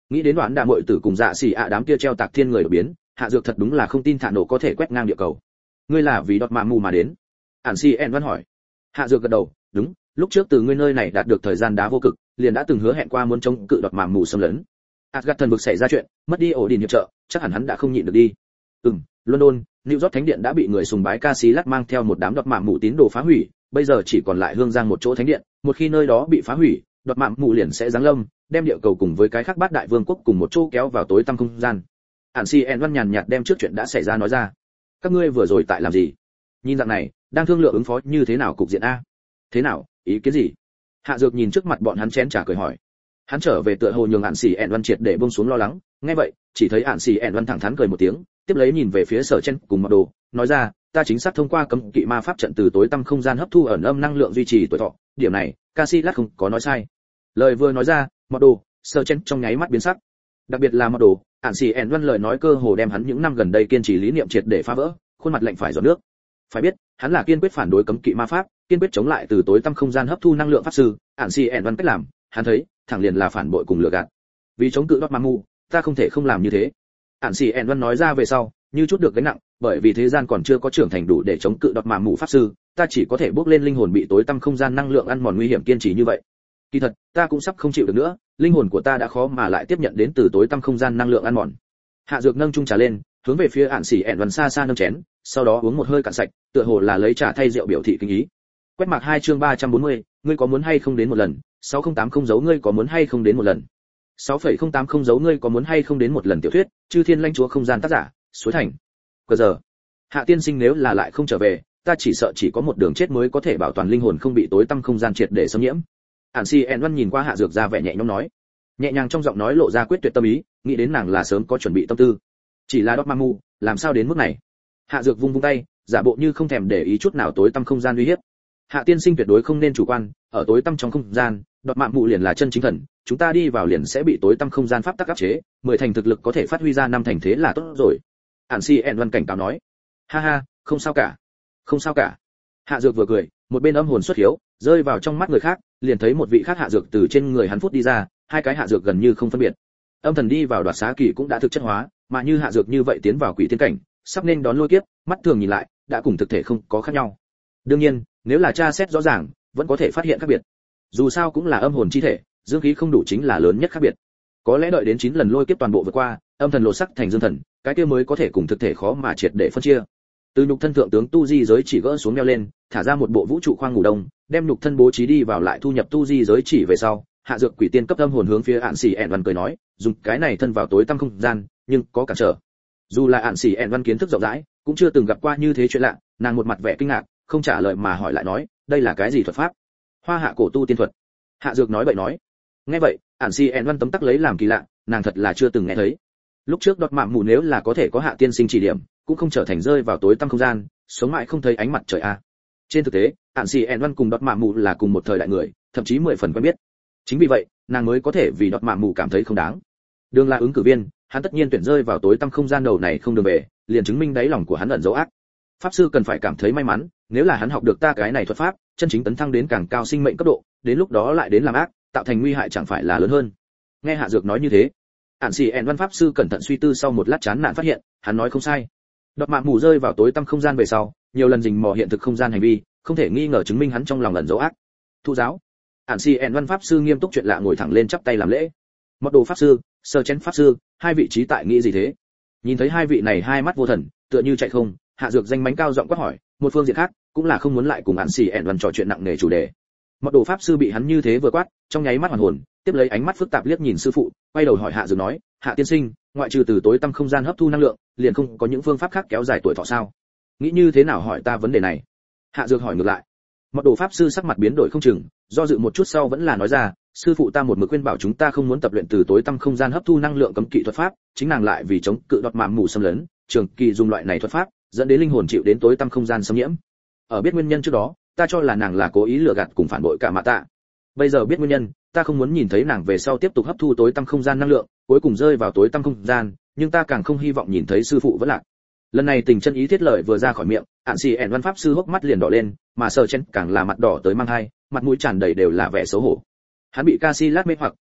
Nghĩ đến đoạn đạ muội tử cùng dạ xỉ ạ đám kia treo tạc thiên người đột biến, Hạ Dược thật đúng là không tin thả nổ có thể quét ngang địa cầu. Ngươi là vì đọt mạ mù mà đến? Ản Si En Văn hỏi. Hạ Dược gật đầu, đúng, lúc trước từ ngươi nơi này đạt được thời gian đá vô cực, liền đã từng hứa hẹn qua muốn chống cự đọt mạ mù xâm lấn. Asgard thần vực xảy ra chuyện, mất đi ổ đỉnh hiệp trợ, chắc hẳn hắn đã không nhịn được đi. Ừm, London, New York thánh điện đã bị người sùng bái Casillas mang theo một đám đọt mạ mù tín đồ phá hủy, bây giờ chỉ còn lại Hương Giang một chỗ thánh điện, một khi nơi đó bị phá hủy, đọt mạ mù liền sẽ giáng lâm, đem địa cầu cùng với cái khác bát đại vương quốc cùng một chỗ kéo vào tối tăm không gian. Ản Si En Văn nhàn nhạt đem trước chuyện đã xảy ra nói ra. Các ngươi vừa rồi tại làm gì? Nhìn dạng này, đang thương lượng ứng phó như thế nào cục diện a? Thế nào, ý kiến gì? Hạ Dược nhìn trước mặt bọn hắn chén trà cười hỏi. Hắn trở về tựa hồ nhường Ản Si En Văn triệt để buông xuống lo lắng, nghe vậy, chỉ thấy Ản Si En Văn thẳng thắn cười một tiếng, tiếp lấy nhìn về phía Sở Chen cùng Mặc Đồ, nói ra, ta chính xác thông qua cấm kỵ ma pháp trận từ tối tăm không gian hấp thu ẩn âm năng lượng duy trì tuổi thọ, điểm này, Casillas không có nói sai. Lời vừa nói ra, Mặc Đồ, Sở Chen trong nháy mắt biến sắc. Đặc biệt là Mặc Đồ, Ản Si En Văn lời nói cơ hồ đem hắn những năm gần đây kiên trì lý niệm triệt để phá vỡ, khuôn mặt lạnh phải giọt nước. Phải biết, hắn là kiên quyết phản đối cấm kỵ ma pháp, kiên quyết chống lại từ tối tăm không gian hấp thu năng lượng pháp sư. Ản Si En Văn cách làm, hắn thấy, thẳng liền là phản bội cùng lừa gạt. Vì chống cự đọt ma mù, ta không thể không làm như thế. Ản Si En Văn nói ra về sau, như chút được gánh nặng, bởi vì thế gian còn chưa có trưởng thành đủ để chống cự đọt ma mù pháp sư, ta chỉ có thể bước lên linh hồn bị tối tăm không gian năng lượng ăn mòn nguy hiểm kiên trì như vậy. Kỳ thật, ta cũng sắp không chịu được nữa, linh hồn của ta đã khó mà lại tiếp nhận đến từ tối tăm không gian năng lượng ăn mòn. Hạ Dược nâng chung trà lên, hướng về phía Ản Si En Văn xa xa nâng chén, sau đó uống một hơi cạn sạch, tựa hồ là lấy trà thay rượu biểu thị kinh ý. Quét mạc hai chương ba trăm bốn mươi, ngươi có muốn hay không đến một lần? sáu không tám không dấu ngươi có muốn hay không đến một lần? sáu phẩy không tám không dấu ngươi có muốn hay không đến một lần tiểu thuyết, Chư Thiên Lãnh Chúa không gian tác giả, Suối Thành. Cờ giờ. Hạ tiên sinh nếu là lại không trở về, ta chỉ sợ chỉ có một đường chết mới có thể bảo toàn linh hồn không bị tối tăm không gian triệt để xâm nhiễm. Ản Si En Văn nhìn qua Hạ Dược ra vẻ nhẹ nhõm nói, nhẹ nhàng trong giọng nói lộ ra quyết tuyệt tâm ý, nghĩ đến nàng là sớm có chuẩn bị tâm tư. Chỉ là Dormammu, làm sao đến mức này? Hạ Dược vung vung tay, giả bộ như không thèm để ý chút nào tối tăm không gian uy hiếp. Hạ tiên sinh tuyệt đối không nên chủ quan, ở tối tăm trong không gian, Dormammu liền là chân chính thần, chúng ta đi vào liền sẽ bị tối tăm không gian pháp tắc áp chế, mười thành thực lực có thể phát huy ra năm thành thế là tốt rồi. Ản Si En Văn cảnh cáo nói, ha ha, không sao cả, không sao cả. Hạ Dược vừa cười, một bên âm hồn xuất hiếu, rơi vào trong mắt người khác, liền thấy một vị khác Hạ Dược từ trên người hắn phút đi ra, hai cái Hạ Dược gần như không phân biệt. Âm thần đi vào đoạt xá kỳ cũng đã thực chất hóa, mà như Hạ Dược như vậy tiến vào quỷ tiên cảnh, sắp nên đón lôi kiếp, mắt thường nhìn lại, đã cùng thực thể không có khác nhau. Đương nhiên, nếu là tra xét rõ ràng, vẫn có thể phát hiện khác biệt. Dù sao cũng là âm hồn chi thể, dương khí không đủ chính là lớn nhất khác biệt. Có lẽ đợi đến chín lần lôi kiếp toàn bộ vượt qua, âm thần lộ sắc thành dương thần, cái kia mới có thể cùng thực thể khó mà triệt để phân chia. Từ nhục thân thượng tướng tu di giới chỉ gỡ xuống đeo lên, thả ra một bộ vũ trụ khoang ngủ đông, đem nhục thân bố trí đi vào lại thu nhập tu di giới chỉ về sau, Hạ Dược quỷ tiên cấp âm hồn hướng phía Ản Si En Văn cười nói, dùng cái này thân vào tối tăm không gian, nhưng có cản trở. Dù là Ản Si En Văn kiến thức rộng rãi, cũng chưa từng gặp qua như thế chuyện lạ, nàng một mặt vẻ kinh ngạc, không trả lời mà hỏi lại nói, đây là cái gì thuật pháp? Hoa hạ cổ tu tiên thuật. Hạ Dược nói bậy nói. Nghe vậy, Ản Si En Văn tấm tắc lấy làm kỳ lạ, nàng thật là chưa từng nghe thấy. Lúc trước đọt mạm mù nếu là có thể có Hạ tiên sinh chỉ điểm, cũng không trở thành rơi vào tối tăm không gian, sống mãi không thấy ánh mặt trời a. Trên thực tế, Ản Si En Văn cùng đọt mạm mù là cùng một thời đại người, thậm chí mười phần quen biết. Chính vì vậy, nàng mới có thể vì đọt mạm mù cảm thấy không đáng. Đường là ứng cử viên, hắn tất nhiên tuyển rơi vào tối tăm không gian đầu này không đường về, liền chứng minh đáy lòng của hắn ẩn dấu ác. Pháp sư cần phải cảm thấy may mắn, nếu là hắn học được ta cái này thuật pháp, chân chính tấn thăng đến càng cao sinh mệnh cấp độ, đến lúc đó lại đến làm ác, tạo thành nguy hại chẳng phải là lớn hơn. Nghe Hạ Dược nói như thế, Ản Si En Văn pháp sư cẩn thận suy tư sau một lát chán nản phát hiện, hắn nói không sai. Đọt mạm mù rơi vào tối tăm không gian về sau, nhiều lần rình mò hiện thực không gian hành vi, không thể nghi ngờ chứng minh hắn trong lòng ẩn dấu ác. Thụ giáo. Ản Si En Văn pháp sư nghiêm túc chuyện lạ ngồi thẳng lên chắp tay làm lễ. Mật đồ pháp sư, Sơ Chén pháp sư, hai vị trí tại nghĩ gì thế? Nhìn thấy hai vị này hai mắt vô thần, tựa như chạy không, Hạ Dược danh mánh cao giọng quát hỏi, một phương diện khác, cũng là không muốn lại cùng Ản Si En Văn trò chuyện nặng nề chủ đề. Mật đồ pháp sư bị hắn như thế vừa quát, trong nháy mắt hoàn hồn, tiếp lấy ánh mắt phức tạp liếc nhìn sư phụ, quay đầu hỏi Hạ Dược nói, Hạ tiên sinh, ngoại trừ từ tối tăm không gian hấp thu năng lượng, liền không có những phương pháp khác kéo dài tuổi thọ sao? Nghĩ như thế nào hỏi ta vấn đề này? Hạ Dược hỏi ngược lại. Mật đồ pháp sư sắc mặt biến đổi không chừng, do dự một chút sau vẫn là nói ra, sư phụ ta một mực khuyên bảo chúng ta không muốn tập luyện từ tối tăm không gian hấp thu năng lượng cấm kỵ thuật pháp, chính nàng lại vì chống cự đọt mạm mù xâm lấn, trường kỳ dùng loại này thuật pháp, dẫn đến linh hồn chịu đến tối tăm không gian xâm nhiễm. Ở biết nguyên nhân trước đó, ta cho là nàng là cố ý lừa gạt cùng phản bội cả mạ tạ. Bây giờ biết nguyên nhân, ta không muốn nhìn thấy nàng về sau tiếp tục hấp thu tối tăm không gian năng lượng, cuối cùng rơi vào tối tăm không gian, nhưng ta càng không hy vọng nhìn thấy sư phụ vẫn lạc. Lần này tình chân ý thiết lợi vừa ra khỏi miệng, Ản Si En Văn pháp sư hốc mắt liền đỏ lên, mà Sơ Chen càng là mặt đỏ tới mang hai, mặt mũi tràn đầy đều là vẻ xấu hổ. Hắn bị Casillas mê hoặc,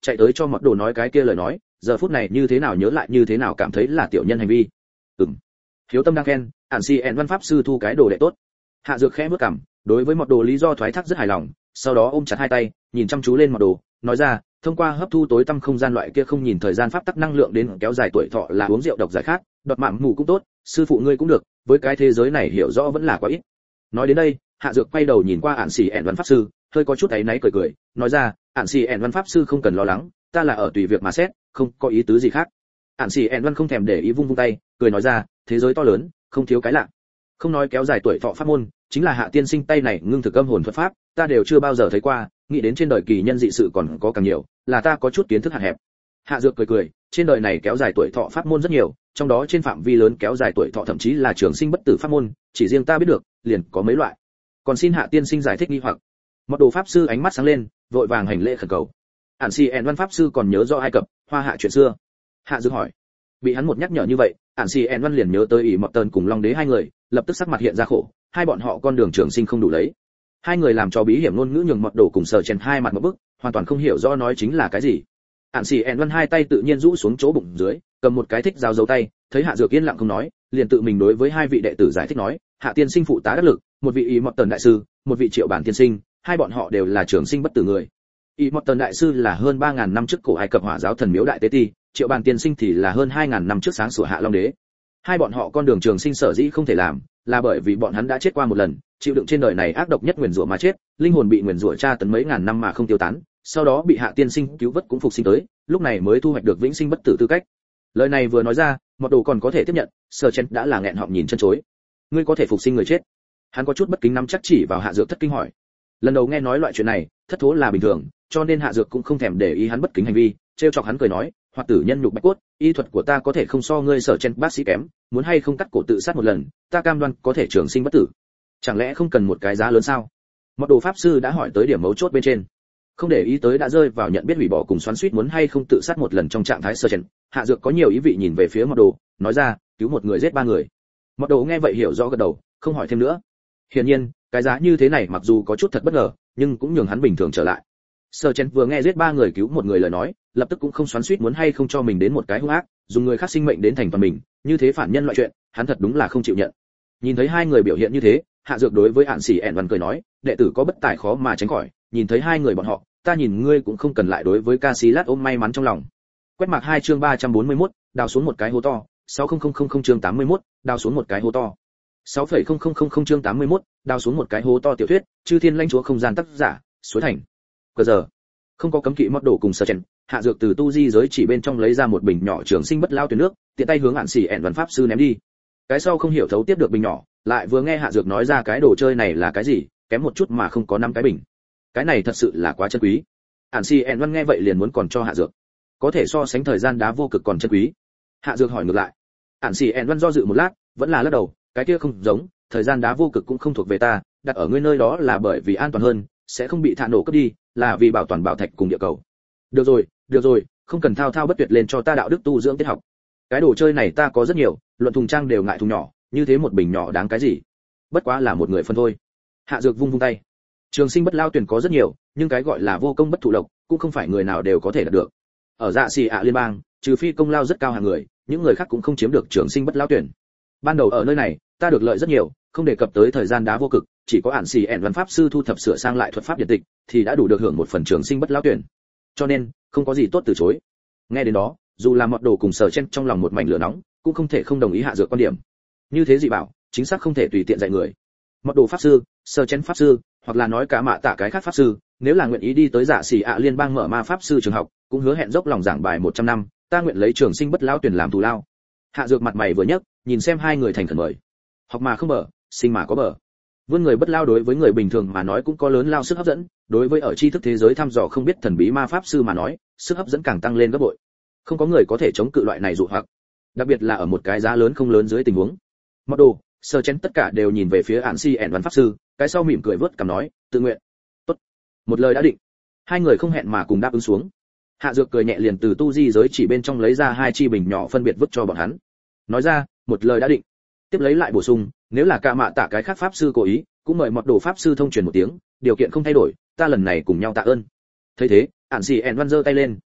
chạy tới cho mọt đồ nói cái kia lời nói, giờ phút này như thế nào nhớ lại như thế nào cảm thấy là tiểu nhân hành vi. Ừm. Hiếu tâm đang khen, ản si ẹn văn pháp sư thu cái đồ đệ tốt. Hạ Dược khẽ bước cằm, đối với mọt đồ lý do thoái thác rất hài lòng, sau đó ôm chặt hai tay, nhìn chăm chú lên mọt đồ, nói ra, thông qua hấp thu tối tăm không gian loại kia không nhìn thời gian pháp tắc năng lượng đến kéo dài tuổi thọ là uống rượu độc giải khát, đọt mạng mù cũng tốt, sư phụ ngươi cũng được, với cái thế giới này hiểu rõ vẫn là quá ít. Nói đến đây, Hạ Dược quay đầu nhìn qua ản xỉ ẹn văn pháp sư, hơi có chút áy náy cười cười, nói ra, ản xỉ ẹn văn pháp sư không cần lo lắng, ta là ở tùy việc mà xét, không có ý tứ gì khác. Ản xỉ ẹn văn không thèm để ý vung vung tay, cười nói ra, thế giới to lớn, không thiếu cái lạ. Không nói kéo dài tuổi thọ pháp môn, chính là Hạ tiên sinh tay này ngưng thực âm hồn thuật pháp, ta đều chưa bao giờ thấy qua, nghĩ đến trên đời kỳ nhân dị sự còn có càng nhiều, là ta có chút kiến thức hạn hẹp. Hạ Dược cười cười, trên đời này kéo dài tuổi thọ pháp môn rất nhiều, trong đó trên phạm vi lớn kéo dài tuổi thọ thậm chí là trường sinh bất tử pháp môn, chỉ riêng ta biết được, liền có mấy loại. Còn xin Hạ tiên sinh giải thích nghi hoặc. Mật đồ pháp sư ánh mắt sáng lên, vội vàng hành lễ khẩn cầu. Ản Si En Văn pháp sư còn nhớ rõ Ai Cập, Hoa Hạ chuyện xưa. Hạ Dược hỏi. Bị hắn một nhắc nhở như vậy, Ản Si En Văn liền nhớ tới ỷ Mọt Tần cùng Long Đế hai người, lập tức sắc mặt hiện ra khổ, hai bọn họ con đường trường sinh không đủ lấy. Hai người làm cho bí hiểm ngôn ngữ nhường Mọt đồ cùng Sở Chèn hai mặt một bức, hoàn toàn không hiểu rõ nói chính là cái gì. Ản Si En Văn hai tay tự nhiên rũ xuống chỗ bụng dưới, cầm một cái thích giáo dấu tay, thấy Hạ Dược yên lặng không nói, liền tự mình đối với hai vị đệ tử giải thích nói, Hạ tiên sinh phụ tá đắc lực, một vị ỷ Mọt Tần đại sư, một vị Triệu Bản tiên sinh, hai bọn họ đều là trường sinh bất tử người. ỷ Mọt Tần đại sư là hơn ba ngàn năm trước cổ Ai Cập Hỏa giáo thần miếu đại tế ti, Triệu Bản tiên sinh thì là hơn hai ngàn năm trước sáng sủa Hạ Long đế. Hai bọn họ con đường trường sinh sở dĩ không thể làm, là bởi vì bọn hắn đã chết qua một lần, chịu đựng trên đời này ác độc nhất nguyền rủa mà chết, linh hồn bị nguyền rủa tra tấn mấy ngàn năm mà không tiêu tán, sau đó bị Hạ tiên sinh cứu vớt cũng phục sinh tới, lúc này mới thu hoạch được vĩnh sinh bất tử tư cách. Lời này vừa nói ra, Mọt đồ còn có thể tiếp nhận, Sở Chen đã là nghẹn họng nhìn chân chối. Ngươi có thể phục sinh người chết? Hắn có chút bất kính nắm chắc chỉ vào Hạ Dược thất kinh hỏi. Lần đầu nghe nói loại chuyện này, thất thố là bình thường, cho nên Hạ Dược cũng không thèm để ý hắn bất kính hành vi, trêu chọc hắn cười nói, "Hoạt tử nhân nhục bạch cốt, y thuật của ta có thể không so ngươi Sở Chen bác sĩ kém, muốn hay không cắt cổ tự sát một lần, ta cam đoan có thể trường sinh bất tử. Chẳng lẽ không cần một cái giá lớn sao?" Mọt đồ pháp sư đã hỏi tới điểm mấu chốt bên trên. Không để ý tới đã rơi vào nhận biết hủy bỏ cùng xoắn xuýt muốn hay không tự sát một lần trong trạng thái Sở Chen, Hạ Dược có nhiều ý vị nhìn về phía Mọt đồ, nói ra, cứu một người giết ba người. Mọt đồ nghe vậy hiểu rõ gật đầu, không hỏi thêm nữa. Hiển nhiên, cái giá như thế này mặc dù có chút thật bất ngờ, nhưng cũng nhường hắn bình thường trở lại. Sở Chen vừa nghe giết ba người cứu một người lời nói, lập tức cũng không xoắn xuýt muốn hay không cho mình đến một cái hung ác, dùng người khác sinh mệnh đến thành toàn mình, như thế phản nhân loại chuyện, hắn thật đúng là không chịu nhận. Nhìn thấy hai người biểu hiện như thế, Hạ Dược đối với Ản Sĩ ẻn Văn cười nói, đệ tử có bất tài khó mà tránh khỏi, nhìn thấy hai người bọn họ, ta nhìn ngươi cũng không cần lại đối với Casillas ôm may mắn trong lòng. Quét mạc hai chương ba trăm bốn mươi mốt, đào xuống một cái hố to, sáu không không không không chương tám mươi mốt, đào xuống một cái hố to. sáu phẩy không không không không chương tám mươi mốt, đào xuống một cái hố to tiểu thuyết, Chư Thiên lãnh chúa không gian tác giả, Suối Thành. Cờ giờ, không có cấm kỵ mót đổ cùng Sở Chen, Hạ Dược từ tu di giới chỉ bên trong lấy ra một bình nhỏ trường sinh bất lao tuyển nước, tiện tay hướng Ản Sĩ ẻn Văn pháp sư ném đi. Cái sau không hiểu thấu tiếp được bình nhỏ, lại vừa nghe Hạ Dược nói ra cái đồ chơi này là cái gì, kém một chút mà không có năm cái bình. Cái này thật sự là quá chân quý. Ản Si En Văn nghe vậy liền muốn còn cho Hạ Dược. Có thể so sánh thời gian đá vô cực còn chân quý. Hạ Dược hỏi ngược lại. Ản Si En Văn do dự một lát, vẫn là lắc đầu, cái kia không giống, thời gian đá vô cực cũng không thuộc về ta, đặt ở ngươi nơi đó là bởi vì an toàn hơn, sẽ không bị thả nổ cướp đi, là vì bảo toàn bảo thạch cùng địa cầu. Được rồi, được rồi, không cần thao thao bất tuyệt lên cho ta đạo đức tu dưỡng tiết học. Cái đồ chơi này ta có rất nhiều, luận thùng trang đều ngại thùng nhỏ, như thế một bình nhỏ đáng cái gì? Bất quá là một người phân thôi. Hạ Dược vung vung tay. Trường sinh bất lao tuyển có rất nhiều, nhưng cái gọi là vô công bất thụ lộc, cũng không phải người nào đều có thể đạt được. Ở Dạ Xì ạ liên bang, trừ phi công lao rất cao hàng người, những người khác cũng không chiếm được trường sinh bất lao tuyển. Ban đầu ở nơi này, ta được lợi rất nhiều, không đề cập tới thời gian đá vô cực, chỉ có Ản Xì ẻn Văn pháp sư thu thập sửa sang lại thuật pháp điện tịch, thì đã đủ được hưởng một phần trường sinh bất lao tuyển. Cho nên, không có gì tốt từ chối. Nghe đến đó, dù là Mọt đồ cùng Sở Chen trong lòng một mảnh lửa nóng, cũng không thể không đồng ý Hạ Dược quan điểm. Như thế dị bảo, chính xác không thể tùy tiện dạy người. Mọt đồ pháp sư, Sở Chen pháp sư, hoặc là nói cả mạ tạ cái khác pháp sư, nếu là nguyện ý đi tới Dạ Xì ạ liên bang mở ma pháp sư trường học, cũng hứa hẹn dốc lòng giảng bài một trăm năm, ta nguyện lấy trường sinh bất lão tuyển làm thù lao. Hạ Dược mặt mày vừa nhấc, nhìn xem hai người thành khẩn mời. Học mà không bờ, sinh mà có bờ. Vươn người bất lao đối với người bình thường mà nói cũng có lớn lao sức hấp dẫn, đối với ở tri thức thế giới thăm dò không biết thần bí ma pháp sư mà nói, sức hấp dẫn càng tăng lên gấp bội. Không có người có thể chống cự loại này dụ hoặc, đặc biệt là ở một cái giá lớn không lớn dưới tình huống. Mọt đồ, Sở Chen tất cả đều nhìn về phía Ản Si ẻn Văn pháp sư, cái sau mỉm cười vớt cằm nói, tự nguyện. Tốt. Một lời đã định. Hai người không hẹn mà cùng đáp ứng xuống. Hạ Dược cười nhẹ liền từ tu di giới chỉ bên trong lấy ra hai chi bình nhỏ phân biệt vứt cho bọn hắn. Nói ra, một lời đã định. Tiếp lấy lại bổ sung, nếu là cả mạ tạ cái khác pháp sư cố ý, cũng mời Mọt đồ pháp sư thông truyền một tiếng, điều kiện không thay đổi, ta lần này cùng nhau tạ ơn. Thấy thế, Ản Si ẻn Văn giơ tay lên,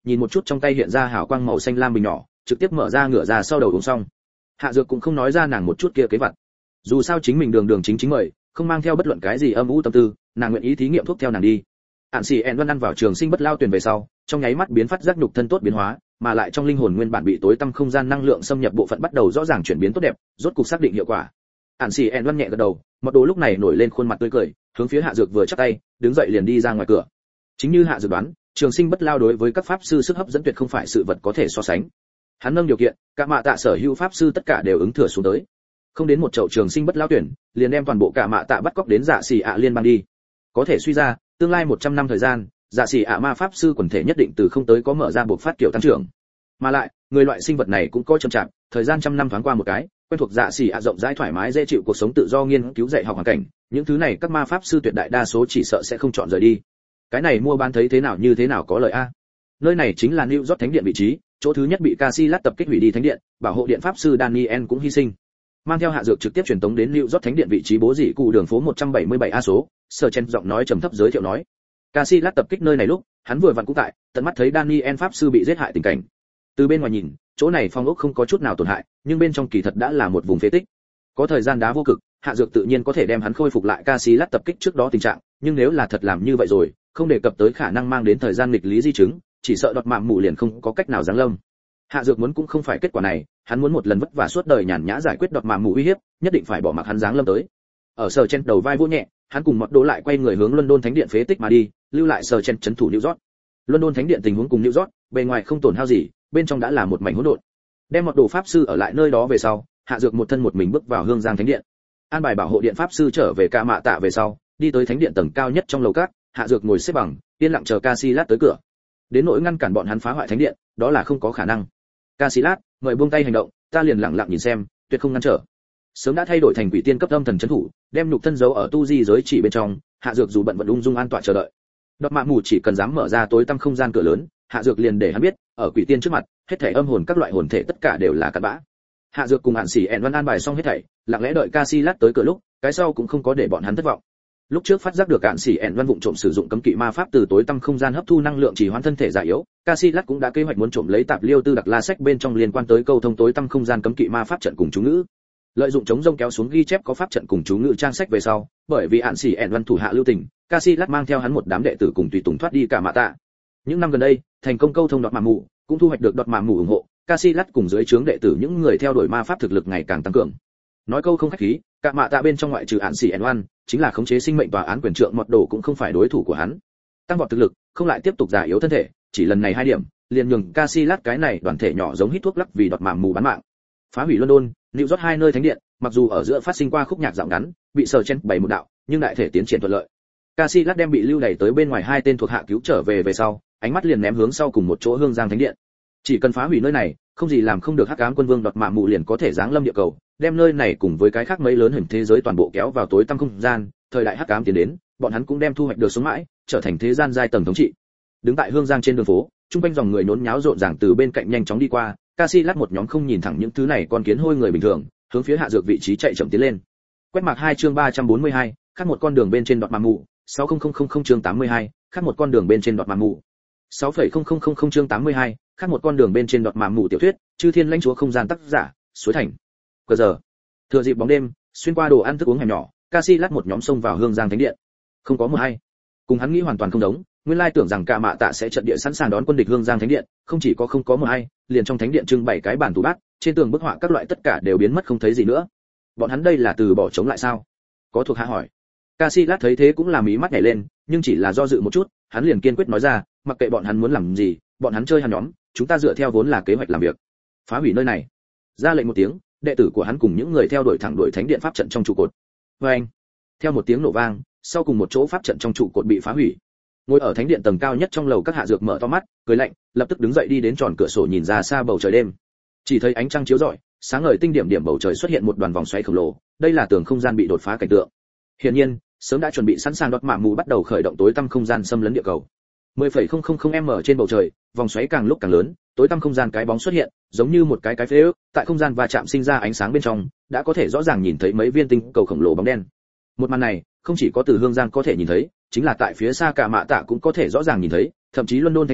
nhìn một chút trong tay hiện ra hào quang màu xanh lam bình nhỏ, trực tiếp mở ra ngửa ra sau đầu uống xong. Hạ Dược cũng không nói ra nàng một chút kia kế vật. Dù sao chính mình đường đường chính chính mời, không mang theo bất luận cái gì âm u tâm tư, nàng nguyện ý thí nghiệm thuốc theo nàng đi. Ản Sĩ En Văn ăn vào trường sinh bất lao tuyển về sau, trong nháy mắt biến phát giác nhục thân tốt biến hóa, mà lại trong linh hồn nguyên bản bị tối tăm không gian năng lượng xâm nhập bộ phận bắt đầu rõ ràng chuyển biến tốt đẹp, rốt cục xác định hiệu quả. Ản Sĩ En Văn nhẹ gật đầu, Mật Đồ lúc này nổi lên khuôn mặt tươi cười, hướng phía Hạ Dược vừa chắp tay, đứng dậy liền đi ra ngoài cửa. Chính như Hạ Dược đoán, trường sinh bất lao đối với các pháp sư sức hấp dẫn tuyệt không phải sự vật có thể so sánh. Hắn nâng điều kiện, cả mạ tạ sở hữu pháp sư tất cả đều ứng thừa xuống tới. Không đến một chậu trường sinh bất lao tuyển, liền đem toàn bộ cả mạ tạ bắt cóc đến Dạ Xỉ ạ liên bang đi. Có thể suy ra, tương lai một trăm năm thời gian, Dạ Xỉ ạ ma pháp sư quần thể nhất định từ không tới có mở ra buộc phát kiểu tăng trưởng. Mà lại, người loại sinh vật này cũng có chậm chạp, thời gian trăm năm thoáng qua một cái, quen thuộc Dạ Xỉ ạ rộng rãi thoải mái dễ chịu cuộc sống tự do nghiên cứu dạy học hoàn cảnh, những thứ này các ma pháp sư tuyệt đại đa số chỉ sợ sẽ không chọn rời đi. Cái này mua bán thấy thế nào như thế nào có lợi a. Nơi này chính là New York thánh điện vị trí, chỗ thứ nhất bị Casillas tập kích hủy đi thánh điện, bảo hộ điện pháp sư Daniel cũng hy sinh. Mang theo Hạ Dược trực tiếp truyền tống đến New York thánh điện vị trí bố dị cụ đường phố một trăm bảy mươi bảy A số, Sở Chen giọng nói trầm thấp giới thiệu nói. Casillas tập kích nơi này lúc, hắn vừa vặn cũng tại, tận mắt thấy Daniel pháp sư bị giết hại tình cảnh. Từ bên ngoài nhìn, chỗ này phong ốc không có chút nào tổn hại, nhưng bên trong kỳ thật đã là một vùng phế tích. Có thời gian đá vô cực, Hạ Dược tự nhiên có thể đem hắn khôi phục lại Casillas tập kích trước đó tình trạng, nhưng nếu là thật làm như vậy rồi, không đề cập tới khả năng mang đến thời gian nghịch lý di chứng, chỉ sợ đọt mạm mù liền không có cách nào giáng lâm. Hạ Dược muốn cũng không phải kết quả này, hắn muốn một lần vất vả suốt đời nhàn nhã giải quyết đọt mạm mù uy hiếp, nhất định phải bỏ mặc hắn giáng lâm tới. Ở Sở Chen đầu vai vỗ nhẹ, hắn cùng Mật Đồ lại quay người hướng London thánh điện phế tích mà đi, lưu lại Sở Chen trấn thủ New York. London thánh điện tình huống cùng New York, bề ngoài không tổn hao gì, bên trong đã là một mảnh hỗn độn. Đem Mật Đồ pháp sư ở lại nơi đó về sau, Hạ Dược một thân một mình bước vào Hương Giang thánh điện. An bài bảo hộ điện pháp sư trở về Ca Mạ Tạ về sau, đi tới thánh điện tầng cao nhất trong lầu các, Hạ Dược ngồi xếp bằng, yên lặng chờ Casillas tới cửa. Đến nỗi ngăn cản bọn hắn phá hoại thánh điện, đó là không có khả năng. Casillas, mời buông tay hành động, ta liền lặng lặng nhìn xem, tuyệt không ngăn trở. Sớm đã thay đổi thành quỷ tiên cấp âm thần trấn thủ, đem nhục thân giấu ở tu di giới chỉ bên trong, Hạ Dược dù bận vận ung dung an tọa chờ đợi. Đọt mạ mù chỉ cần dám mở ra tối tăm không gian cửa lớn, Hạ Dược liền để hắn biết, ở quỷ tiên trước mặt, hết thảy âm hồn các loại hồn thể tất cả đều là cặn bã. Hạ Dược cùng Ản Sĩ En Văn an bài xong hết thảy, lặng lẽ đợi Casillas tới cửa lúc, cái sau cũng không có để bọn hắn thất vọng. Lúc trước phát giác được Ản Sĩ En Văn vụng trộm sử dụng cấm kỵ ma pháp từ tối tăm không gian hấp thu năng lượng chỉ hoãn thân thể già yếu, Casillas cũng đã kế hoạch muốn trộm lấy tạp liêu tư đặc la sách bên trong liên quan tới câu thông tối tăm không gian cấm kỵ ma pháp trận cùng chú ngữ. Lợi dụng chống rông kéo xuống ghi chép có pháp trận cùng chú ngữ trang sách về sau, bởi vì Ản Sĩ En Văn thủ hạ lưu tình, Casillas mang theo hắn một đám đệ tử cùng tùy tùng thoát đi cả Mạ Tạ. Những năm gần đây, thành công câu thông đọt mạ mù, cũng thu hoạch được đọt mạ mù ủng hộ, Casillas cùng dưới trướng đệ tử những người theo đuổi ma pháp thực lực ngày càng tăng cường. Nói câu không khách khí, cả Mạ Tạ bên trong ngoại trừ Ản Sĩ En Văn, chính là khống chế sinh mệnh tòa án quyền trượng Mật Đồ cũng không phải đối thủ của hắn. Tăng vọt thực lực, không lại tiếp tục già yếu thân thể, chỉ lần này hai điểm, liền nhường Casillas cái này đoàn thể nhỏ giống hít thuốc lắc vì đọt mạ mù bán mạng. Phá hủy London, New York hai nơi thánh điện, mặc dù ở giữa phát sinh qua khúc nhạc dạo ngắn, bị Sở Chen bày một đạo, nhưng đại thể tiến triển thuận lợi. Casillas đem bị lưu đày tới bên ngoài hai tên thuộc hạ cứu trở về về sau, ánh mắt liền ném hướng sau cùng một chỗ Hương Giang thánh điện. Chỉ cần phá hủy nơi này, không gì làm không được Hắc Ám Quân Vương đọt mạ mù liền có thể giáng lâm địa cầu, đem nơi này cùng với cái khác mấy lớn hình thế giới toàn bộ kéo vào tối tăm không gian, thời đại Hắc Ám tiến đến, bọn hắn cũng đem thu hoạch được sống mãi, trở thành thế gian giai tầng thống trị. Đứng tại Hương Giang trên đường phố, trung quanh dòng người nhốn nháo rộn ràng từ bên cạnh nhanh chóng đi qua, Casillas một nhóm không nhìn thẳng những thứ này con kiến hôi người bình thường, hướng phía Hạ Dược vị trí chạy chậm tiến lên. Quét mạc hai chương ba trăm bốn mươi hai, khác một con đường bên trên đọt mạ mù, sáu nghìn chương tám mươi hai, khác một con đường bên trên đọt mạ mù. sáu nghìn chương tám mươi hai, khác một con đường bên trên đọt mạ mù tiểu thuyết, Chư Thiên lãnh chúa không gian tác giả, Suối Thành. Cờ giờ. Thừa dịp bóng đêm, xuyên qua đồ ăn thức uống hẻm nhỏ, Casillas một nhóm xông vào Hương Giang thánh điện. Không có một ai. Cùng hắn nghĩ hoàn toàn không giống, nguyên lai tưởng rằng Cả Mạ Tạ sẽ trận địa sẵn sàng đón quân địch Hương Giang thánh điện, không chỉ có không có một ai, liền trong thánh điện trưng bày cái bàn tủ bát, trên tường bức họa các loại tất cả đều biến mất không thấy gì nữa. Bọn hắn đây là từ bỏ chống lại sao? Có thuộc hạ hỏi. Casillas thấy thế cũng làm ý mắt nhảy lên, nhưng chỉ là do dự một chút, hắn liền kiên quyết nói ra, mặc kệ bọn hắn muốn làm gì, bọn hắn chơi hắn nhóm, chúng ta dựa theo vốn là kế hoạch làm việc. Phá hủy nơi này. Ra lệnh một tiếng, đệ tử của hắn cùng những người theo đuổi thẳng đuổi thánh điện pháp trận trong trụ cột. Oeng! Theo một tiếng nổ vang, sau cùng một chỗ pháp trận trong trụ cột bị phá hủy. Ngồi ở thánh điện tầng cao nhất trong lầu các Hạ Dược mở to mắt, cười lạnh, lập tức đứng dậy đi đến tròn cửa sổ nhìn ra xa bầu trời đêm. Chỉ thấy ánh trăng chiếu rọi, sáng ngời tinh điểm điểm bầu trời xuất hiện một đoàn vòng xoáy khổng lồ, đây là tường không gian bị đột phá cảnh tượng. Hiển nhiên, sớm đã chuẩn bị sẵn sàng đọt mạ mù bắt đầu khởi động tối tăm không gian xâm lấn địa cầu. mười phẩy không không không m trên bầu trời, vòng xoáy càng lúc càng lớn, tối tăm không gian cái bóng xuất hiện, giống như một cái cái phế ước, tại không gian va chạm sinh ra ánh sáng bên trong, đã có thể rõ ràng nhìn thấy mấy viên tinh cầu khổng lồ bóng đen. Một màn này, không chỉ có từ Hương Giang có thể nhìn thấy, chính là tại phía xa Cả Mạ Tạ cũng có thể rõ ràng nhìn thấy, thậm chí London thánh điện,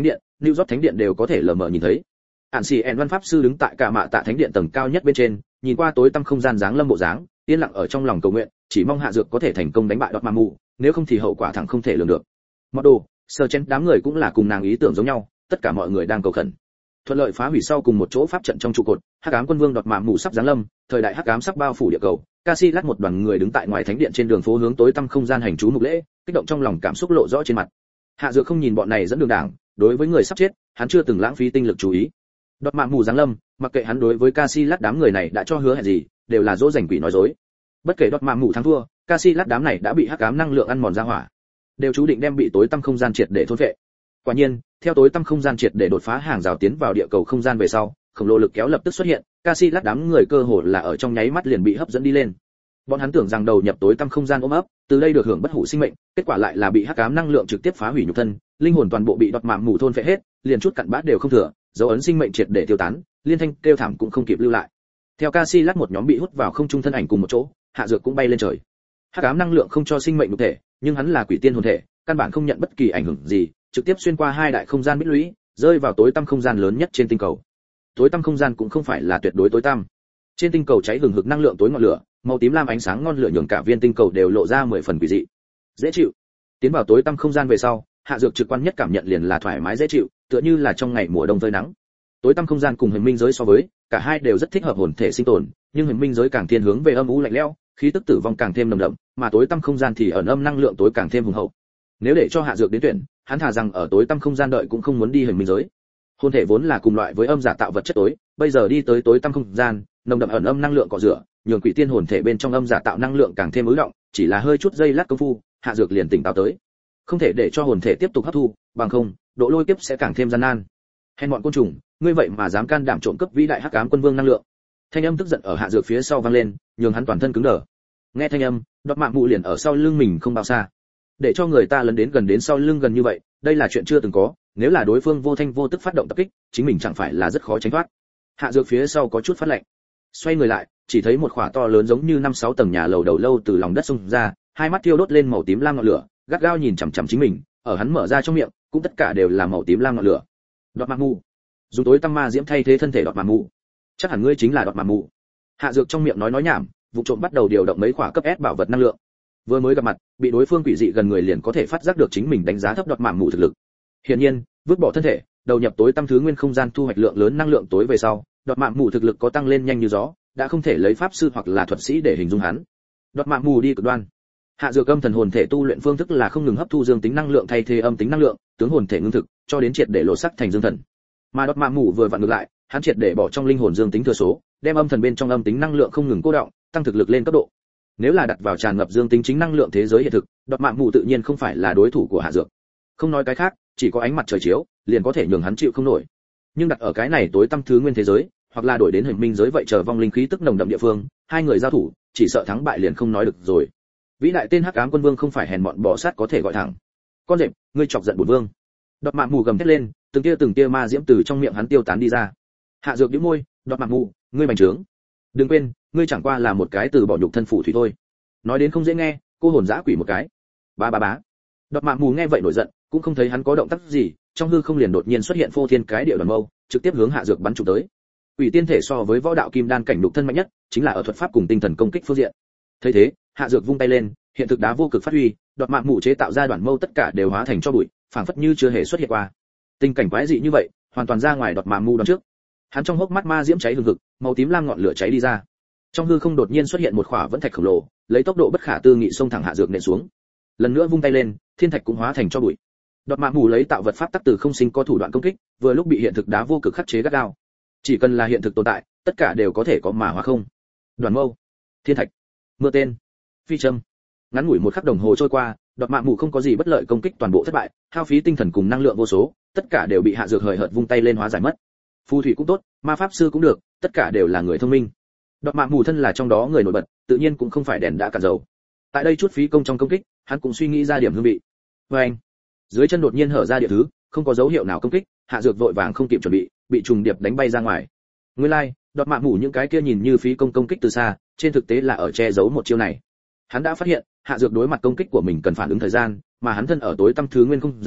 New York thánh điện đều có thể lờ mờ nhìn thấy. Ản Sĩ En Văn pháp sư đứng tại cả mạ tạ thánh điện tầng cao nhất bên trên, nhìn qua tối tăm không gian dáng lâm bộ dáng, yên lặng ở trong lòng cầu nguyện, chỉ mong hạ dược có thể thành công đánh bại Đọt Mạ Mù, nếu không thì hậu quả thẳng không thể lường được. Model, Sơ Chen đám người cũng là cùng nàng ý tưởng giống nhau, tất cả mọi người đang cầu khẩn. Thuận lợi phá hủy sau cùng một chỗ pháp trận trong trụ cột, Hắc Ám Quân Vương Đọt Mạ Mù sắp giáng lâm, thời đại hắc ám sắp bao phủ địa cầu. Casillas một đoàn người đứng tại ngoài thánh điện trên đường phố hướng tối tăm không gian hành trú mục lễ, kích động trong lòng cảm xúc lộ rõ trên mặt. Hạ Dược không nhìn bọn này dẫn đường đảng, đối với người sắp chết, hắn chưa từng lãng phí tinh lực chú ý. Đọt Mạ Mù giáng lâm, mặc kệ hắn đối với Casillas đám người này đã cho hứa hẹn gì, đều là dỗ dành quỷ nói dối. Bất kể Đọt Mạ Mù thắng thua, Casillas đám này đã bị hắc ám năng lượng ăn mòn ra hỏa, đều chú định đem bị tối tăm không gian triệt để thôn phệ. Quả nhiên, theo tối tăm không gian triệt để đột phá hàng rào tiến vào địa cầu không gian về sau, khổng lồ lực kéo lập tức xuất hiện, Casillas đám người cơ hồ là ở trong nháy mắt liền bị hấp dẫn đi lên. Bọn hắn tưởng rằng đầu nhập tối tăm không gian ôm ấp, từ đây được hưởng bất hủ sinh mệnh, kết quả lại là bị hắc ám năng lượng trực tiếp phá hủy nhục thân, linh hồn toàn bộ bị Đọt Mạ Mù thôn phệ hết, liền chút cặn bã đều không thừa, dấu ấn sinh mệnh triệt để tiêu tán, liên thanh kêu thảm cũng không kịp lưu lại. Theo Casillas một nhóm bị hút vào không trung thân ảnh cùng một chỗ, Hạ Dược cũng bay lên trời. Hắc ám năng lượng không cho sinh mệnh nhục thể, nhưng hắn là quỷ tiên hồn thể, căn bản không nhận bất kỳ ảnh hưởng gì, trực tiếp xuyên qua hai đại không gian bích lũy, rơi vào tối tăm không gian lớn nhất trên tinh cầu. Tối tăm không gian cũng không phải là tuyệt đối tối tăm. Trên tinh cầu cháy hừng hực năng lượng tối ngọn lửa, màu tím lam ánh sáng ngon lửa nhường cả viên tinh cầu đều lộ ra mười phần quỷ dị. Dễ chịu. Tiến vào tối tăm không gian về sau, Hạ Dược trực quan nhất cảm nhận liền là thoải mái dễ chịu, tựa như là trong ngày mùa đông phơi nắng. Tối tăm không gian cùng huyền minh giới so với, cả hai đều rất thích hợp hồn thể sinh tồn, nhưng huyền minh giới càng thiên hướng về âm u lạnh lẽo, khí tức tử vong càng thêm nồng đậm, mà tối tăm không gian thì ẩn âm năng lượng tối càng thêm hùng hậu. Nếu để cho Hạ Dược đến tuyển, hắn thà rằng ở tối tăm không gian đợi cũng không muốn đi huyền minh giới. Hồn thể vốn là cùng loại với âm giả tạo vật chất tối, bây giờ đi tới tối tăm không gian, nồng đậm ẩn âm năng lượng cọ rửa, nhường quỷ tiên hồn thể bên trong âm giả tạo năng lượng càng thêm ứ động, chỉ là hơi chút giây lát công phu, Hạ Dược liền tỉnh táo tới. Không thể để cho hồn thể tiếp tục hấp thu, bằng không, độ lôi kiếp sẽ càng thêm gian nan. Hèn bọn côn trùng, ngươi vậy mà dám can đảm trộm cắp vĩ đại hắc ám quân vương năng lượng. Thanh âm tức giận ở Hạ Dược phía sau vang lên, nhường hắn toàn thân cứng đờ. Nghe thanh âm, Đọt Mạ Mù liền ở sau lưng mình không bao xa. Để cho người ta lấn đến gần đến sau lưng gần như vậy, đây là chuyện chưa từng có, nếu là đối phương vô thanh vô tức phát động tập kích, chính mình chẳng phải là rất khó tránh thoát. Hạ Dược phía sau có chút phát lạnh. Xoay người lại, chỉ thấy một khỏa to lớn giống như năm sáu tầng nhà lầu đầu lâu từ lòng đất xông ra, hai mắt thiêu đốt lên màu tím lam ngọn lửa, gắt gao nhìn chằm chằm chính mình, ở hắn mở ra trong miệng, cũng tất cả đều là màu tím lam ngọn lửa. Đọt Mạ Mù, dùng tối tăm ma diễm thay thế thân thể Đọt Mạ Mù. Chắc hẳn ngươi chính là Đọt Mạ Mù. Hạ Dược trong miệng nói nói nhảm, vụ trộm bắt đầu điều động mấy khỏa cấp S bảo vật năng lượng. Vừa mới gặp mặt, bị đối phương quỷ dị gần người liền có thể phát giác được chính mình đánh giá thấp Đọt Mạ Mù thực lực. Hiển nhiên, vứt bỏ thân thể, đầu nhập tối tăm thứ nguyên không gian thu hoạch lượng lớn năng lượng tối về sau, Đọt Mạ Mù thực lực có tăng lên nhanh như gió, đã không thể lấy pháp sư hoặc là thuật sĩ để hình dung hắn. Đọt Mạ Mù đi cực đoan. Hạ Dược âm thần hồn thể tu luyện phương thức là không ngừng hấp thu dương tính năng lượng thay thế âm tính năng lượng, tướng hồn thể ngưng thực, cho đến triệt để lộ sắc thành dương thần. Mà Đọt Mạ Mù vừa vặn ngược lại, hắn triệt để bỏ trong linh hồn dương tính thừa số, đem âm thần bên trong âm tính năng lượng không ngừng cô động, tăng thực lực lên cấp độ. Nếu là đặt vào tràn ngập dương tính chính năng lượng thế giới hiện thực, Đọt Mạ Mù tự nhiên không phải là đối thủ của Hạ Dược. Không nói cái khác, chỉ có ánh mặt trời chiếu, liền có thể nhường hắn chịu không nổi. Nhưng đặt ở cái này tối tăm thứ nguyên thế giới, hoặc là đổi đến hình minh giới vậy chờ vong linh khí tức nồng đậm địa phương, hai người giao thủ, chỉ sợ thắng bại liền không nói được rồi. Vĩ đại tên hắc ám quân vương không phải hèn mọn bỏ sát có thể gọi thẳng. Con rệp, ngươi chọc giận bổn vương. Đọt Mạ Mù gầm thét lên, từng tia từng tia ma diễm từ trong miệng hắn tiêu tán đi ra. Hạ Dược nhếch môi, Đọt Mạ Mù, ngươi bành trướng. Đừng quên, ngươi chẳng qua là một cái từ bỏ nhục thân phủ thủy thôi. Nói đến không dễ nghe, cô hồn dã quỷ một cái. Ba ba bá. Đọt Mạ Mù nghe vậy nổi giận, cũng không thấy hắn có động tác gì, trong hư không liền đột nhiên xuất hiện phô thiên cái địa đoàn mâu, trực tiếp hướng Hạ Dược bắn trúng tới. Quỷ tiên thể so với võ đạo kim đan cảnh nhục thân mạnh nhất, chính là ở thuật pháp cùng tinh thần công kích phương diện. Thấy thế, Hạ Dược vung tay lên, hiện thực đá vô cực phát huy, Đọt Mạ Mù chế tạo ra đoàn mâu tất cả đều hóa thành cho bụi, phảng phất như chưa hề xuất hiện qua. Tình cảnh quái dị như vậy, hoàn toàn ra ngoài Đọt Mạ Mù đón trước. Hắn trong hốc mắt ma diễm cháy hừng hực, màu tím lam ngọn lửa cháy đi ra. Trong hư không đột nhiên xuất hiện một khỏa vẫn thạch khổng lồ, lấy tốc độ bất khả tư nghị xông thẳng Hạ Dược nện xuống. Lần nữa vung tay lên, thiên thạch cũng hóa thành cho bụi. Đọt Mạ Mù lấy tạo vật pháp tắc từ không sinh có thủ đoạn công kích, vừa lúc bị hiện thực đá vô cực khắc chế gắt gao. Chỉ cần là hiện thực tồn tại, tất cả đều có thể có mà hóa không. Đoàn mâu, thiên thạch, mưa tên, phi châm. Ngắn ngủi một khắc đồng hồ trôi qua, Đọt Mạ Mù không có gì bất lợi công kích toàn bộ thất bại, hao phí tinh thần cùng năng lượng vô số, tất cả đều bị Hạ Dược hời hợt vung tay lên hóa giải mất. Phù thủy cũng tốt, ma pháp sư cũng được, tất cả đều là người thông minh. Đọt Mạ Mù thân là trong đó người nổi bật, tự nhiên cũng không phải đèn đã cạn dầu. Tại đây chút phí công trong công kích, hắn cũng suy nghĩ ra điểm hương vị. Và anh, dưới chân đột nhiên hở ra địa thứ, không có dấu hiệu nào công kích, Hạ Dược vội vàng không kịp chuẩn bị, bị trùng điệp đánh bay ra ngoài. Nguyên lai, like, Đọt Mạ Mù những cái kia nhìn như phí công công kích từ xa, trên thực tế là ở che giấu một chiêu này. Hắn đã phát hiện, Hạ Dược đối mặt công kích của mình cần phản ứng thời gian, mà hắn thân ở tối tăm thứ nguyên không gian,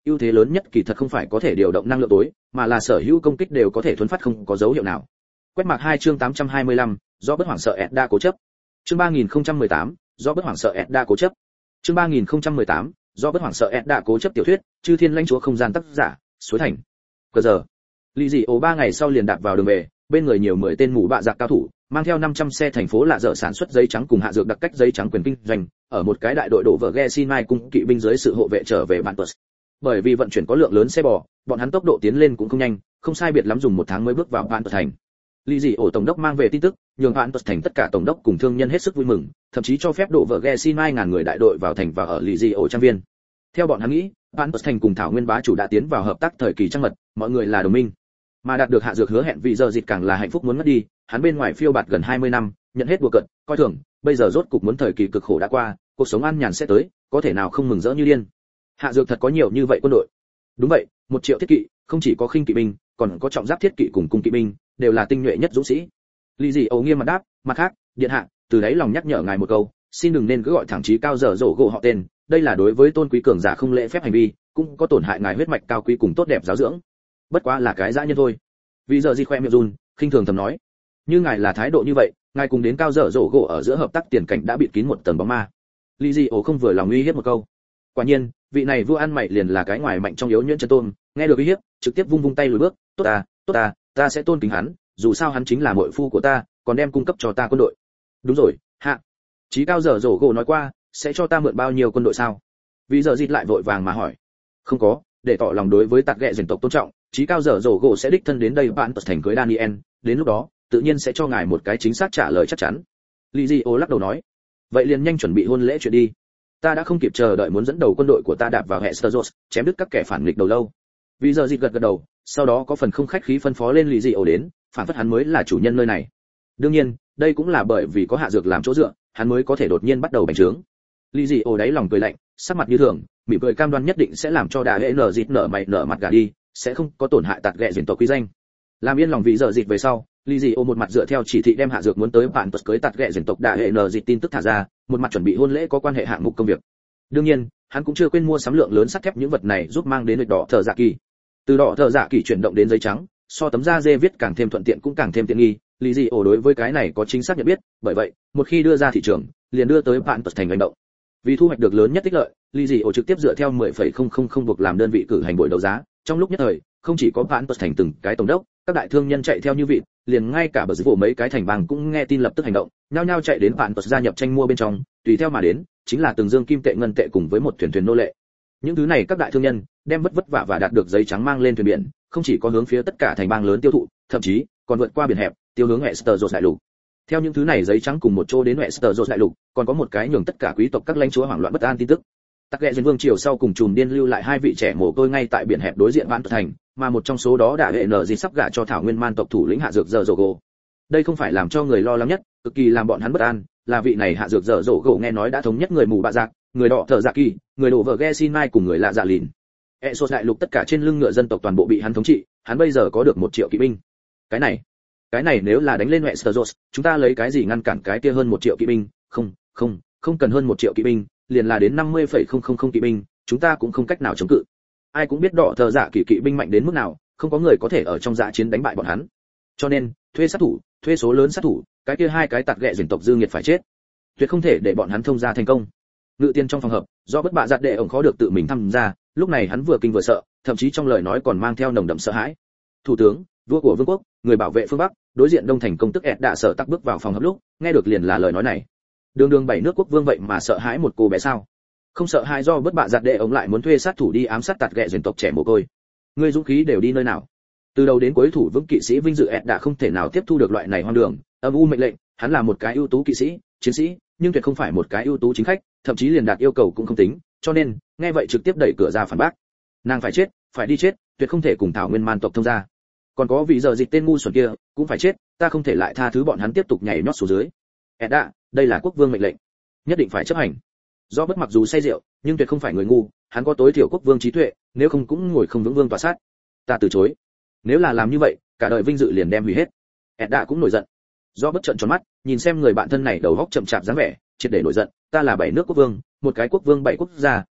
ưu thế lớn nhất kỳ thật không phải có thể điều động năng lượng tối, mà là sở hữu công kích đều có thể thuấn phát không có dấu hiệu nào. Quét mạc hai chương tám trăm hai mươi lăm, do bất hoảng sợ Edda cố chấp. Chương ba nghìn không trăm mười tám, do bất hoảng sợ Edda cố chấp. Chương ba nghìn không trăm mười tám, do bất hoảng sợ Edda cố chấp tiểu thuyết, Chư Thiên lãnh chúa không gian tác giả, Suối Thành. Cờ giờ. Lý Dị Ổ ba ngày sau liền đạp vào đường về, bên người nhiều mười tên mù bạ giặc cao thủ, mang theo năm trăm xe thành phố lạ dở sản xuất giấy trắng cùng hạ dược đặc cách giấy trắng quyền kinh doanh, ở một cái đại đội đổ vỡ ghe Sinai cùng kỵ binh dưới sự hộ vệ trở về Bantus. Bởi vì vận chuyển có lượng lớn xe bò, bọn hắn tốc độ tiến lên cũng không nhanh, không sai biệt lắm dùng một tháng mới bước vào Bantus thành. Lý Dị Ổ tổng đốc mang về tin tức, nhường Bantus thành tất cả tổng đốc cùng thương nhân hết sức vui mừng, thậm chí cho phép đổ vỡ ghe Sinai ngàn người đại đội vào thành và ở Lý Dị Ổ trang viên. Theo bọn hắn nghĩ, Bantus thành cùng Thảo Nguyên bá chủ đã tiến vào hợp tác thời kỳ trăng mật, mọi người là đồng minh. Mà đạt được hạ dược hứa hẹn vì giờ dịch càng là hạnh phúc muốn mất đi, hắn bên ngoài phiêu bạt gần hai mươi năm, nhận hết đùa cợt, coi thường, bây giờ rốt cục muốn thời kỳ cực khổ đã qua, cuộc sống an nhàn sẽ tới, có thể nào không mừng rỡ như điên. Hạ dược thật có nhiều như vậy quân đội. Đúng vậy, một triệu thiết kỵ, không chỉ có khinh kỵ binh, còn có trọng giáp thiết kỵ cùng cung kỵ binh, đều là tinh nhuệ nhất dũng sĩ. Lý Dị Ổ nghiêm mặt đáp, mặt khác, điện hạ, từ đấy lòng nhắc nhở ngài một câu, xin đừng nên cứ gọi thẳng chí cao dở dỗ gỗ họ tên, đây là đối với tôn quý cường giả không lễ phép hành vi, cũng có tổn hại ngài huyết mạch cao quý cùng tốt đẹp giáo dưỡng. Bất quá là cái dã nhân thôi. Vì giờ gì khoe miệng run, khinh thường thầm nói, như ngài là thái độ như vậy, ngài cùng đến cao dở dỗ gỗ ở giữa hợp tác tiền cảnh đã bịt kín một tầng bóng ma. Lý Dị Ổ không vừa lòng uy hiếp một câu. Quả nhiên, vị này vua ăn mày liền là cái ngoài mạnh trong yếu nhuyễn chân tôn, nghe được uy hiếp, trực tiếp vung vung tay lùi bước, tốt ta, tốt ta, ta sẽ tôn kính hắn, dù sao hắn chính là muội phu của ta, còn đem cung cấp cho ta quân đội. Đúng rồi, hạ. Chí cao dở dỗ gỗ nói qua, sẽ cho ta mượn bao nhiêu quân đội sao? Vì giờ dịt lại vội vàng mà hỏi. Không có, để tỏ lòng đối với tạt ghẹ dân tộc tôn trọng, chí cao dở dỗ gỗ sẽ đích thân đến đây bạn thành cưới Daniel, đến lúc đó, tự nhiên sẽ cho ngài một cái chính xác trả lời chắc chắn. Lý Dị Ổ lắc đầu nói, vậy liền nhanh chuẩn bị hôn lễ chuyện đi. Ta đã không kịp chờ đợi muốn dẫn đầu quân đội của ta đạp vào Hesteros, chém đứt các kẻ phản nghịch đầu lâu. Vì giờ dịt gật gật đầu, sau đó có phần không khách khí phân phó lên Lý Dị Ổ đến, phản phất hắn mới là chủ nhân nơi này. Đương nhiên, đây cũng là bởi vì có hạ dược làm chỗ dựa, hắn mới có thể đột nhiên bắt đầu bành trướng. Lý Dị Ổ đáy lòng cười lạnh, sắc mặt như thường, mỉm cười cam đoan nhất định sẽ làm cho đà hệ nở dịt nở mày nở mặt gà đi, sẽ không có tổn hại tạt ghẹ dền tộc quý danh. Làm yên lòng vị giờ dịt về sau, Lý Dị Ổ một mặt dựa theo chỉ thị đem hạ dược muốn tới bạn tuật cưới tạt ghẹ dền tộc đà hệ nở dịt tin tức thả ra, một mặt chuẩn bị hôn lễ có quan hệ hạng mục công việc. Đương nhiên, hắn cũng chưa quên mua sắm lượng lớn sắt thép những vật này giúp mang đến lịch đỏ thợ dạ kỳ. Từ đỏ thợ dạ kỳ chuyển động đến giấy trắng, so tấm da dê viết càng thêm thuận tiện cũng càng thêm tiện nghi. Lý Dị Ổ đối với cái này có chính xác nhận biết, bởi vậy, một khi đưa ra thị trường, liền đưa tới bạn tuật thành hành động. Vì thu hoạch được lớn nhất tích lợi, Lý Dị Ổ trực tiếp dựa theo mười phẩy không không không buộc làm đơn vị cử hành buổi đấu giá. Trong lúc nhất thời, không chỉ có bạn tuật thành từng cái tổng đốc, các đại thương nhân chạy theo như vịt, liền ngay cả bờ dưới vụ mấy cái thành bang cũng nghe tin lập tức hành động, nhao nhao chạy đến bạn tuật gia nhập tranh mua bên trong, tùy theo mà đến, chính là từng dương kim tệ ngân tệ cùng với một thuyền thuyền nô lệ. Những thứ này các đại thương nhân đem vất vất vả và đạt được giấy trắng mang lên thuyền biển, không chỉ có hướng phía tất cả thành bang lớn tiêu thụ, thậm chí còn vượt qua biển hẹp, tiêu hướng Westeros đại lục. Theo những thứ này giấy trắng cùng một chỗ đến Westeros đại lục, còn có một cái nhường tất cả quý tộc các lãnh chúa hoảng loạn bất an tin tức. Tắc Ghẹ Duyên Vương triều sau cùng trùm điên lưu lại hai vị trẻ mồ côi ngay tại biển hẹp đối diện Vạn Tuật thành, mà một trong số đó đã hệ nở gì sắp gả cho Thảo Nguyên Man tộc thủ lĩnh Hạ Dược Dở Dỗ Gỗ. Đây không phải làm cho người lo lắng nhất, cực kỳ làm bọn hắn bất an, là vị này Hạ Dược Dở Dỗ Gỗ nghe nói đã thống nhất người mù bạ giặc, người đỏ thợ dạ kỳ, người đổ vợ Gessinai cùng người lạ dạ lìn. Essos đại lục tất cả trên lưng ngựa dân tộc toàn bộ bị hắn thống trị, hắn bây giờ có được một triệu kỵ binh. Cái này, cái này nếu là đánh lên Westeros, chúng ta lấy cái gì ngăn cản cái kia hơn một triệu kỵ binh? Không, không, không cần hơn một triệu kỵ binh, liền là đến năm mươi phẩy không không không kỵ binh, chúng ta cũng không cách nào chống cự. Ai cũng biết đỏ thợ dạ kỳ kỵ binh mạnh đến mức nào, không có người có thể ở trong dạ chiến đánh bại bọn hắn. Cho nên, thuê sát thủ, thuê số lớn sát thủ, cái kia hai cái tạt ghẹ dền tộc dư nghiệt phải chết. Tuyệt không thể để bọn hắn thông ra thành công. Ngự tiên trong phòng hợp, do bất bạ giặt đệ ổng khó được tự mình tham gia, lúc này hắn vừa kinh vừa sợ, thậm chí trong lời nói còn mang theo nồng đậm sợ hãi. Thủ tướng, vua của vương quốc, người bảo vệ phương bắc, đối diện đông thành công tức ẹt đã sợ tắc bước vào phòng hợp lúc, nghe được liền là lời nói này. Đường đường bảy nước quốc vương vậy mà sợ hãi một cô bé sao? Không sợ hãi do bất bạ giặt đệ ổng lại muốn thuê sát thủ đi ám sát tạt ghẹ dền tộc trẻ mồ côi. Người dũng khí đều đi nơi nào? Từ đầu đến cuối thủ vững kỵ sĩ vinh dự ẹt đã không thể nào tiếp thu được loại này hoang đường, âm u mệnh lệnh, hắn là một cái ưu tú kỵ sĩ, chiến sĩ, nhưng tuyệt không phải một cái ưu tú chính khách, thậm chí liền đạt yêu cầu cũng không tính, cho nên, nghe vậy trực tiếp đẩy cửa ra phản bác. Nàng phải chết, phải đi chết, tuyệt không thể cùng Thảo Nguyên Man tộc thông ra. Còn có vị giờ dịch tên ngu xuẩn kia, cũng phải chết, ta không thể lại tha thứ bọn hắn tiếp tục nhảy nhót xuống dưới. Edda, đây là quốc vương mệnh lệnh, nhất định phải chấp hành. Do bất mặc dù say rượu, nhưng tuyệt không phải người ngu, hắn có tối thiểu quốc vương trí tuệ, nếu không cũng ngồi không vững vương tọa sát. Ta từ chối. Nếu là làm như vậy, cả đời vinh dự liền đem hủy hết. Edda cũng nổi giận. Do bất trợn tròn mắt, nhìn xem người bạn thân này đầu óc chậm chạp dáng vẻ, triệt để nổi giận, ta là bảy nước quốc vương, một cái quốc vương bảy quốc gia,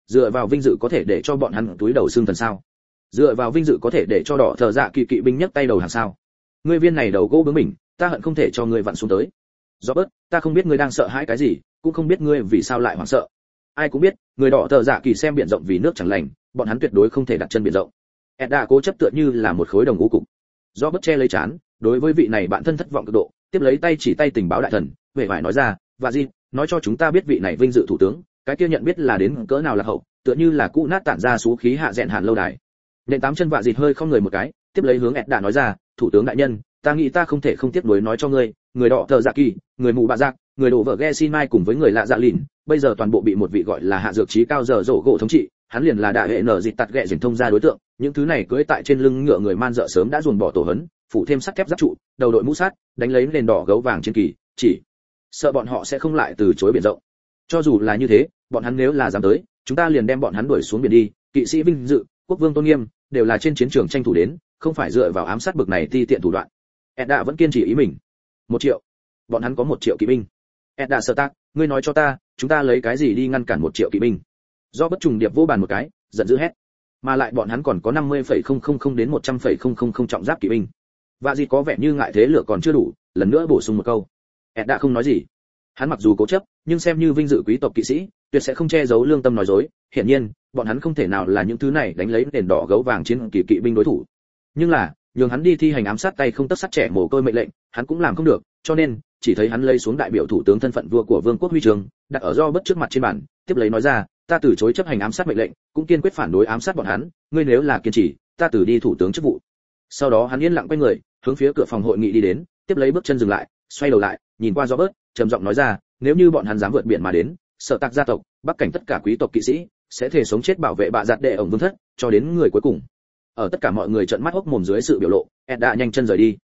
dựa vào vinh dự có thể để cho bọn hắn túi đầu xương thần sao? Dựa vào vinh dự có thể để cho đỏ thợ dạ kỳ kỵ binh nhấc tay đầu hàng sao? Ngươi viên này đầu gỗ bướng mình, ta hận không thể cho ngươi vặn xuống tới. Robert, ta không biết ngươi đang sợ hãi cái gì, cũng không biết ngươi vì sao lại hoảng sợ. Ai cũng biết, người đỏ thợ dạ kỳ xem biển rộng vì nước chẳng lành, bọn hắn tuyệt đối không thể đặt chân biển rộng. Edda cố chấp tựa như là một khối đồng ngũ cục. Robert che lấy chán, đối với vị này bạn thân thất vọng cực độ, tiếp lấy tay chỉ tay tình báo đại thần, vẻ vải nói ra, "Và gì, nói cho chúng ta biết vị này vinh dự thủ tướng, cái kia nhận biết là đến cỡ nào là hậu, tựa như là cũ nát tản ra số khí hạ dẹn hàn lâu đài." Nện tám chân vạ dịt hơi không người một cái, tiếp lấy hướng Edda nói ra, "Thủ tướng đại nhân, ta nghĩ ta không thể không tiếc nuối nói cho ngươi, người đỏ thợ dạ kỳ, người mù bạ giặc, người đổ vợ ghe xin mai cùng với người lạ dạ lìn, bây giờ toàn bộ bị một vị gọi là hạ dược trí cao giờ rổ gỗ thống trị, hắn liền là đại hệ nở dịch tạt ghẹ dình thông ra đối tượng, những thứ này cưỡi tại trên lưng ngựa người man dợ sớm đã ruồn bỏ tổ hấn, phủ thêm sắt thép giáp trụ, đầu đội mũ sắt, đánh lấy nền đỏ gấu vàng trên kỳ, chỉ sợ bọn họ sẽ không lại từ chối biển rộng. Cho dù là như thế, bọn hắn nếu là dám tới, chúng ta liền đem bọn hắn đuổi xuống biển đi, kỵ sĩ vinh dự, quốc vương tôn nghiêm, đều là trên chiến trường tranh thủ đến, không phải dựa vào ám sát bực này ti tiện thủ đoạn." Edda vẫn kiên trì ý mình. Một triệu. Bọn hắn có một triệu kỵ binh. Edda sợ tác, ngươi nói cho ta, chúng ta lấy cái gì đi ngăn cản một triệu kỵ binh? Do bất trùng điệp vô bàn một cái, giận dữ hét. Mà lại bọn hắn còn có năm mươi phẩy không không không đến một trăm phẩy không không không trọng giáp kỵ binh. Và gì có vẻ như ngại thế lửa còn chưa đủ, lần nữa bổ sung một câu. Edda không nói gì. Hắn mặc dù cố chấp, nhưng xem như vinh dự quý tộc kỵ sĩ, tuyệt sẽ không che giấu lương tâm nói dối. Hiển nhiên, bọn hắn không thể nào là những thứ này đánh lấy nền đỏ gấu vàng chiến kỳ kỵ binh đối thủ. Nhưng là, nhường hắn đi thi hành ám sát tay không tất sắt trẻ mồ côi mệnh lệnh, hắn cũng làm không được, cho nên chỉ thấy hắn lấy xuống đại biểu thủ tướng thân phận vua của vương quốc huy chương, đặt ở do bất trước mặt trên bàn, tiếp lấy nói ra, ta từ chối chấp hành ám sát mệnh lệnh, cũng kiên quyết phản đối ám sát bọn hắn, ngươi nếu là kiên trì, ta từ đi thủ tướng chức vụ. Sau đó hắn yên lặng quay người, hướng phía cửa phòng hội nghị đi đến, tiếp lấy bước chân dừng lại, xoay đầu lại, nhìn qua Robert, trầm giọng nói ra, nếu như bọn hắn dám vượt biển mà đến, sở tạc gia tộc, bắc cảnh tất cả quý tộc kỵ sĩ sẽ thể sống chết bảo vệ bạ giặt đệ ổng vương thất, cho đến người cuối cùng. Ở tất cả mọi người trợn mắt hốc mồm dưới sự biểu lộ, Edda nhanh chân rời đi.